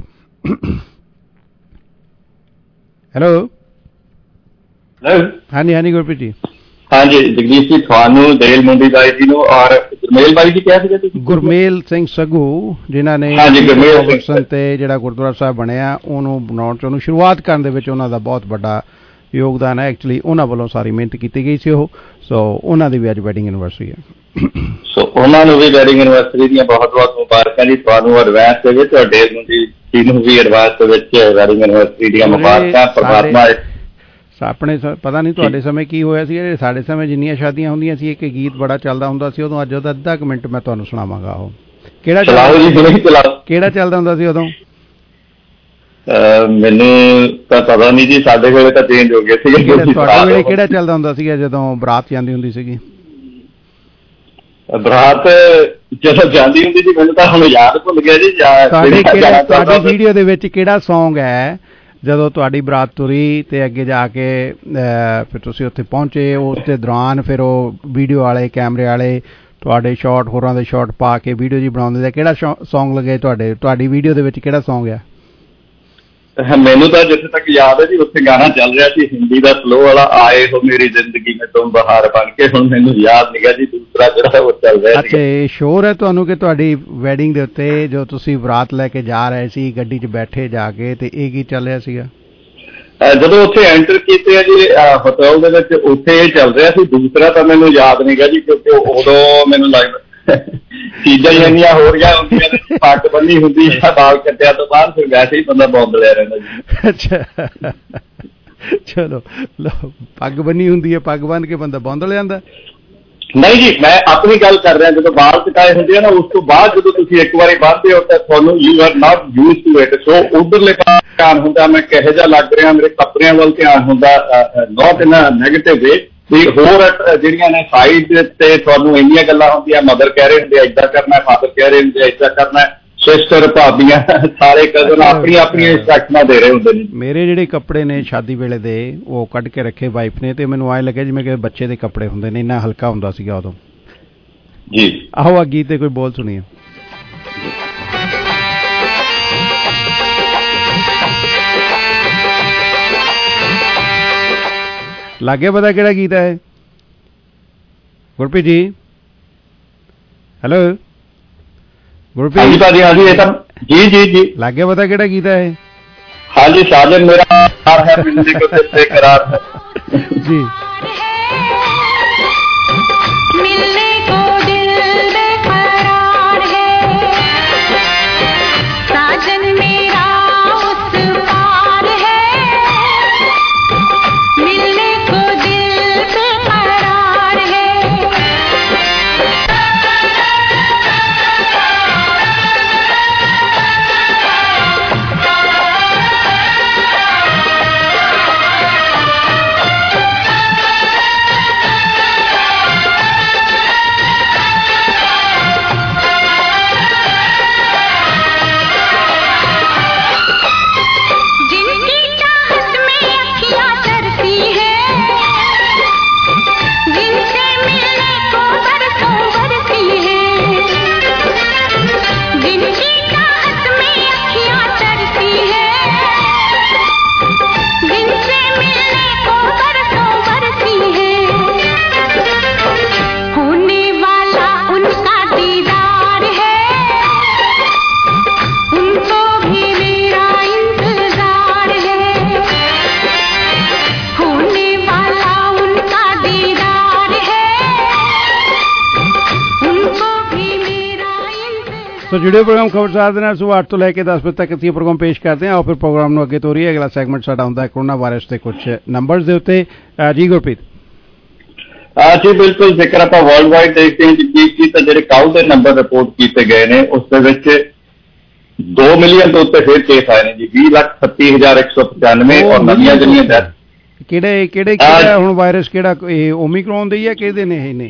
Hello hello ਹਾਂਜੀ ਹਾਂਜੀ ਗੁਰਪ੍ਰੀਤ ਜੀ। ਹਾਂਜੀ ਜਗਦੀਸ਼ ਜੀ, ਤੁਹਾਨੂੰ ਡੇਲ ਮੁੰਡੀ ਬਾਈ ਜੀ ਨੂੰ ਔਰ ਗੁਰਮੇਲ ਬਾਈ ਜੀ ਕਿਹਾ ਸੀਗਾ ਤੁਸੀਂ? ਗੁਰਮੇਲ ਸਿੰਘ ਸੱਗੂ ਜਿਨ੍ਹਾਂ ਨੇ ਤੇ ਜਿਹੜਾ ਗੁਰਦੁਆਰਾ ਸਾਹਿਬ ਬਣਿਆ ਉਹਨੂੰ ਬਣਾਉਣ ਚ, ਉਹਨੂੰ ਸ਼ੁਰੂਆਤ ਕਰਨ ਦੇ ਵਿੱਚ ਉਹਨਾਂ ਦਾ ਬਹੁਤ ਵੱਡਾ ਯੋਗਦਾਨ ਹੈ। ਐਕਚੁਅਲੀ ਉਹਨਾਂ ਵੱਲੋਂ ਸਾਰੀ ਮਿਹਨਤ ਕੀਤੀ ਗਈ ਸੀ ਉਹ। ਸੋ ਉਹਨਾਂ ਦੀ ਵੀ ਅੱਜ ਵੈਡਿੰਗ ਐਨਵਰਸਰੀ ਹੈ। ਸੋ ਉਹਨਾਂ ਨੂੰ ਵੀ ਵੈਡਿੰਗ ਐਨਵਰਸਰੀ ਦੀਆਂ ਬਹੁਤ ਬਹੁਤ ਮੁਬਾਰਕਾਂ ਜੀ। ਤੁਹਾਨੂੰ ਐਡਵਾਂਸ ਦੇ ਵਿੱਚ ਔਰ ਡੇਲ ਮੁੰਡੀ ਜੀ ਨੂੰ ਵੀ ਐਡਵਾਂਸ ਦੇ ਵਿੱਚ ਵੈਡਿੰਗ ਐਨਵਰਸਰੀ ਦੀਆਂ ਮੁਬਾਰਕਾਂ। ਪਰਮਾਤਮਾ ਆਪਣੇ ਸ- ਪਤਾ ਨਹੀਂ ਤੁਹਾਡੇ ਸਮੇਂ ਕੀ ਹੋਇਆ ਸੀ, ਸਾਡੇ ਸਮੇਂ ਜਿੰਨੀਆਂ ਸ਼ਾਦੀਆਂ ਹੁੰਦੀਆਂ ਸੀ ਇੱਕ ਗੀਤ ਬੜਾ ਚੱਲਦਾ ਹੁੰਦਾ ਸੀ ਉਦੋਂ, ਅੱਜ ਉਹਦਾ ਅੱਧਾ ਕੁ ਮਿੰਟ ਮੈਂ ਤੁਹਾਨੂੰ ਸੁਣਾਵਾਂਗਾ। ਉਹ ਕਿਹੜਾ ਚੱਲਦਾ ਕਿਹੜਾ ਚੱਲਦਾ ਹੁੰਦਾ ਸੀ ਉਦੋਂ? ਮੈਨੂੰ ਤਾਂ ਪਤਾ ਨਹੀਂ ਜੀ, ਸਾਡੇ ਵੇਲੇ ਤਾਂ ਚੇਂਜ ਹੋ ਗਏ ਸੀ। ਤੁਹਾਡੇ ਵੇਲੇ ਕਿਹੜਾ ਚੱਲਦਾ ਹੁੰਦਾ ਸੀਗਾ ਜਦੋਂ ਬਰਾਤ ਜਾਂਦੀ ਹੁੰਦੀ ਸੀਗੀ? ਬਰਾਤ ਜਦੋਂ ਜਾਂਦੀ ਹੁੰਦੀ ਸੀ ਮੈਨੂੰ ਤਾਂ ਹੁਣ ਯਾਦ ਭੁੱਲ ਗਿਆ ਜੀ। ਤੁਹਾਡੇ ਕਿਹੜਾ ਤੁਹਾਡੀ ਵੀਡੀਓ ਦੇ ਵਿੱਚ ਕਿਹੜਾ ਸੌਂਗ ਹੈ ਜਦੋਂ ਤੁਹਾਡੀ ਬਰਾਤ ਤੁਰੀ ਤੇ ਅੱਗੇ ਜਾ ਕੇ ਫਿਰ ਤੁਸੀਂ ਉੱਥੇ ਪਹੁੰਚੇ, ਉਸ ਦੇ ਦੌਰਾਨ ਫਿਰ ਉਹ ਵੀਡੀਓ ਵਾਲੇ ਕੈਮਰੇ ਵਾਲੇ ਤੁਹਾਡੇ ਸ਼ਾਟ ਹੋਰਾਂ ਦੇ ਸ਼ਾਟ ਪਾ ਕੇ ਵੀਡੀਓ ਜੀ ਬਣਾਉਂਦੇ? ਕਿਹੜਾ ਸੌਂਗ ਲੱਗੇ ਤੁਹਾਡੇ ਤੁਹਾਡੀ ਵੀਡੀਓ ਦੇ ਵਿੱਚ ਕਿਹੜਾ ਸੌਂਗ ਆ? ਮੈਨੂੰ ਤਾਂ ਜਿੱਥੇ ਤੱਕ ਯਾਦ ਹੈ ਜੀ ਉੱਥੇ ਗਾਣਾ ਚੱਲ ਰਿਹਾ ਸੀ ਹਿੰਦੀ ਦਾ ਸਲੋ ਵਾਲਾ, ਆਏ ਹੋ ਮੇਰੀ ਜ਼ਿੰਦਗੀ में तुम बहार बन के। ਹੁਣ ਮੈਨੂੰ ਯਾਦ ਨਹੀਂ ਗਾ ਜੀ ਦੂਸਰਾ ਜਿਹੜਾ ਉਹ ਚੱਲ ਰਿਹਾ ਸੀ। ਅੱਛਾ, ਸ਼ੋਰ ਹੈ ਤੁਹਾਨੂੰ ਕਿ ਤੁਹਾਡੀ ਵੈਡਿੰਗ ਦੇ ਉੱਤੇ ਜੋ ਤੁਸੀਂ ਬਰਾਤ ਲੈ ਕੇ ਜਾ ਰਹੇ ਸੀ ਗੱਡੀ 'ਚ ਬੈਠੇ ਜਾ ਕੇ, ਤੇ ਇਹ ਕੀ ਚੱਲ ਰਿਹਾ ਸੀਗਾ? ਜਦੋਂ ਉੱਥੇ ਐਂਟਰ ਕੀਤੇ ਆ ਜੀ ਹੋਟਲ ਦੇ ਵਿੱਚ, ਉੱਥੇ ਇਹ ਚੱਲ ਰਿਹਾ ਸੀ। ਦੂਸਰਾ ਤਾਂ ਮੈਨੂੰ ਯਾਦ ਨਹੀਂ ਗਾ ਜੀ, ਕਿਉਂਕਿ ਉਦੋਂ ਮੈਨੂੰ ਲੱਗਦਾ ਚੀਜ਼ਾਂ ਹੀ ਇੰਨੀਆਂ ਹੋ ਰਹੀਆਂ ਹੁੰਦੀਆਂ ਨੇ, ਪੱਗ ਬੰਨੀ ਹੁੰਦੀ ਹੈ, ਬਾਲ ਕੱਟਿਆ ਤੋਂ ਬਾਅਦ ਫਿਰ ਵੈਸੇ ਹੀ ਬੰਦਾ ਬੌਂਦਲਿਆ ਰਹਿੰਦਾ ਜੀ। ਅੱਛਾ, ਚਲੋ ਪੱਗ ਬੰਨੀ ਹੁੰਦੀ ਹੈ, ਪੱਗ ਬੰਨ ਕੇ ਬੰਦਾ ਬੌਂਦਲ ਜਾਂਦਾ? ਨਹੀਂ ਜੀ, ਮੈਂ ਆਪਣੀ ਗੱਲ ਕਰ ਰਿਹਾ। ਜਦੋਂ ਬਾਲ ਕਟਾਏ ਹੁੰਦੇ ਆ ਨਾ, ਉਸ ਤੋਂ ਬਾਅਦ ਜਦੋਂ ਤੁਸੀਂ ਇੱਕ ਵਾਰੀ ਬੰਨਦੇ ਹੋ ਤਾਂ ਤੁਹਾਨੂੰ you are not use to it, so ਉਧਰਲੇ ਪਾਸੇ ਧਿਆਨ ਹੁੰਦਾ ਮੈਂ ਕਿਹੋ ਜਿਹਾ ਲੱਗ ਰਿਹਾ, ਮੇਰੇ ਕੱਪੜਿਆਂ ਵੱਲ ਧਿਆਨ ਹੁੰਦਾ, ਨਾਟ ਇਨ ਅ ਨੈਗੇਟਿਵ ਵੇ। ਤੇ ਹੋਰ ਜਿਹੜੀਆਂ ਨੇ ਸਾਈਡ ਤੇ ਤੁਹਾਨੂੰ ਇੰਨੀਆਂ ਗੱਲਾਂ ਹੁੰਦੀਆਂ, ਮਦਰ ਕਹਿ ਰਹੇ ਹੁੰਦੇ ਏਦਾਂ ਕਰਨਾ, ਫਾਦਰ ਕਹਿ ਰਹੇ ਹੁੰਦੇ ਏਦਾਂ ਕਰਨਾ, ਸਿਸਟਰ ਭਾਬੀਆਂ ਸਾਰੇ ਕਜ਼ਨ ਆਪਣੀਆਂ ਆਪਣੀਆਂ ਇੰਸਟਰਕਸ਼ਨਾਂ ਦੇ ਰਹੇ ਹੁੰਦੇ ਨੇ। ਮੇਰੇ ਜਿਹੜੇ ਕੱਪੜੇ ਨੇ ਸ਼ਾਦੀ ਵੇਲੇ ਦੇ ਉਹ ਕੱਢ ਕੇ ਰੱਖੇ ਵਾਈਫ ਨੇ, ਤੇ ਮੈਨੂੰ ਐਂ ਲੱਗਿਆ ਜਿਵੇਂ ਕਿ ਬੱਚੇ ਦੇ ਕੱਪੜੇ ਹੁੰਦੇ ਨੇ, ਇੰਨਾ ਹਲਕਾ ਹੁੰਦਾ ਸੀਗਾ ਉਦੋਂ ਜੀ। ਆਹੋ ਆ ਗੀਤ ਤੇ ਕੋਈ ਬੋਲ ਸੁਣੀਏ। ਲੱਗੇ ਪਤਾ ਕਿਹੜਾ ਗੀਤ ਹੈ ਗੁਰਪ੍ਰੀਤ ਜੀ? ਹੈਲੋ ਗੁਰਪ੍ਰੀਤ? ਹਾਂਜੀ ਭਾਜੀ, ਹਾਂਜੀ ਇਹ ਤਾਂ ਜੀ ਜੀ ਜੀ ਲੱਗੇ ਪਤਾ ਕਿਹੜਾ ਗੀਤ ਹੈ? ਹਾਂਜੀ, ਸਾਜਨ ਮੇਰਾ ਪਿਆਰ ਹੈ ਮਿਲਨੇ ਕੋ तेरे करार है जी। मिलने को दिल बेकरार है, साजन मेरा उस पार है, मिलने को दिल बेकरार है। तो जुड़े प्रोग्राम खबरसार ਦੇ ਨਾਲ सुबह आठ ਤੋਂ ਲੈ ਕੇ दस ਵਜੇ ਤੱਕ ਅਸੀਂ ਪ੍ਰੋਗਰਾਮ ਪੇਸ਼ ਕਰਦੇ ਹਾਂ। और फिर प्रोग्राम ਨੂੰ ਅੱਗੇ ਤੋਰੀਏ। ਅਗਲਾ ਸੈਗਮੈਂਟ ਸਾਡਾ ਹੁੰਦਾ ਹੈ ਕੋਰੋਨਾ ਵਾਇਰਸ ਤੇ ਕੁਝ ਨੰਬਰਸ ਦੇ ਉੱਤੇ। ਜੀ ਗੁਰਪ੍ਰੀਤ? ਹਾਂ ਜੀ ਬਿਲਕੁਲ, ਜੇਕਰ ਆਪਾਂ ਵਰਲਡ ਵਾਈਡ ਦੇਖਦੇ ਹਾਂ ਕੀ ਕੀ ਤਾਂ ਜਿਹੜੇ ਕੱਲ੍ਹ ਦੇ ਨੰਬਰ ਰਿਪੋਰਟ ਕੀਤੇ ਗਏ ਨੇ ਉਸ ਦੇ ਵਿੱਚ ਦੋ ਮਿਲੀਅਨ ਤੋਂ ਉੱਤੇ ਫਿਰ ਕੇਸ ਆਏ ਨੇ ਜੀ, ਵੀਹ ਲੱਖ ਛੱਤੀ ਹਜ਼ਾਰ ਇੱਕ ਸੌ ਪਚਾਨਵੇਂ ਔਰ ਨਵੀਆਂ ਜਿਹੜੀਆਂ ਡੈਥ। ਕਿਹੜੇ ਕਿਹੜੇ ਕਿਹੜਾ ਹੁਣ ਵਾਇਰਸ ਕਿਹੜਾ ਇਹ ਓਮਿਕਰੋਨ ਦੇ ਹੀ ਆ ਕਿਹਦੇ ਨੇ ਇਹ ਨੇ?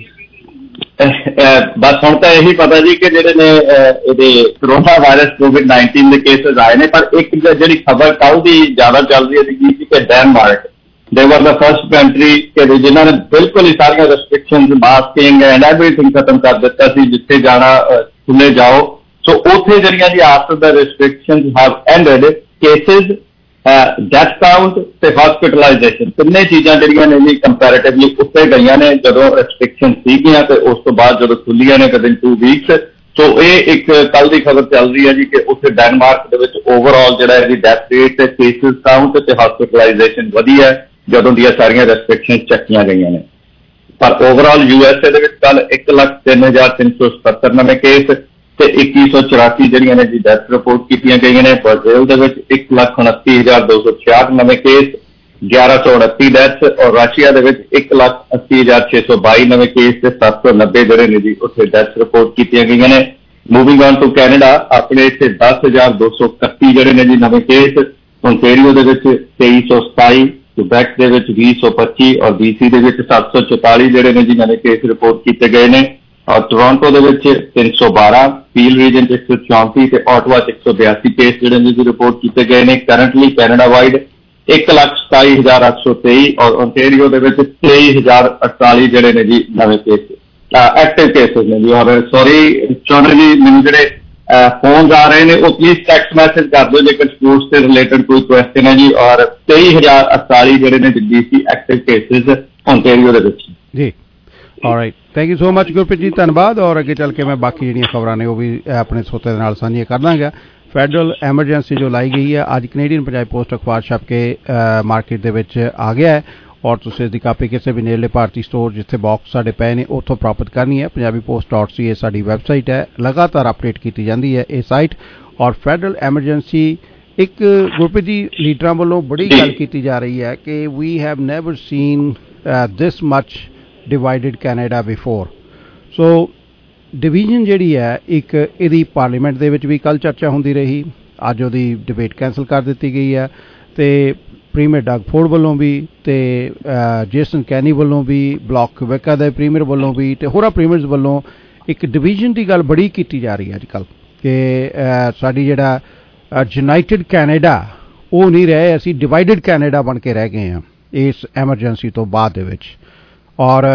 ਬਸ ਹੁਣ ਤਾਂ ਇਹੀ ਪਤਾ ਜੀ ਕਿ ਜਿਹੜੇ ਨੇ ਇਹਦੇ ਕਰੋਨਾ ਵਾਇਰਸ ਕੋਵਿਡ ਨਾਈਨਟੀਨ ਦੇ ਕੇਸਿਸ ਆਏ ਨੇ, ਪਰ ਇੱਕ ਜਿਹੜੀ ਖਬਰ ਕੱਲ੍ਹ ਦੀ ਜ਼ਿਆਦਾ ਚੱਲ ਰਹੀ ਹੈ ਜੀ ਕਿ ਡੈਨਮਾਰਕ ਦੇ ਵਰ ਦਾ ਫਸਟ ਕੰਟਰੀ ਕਿ ਜਿਨ੍ਹਾਂ ਨੇ ਬਿਲਕੁਲ ਹੀ ਸਾਰੀਆਂ ਰੈਸਟ੍ਰਿਕਸ਼ਨਸ, ਮਾਸਕਿੰਗ ਐਂਡ ਐਵਰੀਥਿੰਗ ਖਤਮ ਕਰ ਦਿੱਤਾ ਸੀ, ਜਿੱਥੇ ਜਾਣਾ ਖੁੱਲੇ ਜਾਓ। ਸੋ ਉੱਥੇ ਜਿਹੜੀਆਂ ਜੀ after the restrictions have ended, cases, death count ਤੇ ਹਸਪੀਟਲਾਈਜੇਸ਼ਨ ਤਿੰਨੇ ਚੀਜ਼ਾਂ ਜਿਹੜੀਆਂ ਨੇ ਜੀ ਕੰਪੈਰੇਟਿਵਲੀ ਉੱਤੇ ਗਈਆਂ ਨੇ ਜਦੋਂ ਰੈਸਟ੍ਰਿਕਸ਼ਨ ਸੀਗੀਆਂ ਤੇ ਉਸ ਤੋਂ ਬਾਅਦ ਜਦੋਂ ਖੁੱਲੀਆਂ ਨੇ ਵਿਦਿਨ ਟੂ ਵੀਕਸ। ਸੋ ਇਹ ਇੱਕ ਕੱਲ੍ਹ ਦੀ ਖਬਰ ਚੱਲ ਰਹੀ ਹੈ ਜੀ ਕਿ ਉੱਥੇ ਡੈਨਮਾਰਕ ਦੇ ਵਿੱਚ ਓਵਰਆਲ ਜਿਹੜਾ ਇਹਦੀ ਡੈਥ ਰੇਟ ਤੇ ਕੇਸਿਸ ਕਾਊਂਟ ਤੇ ਹਸਪੀਟਲਾਈਜੇਸ਼ਨ ਵਧੀ ਹੈ ਜਦੋਂ ਦੀਆਂ ਸਾਰੀਆਂ ਰੈਸਟ੍ਰਿਕਸ਼ਨ ਚੱਕੀਆਂ ਗਈਆਂ ਨੇ। ਪਰ ਓਵਰਆਲ ਯੂ ਐਸ ਏ ਦੇ ਵਿੱਚ ਕੱਲ੍ਹ ਇੱਕ ਲੱਖ ਤਿੰਨ ਹਜ਼ਾਰ ਤਿੰਨ ਸੌ ਸਤੱਤਰ ਨਵੇਂ ਕੇਸ ਤੇ ਇੱਕੀ ਸੌ ਚੁਰਾਸੀ ਜਿਹੜੀਆਂ ਨੇ ਜੀ ਡੈਥ ਰਿਪੋਰਟ ਕੀਤੀਆਂ ਗਈਆਂ ਨੇ। ਬ੍ਰਾਜ਼ੀਲ ਦੇ ਵਿੱਚ ਇੱਕ ਲੱਖ ਉਨੱਤੀ ਹਜ਼ਾਰ ਦੋ ਸੌ ਛਿਆਹਠ ਨਵੇਂ ਕੇਸ ग्यारह सौ उनती डैथ्स और रशिया दे विच एक लाख अस्सी हज़ार छे सौ बाई नवे केस ते सत्त सौ नब्बे जिहड़े ने जी उत्थे डैथ्स रिपोर्ट कीतियां गईयां ने। मूविंग ऑन टू कैनेडा अपने इत्थे दस हज़ार दो सौ इकत्ती जिहड़े ने जी नवे केस, ओंटेरियो दे विच तेईस सौ सताई, क्यूबैक दे विच बीस सौ पच्ची और बीसी दे विच सत्त सौ चौताली जिहड़े ने जी नवे केस रिपोर्ट कीते गए ने और टोरंटो दे विच तीन सौ बारह, पील रीजन एक सौ चौंती ते ऑटवा एक सौ बयासी केस जिहड़े ने जी रिपोर्ट कीते गए ने। करंटली कैनेडा वाइड एक लाख सताई हज़ार अठ सौ तेई और ओंटेरियो दे विच तेई हज़ार अड़ताली जिहड़े ने जी नवे केस एक्टिव केसेस ने जी। और सॉरी चौधरी जी, मैनूं जिहड़े फोन आ रहे हैं वो प्लीज टैक्सट मैसेज कर दो जेकर स्पोर्ट्स से रिलेटेड कोई क्वेश्चन है जी। और तेई हज़ार अड़ताली जिहड़े ने डीसी एक्टिव केसेस ओंटेरियो दे विच जी। Alright, thank you so much Gurpreet ji, धन्यवाद। और अगे चल के मैं बाकी जिहड़ियां खबरां ने वो भी अपने सोते दे नाल सांझियां कर दांगा। फैडरल एमरजेंसी जो लाई गई है अज कनेडियन पंजाबी पोस्ट अखबार छप के मार्केट दे विच आ गया है और तुसीं इसदी कापी किसी भी नेड़ले भारती स्टोर जिथे बॉक्स साडे पए ने उत्थों प्राप्त करनी है। Punjabi post dot C A साडी वैबसाइट है, लगातार अपडेट की जाती है ये साइट। और फैडरल एमरजेंसी एक गुरप्रीत जी लीडरां वालों बड़ी गल की जा रही है कि we have never seen this much divided Canada before. So division जिहड़ी है एक इहदी पार्लीमेंट दे विच भी कल चर्चा होंदी रही, अज उहदी डिबेट कैंसल कर दी गई है ते प्रीमियर डग फोर्ड वालों भी ते जेसन कैनी वालों भी, ब्लॉक क्वेबेका दे प्रीमियर वालों भी ते होरा प्रीमियर्स वालों एक डिवीजन की गल बड़ी की जा रही है अजकल कि साडी जिहड़ा यूनाइटेड कैनेडा वो नहीं रहे, असी डिवाइडेड कैनेडा बन के रह गए हैं इस एमरजेंसी तो बाद दे विच। और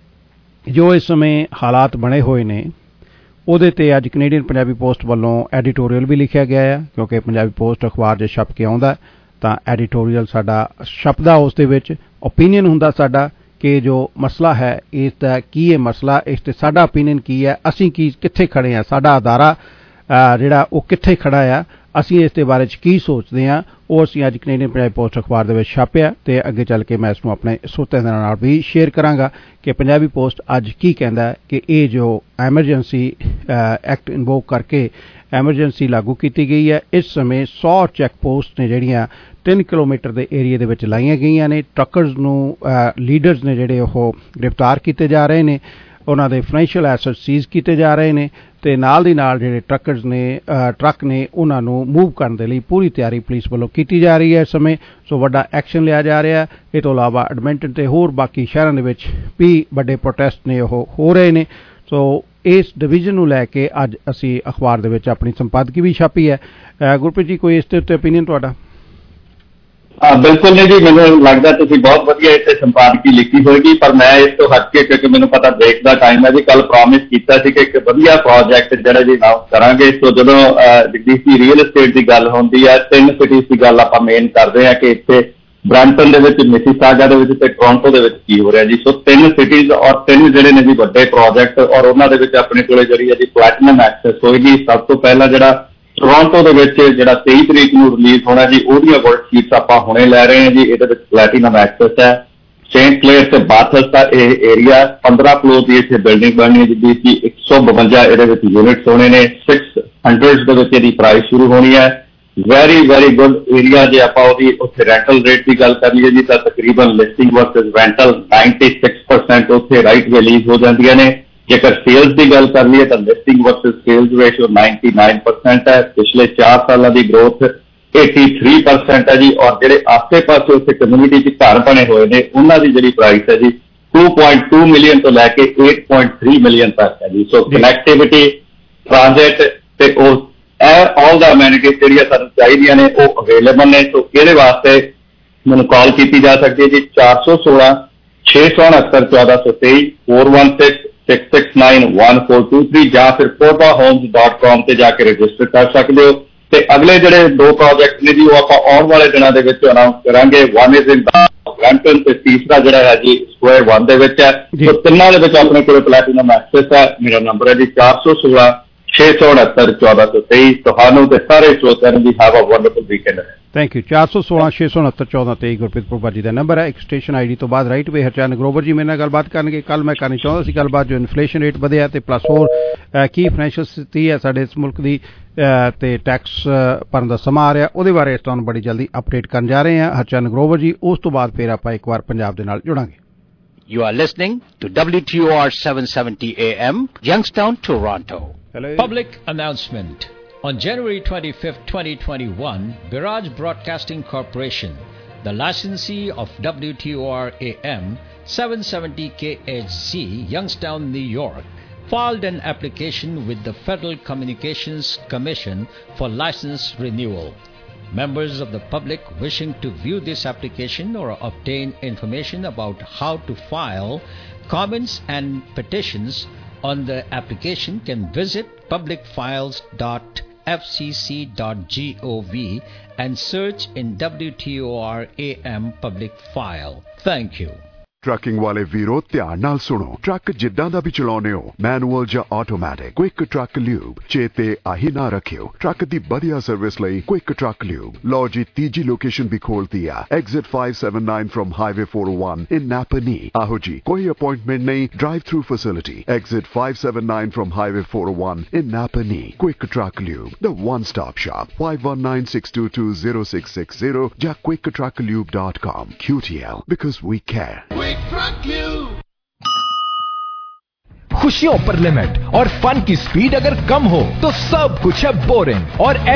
जो इस समय हालात बने हुए ने ਉਹਦੇ ਤੇ ਅੱਜ ਕੈਨੇਡੀਅਨ ਪੰਜਾਬੀ ਪੋਸਟ ਵੱਲੋਂ ਐਡੀਟੋਰੀਅਲ ਵੀ ਲਿਖਿਆ ਗਿਆ ਹੈ ਕਿਉਂਕਿ ਪੰਜਾਬੀ ਪੋਸਟ ਅਖਬਾਰ ਜੇ ਛਪ ਕੇ ਆਉਂਦਾ ਤਾਂ ਐਡੀਟੋਰੀਅਲ ਸਾਡਾ ਛਪਦਾ ਉਸ ਦੇ ਵਿੱਚ ਓਪੀਨੀਅਨ ਹੁੰਦਾ ਸਾਡਾ ਕਿ ਜੋ ਮਸਲਾ ਹੈ ਇਸ ਦਾ ਕੀ ਹੈ ਮਸਲਾ, ਇਸ ਤੇ ਸਾਡਾ ਓਪੀਨੀਅਨ ਕੀ ਹੈ, ਅਸੀਂ ਕੀ ਕਿੱਥੇ ਖੜੇ ਹਾਂ, ਸਾਡਾ ਅਦਾਰਾ ਜਿਹੜਾ ਉਹ ਕਿੱਥੇ ਖੜਾ ਆ, ਅਸੀਂ ਇਸ ਦੇ ਬਾਰੇ 'ਚ ਕੀ ਸੋਚਦੇ ਹਾਂ, ਉਹ ਅਸੀਂ ਅੱਜ ਕੈਨੇਡੀਅਨ ਪੰਜਾਬੀ ਪੋਸਟ ਅਖਬਾਰ ਦੇ ਵਿੱਚ ਛਾਪਿਆ ਤੇ ਅੱਗੇ ਚੱਲ ਕੇ ਮੈਂ ਇਸ ਨੂੰ ਆਪਣੇ ਸਰੋਤਿਆਂ ਦੇ ਨਾਲ ਵੀ ਸ਼ੇਅਰ ਕਰਾਂਗਾ ਕਿ ਪੰਜਾਬੀ ਪੋਸਟ ਅੱਜ ਕੀ ਕਹਿੰਦਾ ਕਿ ਇਹ ਜੋ ਐਮਰਜੈਂਸੀ ਐਕਟ ਇਨਵੋਕ ਕਰਕੇ ਐਮਰਜੈਂਸੀ ਲਾਗੂ ਕੀਤੀ ਗਈ ਹੈ, ਇਸ ਸਮੇਂ ਸੌ ਚੈੱਕ ਪੋਸਟ ਨੇ ਜਿਹੜੀਆਂ ਤਿੰਨ ਕਿਲੋਮੀਟਰ ਦੇ ਏਰੀਏ ਦੇ ਵਿੱਚ ਲਾਈਆਂ ਗਈਆਂ ਨੇ। ਟਰੱਕਰਸ ਨੂੰ ਲੀਡਰਸ ਨੇ ਜਿਹੜੇ ਉਹ ਗ੍ਰਿਫਤਾਰ ਕੀਤੇ ਜਾ ਰਹੇ ਨੇ, ਉਹਨਾਂ ਦੇ ਫਾਈਨੈਂਸ਼ੀਅਲ ਐਸੈਟ ਸੀਜ਼ ਕੀਤੇ ਜਾ ਰਹੇ ਨੇ ਤੇ ਨਾਲ ਦੀ ਨਾਲ ਜਿਹੜੇ ਟਰੱਕਰਸ ਨੇ ਟਰੱਕ ਨੇ ਉਹਨਾਂ ਨੂੰ ਮੂਵ ਕਰਨ ਦੇ ਲਈ ਪੂਰੀ ਤਿਆਰੀ ਪੁਲਿਸ ਵੱਲੋਂ ਕੀਤੀ ਜਾ ਰਹੀ ਹੈ ਇਸ ਸਮੇਂ। ਸੋ ਵੱਡਾ ਐਕਸ਼ਨ ਲਿਆ ਜਾ ਰਿਹਾ। ਇਹ ਤੋਂ ਇਲਾਵਾ ਐਡਮਿੰਟਨ ਤੇ ਹੋਰ ਬਾਕੀ ਸ਼ਹਿਰਾਂ ਦੇ ਵਿੱਚ ਵੀ ਵੱਡੇ ਪ੍ਰੋਟੈਸਟ ਨੇ ਉਹ ਹੋ ਰਹੇ ਨੇ। ਸੋ ਇਸ ਡਿਵੀਜ਼ਨ ਨੂੰ ਲੈ ਕੇ ਅੱਜ ਅਸੀਂ ਅਖਬਾਰ ਦੇ ਵਿੱਚ ਆਪਣੀ ਸੰਪਾਦਕੀ ਵੀ ਛਾਪੀ ਹੈ। ਗੁਰਪ੍ਰੀਤ ਜੀ ਕੋਈ ਇਸ ਦੇ ਉੱਤੇ ਓਪੀਨੀਅਨ ਤੁਹਾਡਾ? बिल्कुल नहीं जी, मैंने लगता तुम बहुत वधिया इतने संपादकी लिखी होगी, पर मैं इस तो हट के क्योंकि मैंने पता ब्रेक का टाइम है जी, कल प्रॉमिस किया कि एक वधिया प्रोजेक्ट जो जी अनाउंस करांगे। तो जो डीसी रियल एस्टेट की गल होंगी है, तीन सिटीज की गल आप मेन करते हैं कि इतने ब्रैंपटन के मिसिसागा के टोरंटो के की हो रहा जी। सो तीन सिटीज और तीन जोड़े ने जी बड़े प्रोजेक्ट और उन्होंने अपने को जी जी प्लैटिनम एक्सेस होएगी। सब तो पहला जो टोरंटो दे विच जिहड़ा तेई तरीक नूं रिलीज होना जी, ओहदियां गोल्ड शीट्स आपां हुणे लै रहे हैं जी। इहदे विच प्लैटिनम एक्सेस है। सेंट क्लेयर ते बाथर्स का यह एरिया पंद्रह फ्लोर की इत्थे बिल्डिंग बननी है जिहदी कि एक सौ बवंजा इहदे विच यूनिट्स होने ने। सिक्स हंड्रड दे विच इहदी प्राइस शुरू होनी है। Very very good area. जे आपां ओहदी उत्थे रेंटल रेट की गल कर लईए जी तां तकरीबन listing versus rental ninety six percent उत्थे राइट रिलीज हो जांदियां ने। जेकर सेल्स की गल कर लीए तो listing versus sales ratio ninety nine percent है। पिछले चार सालों की ग्रोथ एटी थ्री परसेंट है जी। और जेडे आसे पासे उत्थे कम्यूनिटी च घर बने हुए ने उन्हां दी जिहड़ी प्राइस है जी टू पॉइंट टू मिलियन तो लैके एट पॉइंट थ्री मिलियन तक है जी। सो कनैक्टिविटी ट्रांजिट ते ऑल द अमेनिटीज जिहड़ियां सानूं चाहीदियां ने वो अवेलेबल ने। सो इहदे वास्ते मैनूं कॉल की जा सकती है जी चार सौ सोलह छे सौ उनहत्तर चौदह सौ तेई four one six six six nine one four two three या फिर कोबा होम्स डॉट कॉम से जाके रजिस्टर कर सकते हो। तो अगले जोड़े दो प्रोजेक्ट ने जी वो आप आने वाले दिनों के अनाउंस करांगे। वन इज इन ब्रैंपटन ते तीसरा जोड़ा है जी स्क्वायर वन दे विच है। तो तिन्नां दे विच अपने कोल प्लैटिनम एक्सेस है। मेरा नंबर है जी चार सौ सोलह छे सौ उनहत्तर चौदह सौ तेईस ਤੁਹਾਨੂੰ ਤੇ ਸਾਰੇ ਸਰੋਤਿਆਂ ਨੂੰ ਵੀ have a wonderful weekend. Thank you. चार सौ सोलह छे सौ उनहत्तर चौदह तेई गुरप्रीत भुब्बा जी का नंबर है। एक स्टेशन आई डी तो बाद राइट वे हरचंद ग्रोवर जी मेरे नाल गलबात करनगे। कल मैं करनी चाहता सी गलबात जो इन्फ्लेशन रेट बढ़िया तो प्लस होर की फाइनैशियल स्थिति है साडे इस मुल्क की ते टैक्स भरन का समा आ रहा ਉਹਦੇ बारे तुहानूं बड़ी जल्दी अपडेट करन जा रहे हैं हरचंद ग्रोवर जी। उस तो बाद फिर आपां एक बार पंजाब दे नाल जुड़ांगे। You are listening to W T O R seven seventy A M, Youngstown, Toronto. Hello. Public announcement. On January twenty-fifth, twenty twenty-one, Biraj Broadcasting Corporation, the licensee of W T O R A M seven seventy K H Z, Youngstown, New York, filed an application with the Federal Communications Commission for license renewal. Members of the public wishing to view this application or obtain information about how to file comments and petitions on the application can visit public files dot f c c dot gov and search in W T O R A M public file. Thank you. Trucking ਵਾਲੇ ਵੀਰੋ ਧਿਆਨ ਨਾਲ ਸੁਣੋ। Truck ਜਿੱਦਾਂ ਦਾ ਵੀ ਚਲਾਉਨੇ ਹੋ, manual ਜਾਂ automatic, quick truck lube ਚੇਤੇ ਆਹੀ ਨਾ ਰੱਖਿਓ। ਟਰੱਕ ਦੀ ਵਧੀਆ ਸਰਵਿਸ ਲਈ ਕੁਇਕ ਟਰੱਕ ਲਿਊਬ। ਲਓ ਜੀ ਤੀਜੀ ਲੋਕੇਸ਼ਨ ਵੀ ਖੋਲਤੀ ਆ, exit five seventy-nine from highway four oh one in Napanee. ਆਹੋ ਜੀ ਕੋਈ ਅਪਾਇੰਟਮੈਂਟ ਨਹੀਂ, drive through facility, exit five seventy-nine from highway four oh one in Napanee. Quick truck lube, the one stop shop, five one nine six two two zero six six zero ਜਾਂ quick truck lube dot com। Q T L, because we care. खुशियों पर limit और fun की speed अगर कम हो तो सब कुछ है बोरिंग और